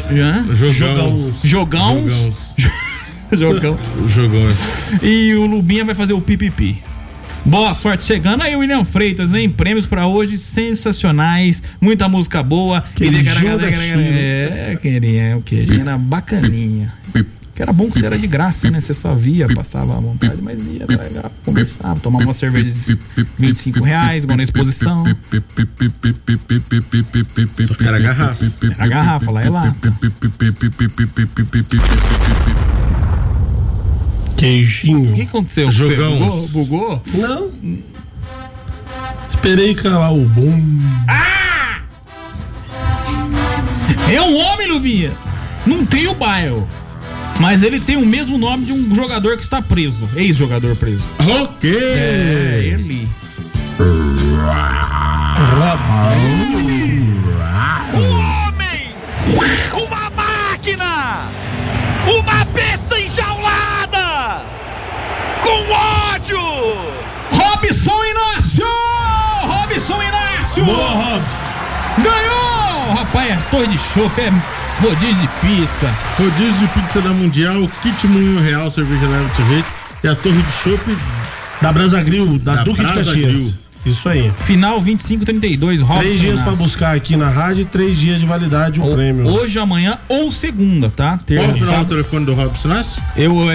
S3: Jogão. E o Lubinha vai fazer o pipipi. Boa sorte chegando aí, William Freitas, hein? Prêmios pra hoje sensacionais, muita música boa. Queria era bacaninha. Que era bom que você era de graça, né? Você só via, passava à vontade, mas ia, conversava, tomava uma cerveja de R$25, igual na exposição.
S4: Era garrafa.
S3: Era garrafa, lá é lá.
S5: Queijinho.
S3: O que aconteceu?
S4: Jogão.
S3: Bugou?
S5: Não. Esperei calar o boom.
S3: É um homem, Lubinha. Não tem o bairro. Mas ele tem o mesmo nome de um jogador que está preso. Ex-jogador preso.
S4: Ok.
S3: Ele.
S7: Um homem! Uma máquina! Uma besta enjaulada! Com ódio!
S3: Robson Inácio!
S5: Boa, Robson!
S3: Ganhou! Rapaz, é torre de chopp, rodízio de pizza.
S4: Rodízio de pizza da Mundial, kit Moinho Real, cerveja leve de jeito. E a torre de chopp
S5: da Brasa Grill, da Duque de Caxias. Grill. Isso aí.
S3: Final 25-32, Robson.
S5: 3 dias pra buscar aqui na rádio e 3 dias de validade o prêmio.
S3: Hoje, amanhã ou segunda, tá?
S4: Qual o final do telefone do Robson Inácio?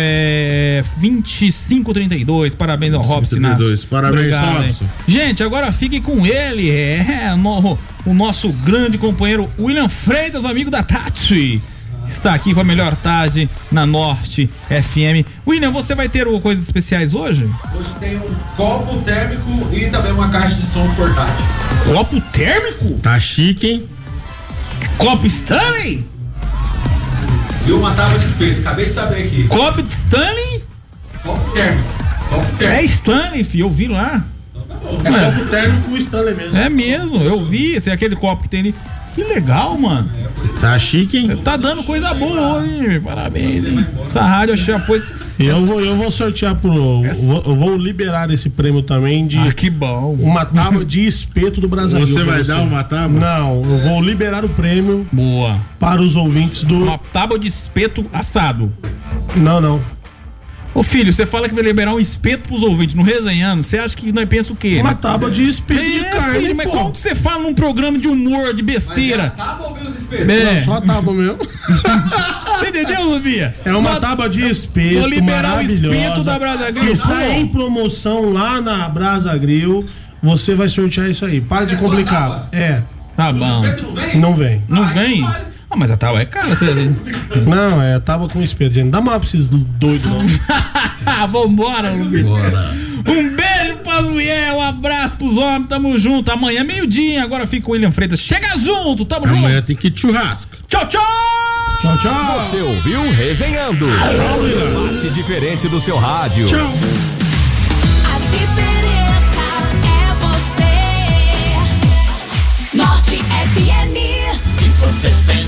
S3: 25-32. Parabéns ao Robson Inácio.
S4: Parabéns, Robson.
S3: Gente, agora fique com ele. O nosso grande companheiro William Freitas, amigo da Tati. Está aqui com a melhor tarde na Norte FM. William, você vai ter coisas especiais hoje?
S12: Hoje tem um copo térmico e também uma caixa de som portátil.
S3: Copo térmico?
S4: Tá chique, hein?
S3: Copo Stanley?
S12: E uma tábua de espeto, acabei de saber aqui.
S3: Copo Stanley?
S12: Copo térmico.
S3: É Stanley, filho, eu vi lá.
S5: É copo térmico com Stanley mesmo.
S3: É mesmo, eu vi. Esse é aquele copo que tem ali. Que legal, mano.
S4: Tá chique, hein?
S3: Você tá dando coisa boa hoje. Parabéns, hein? Essa rádio já foi.
S5: Eu vou sortear eu vou liberar esse prêmio também de.
S3: Que bom.
S5: Uma tábua de espeto do Brasil.
S4: Você vai dar uma tábua?
S5: Não, eu vou liberar o prêmio.
S3: Boa.
S5: Para os ouvintes do.
S3: Uma tábua de espeto assado.
S5: Não.
S3: Ô filho, você fala que vai liberar um espeto pros ouvintes no Resenhando, você acha que nós pensamos o quê?
S5: Uma tábua de espeto de carne,
S3: filho, mas como que você fala num programa de humor, de besteira?
S12: Mas é a tábua ou vem os espetos?
S5: Não, só a tábua mesmo.
S3: Você entendeu, Luvia?
S5: É uma tábua de espeto.
S3: Vou liberar o espeto da Brasa Grill.
S5: Está em promoção lá na Brasa Grill. Você vai sortear isso aí. Para de complicar.
S3: Tá bom.
S5: Não vem.
S3: Não vem? Mas a tábua é cara, você...
S5: Não, é tábua com espeto, gente. Dá mal pra esses doidos, não.
S3: Vambora, Luiz. Um beijo pras mulheres, um abraço pros homens, tamo junto. Amanhã, meio-dia, agora fica o William Freitas. Chega junto, tamo junto.
S4: Amanhã tem que ir churrasco.
S3: Tchau, tchau!
S5: Tchau, tchau!
S2: Você ouviu Resenhando? Um debate diferente do seu rádio.
S4: Tchau!
S7: A diferença é você. Norte FM.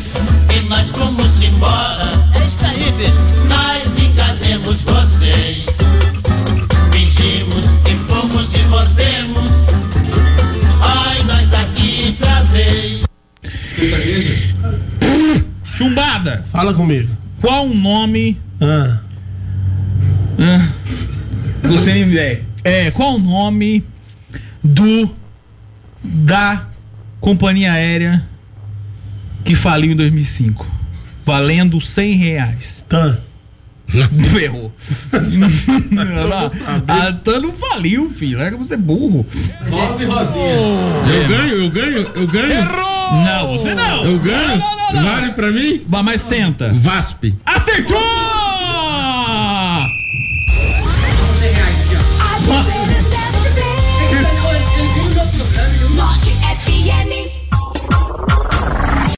S7: e nós fomos embora. É isso aí, bicho. Nós enganemos vocês. Fingimos e fomos e voltemos. Ai, nós aqui pra vez.
S3: Chumbada.
S5: Fala comigo.
S3: Qual o nome do CNV? Qual o nome da companhia aérea que faliu em 2005? Valendo R$100.
S5: Tá.
S3: Ferrou. A TAM não faliu, filho. É que você é burro.
S12: Rosa e Rosinha.
S4: Eu ganho.
S3: Errou! Não, você não.
S4: Eu ganho?
S3: Não.
S4: Vale pra mim?
S3: Mas tenta.
S4: VASP.
S3: Acertou!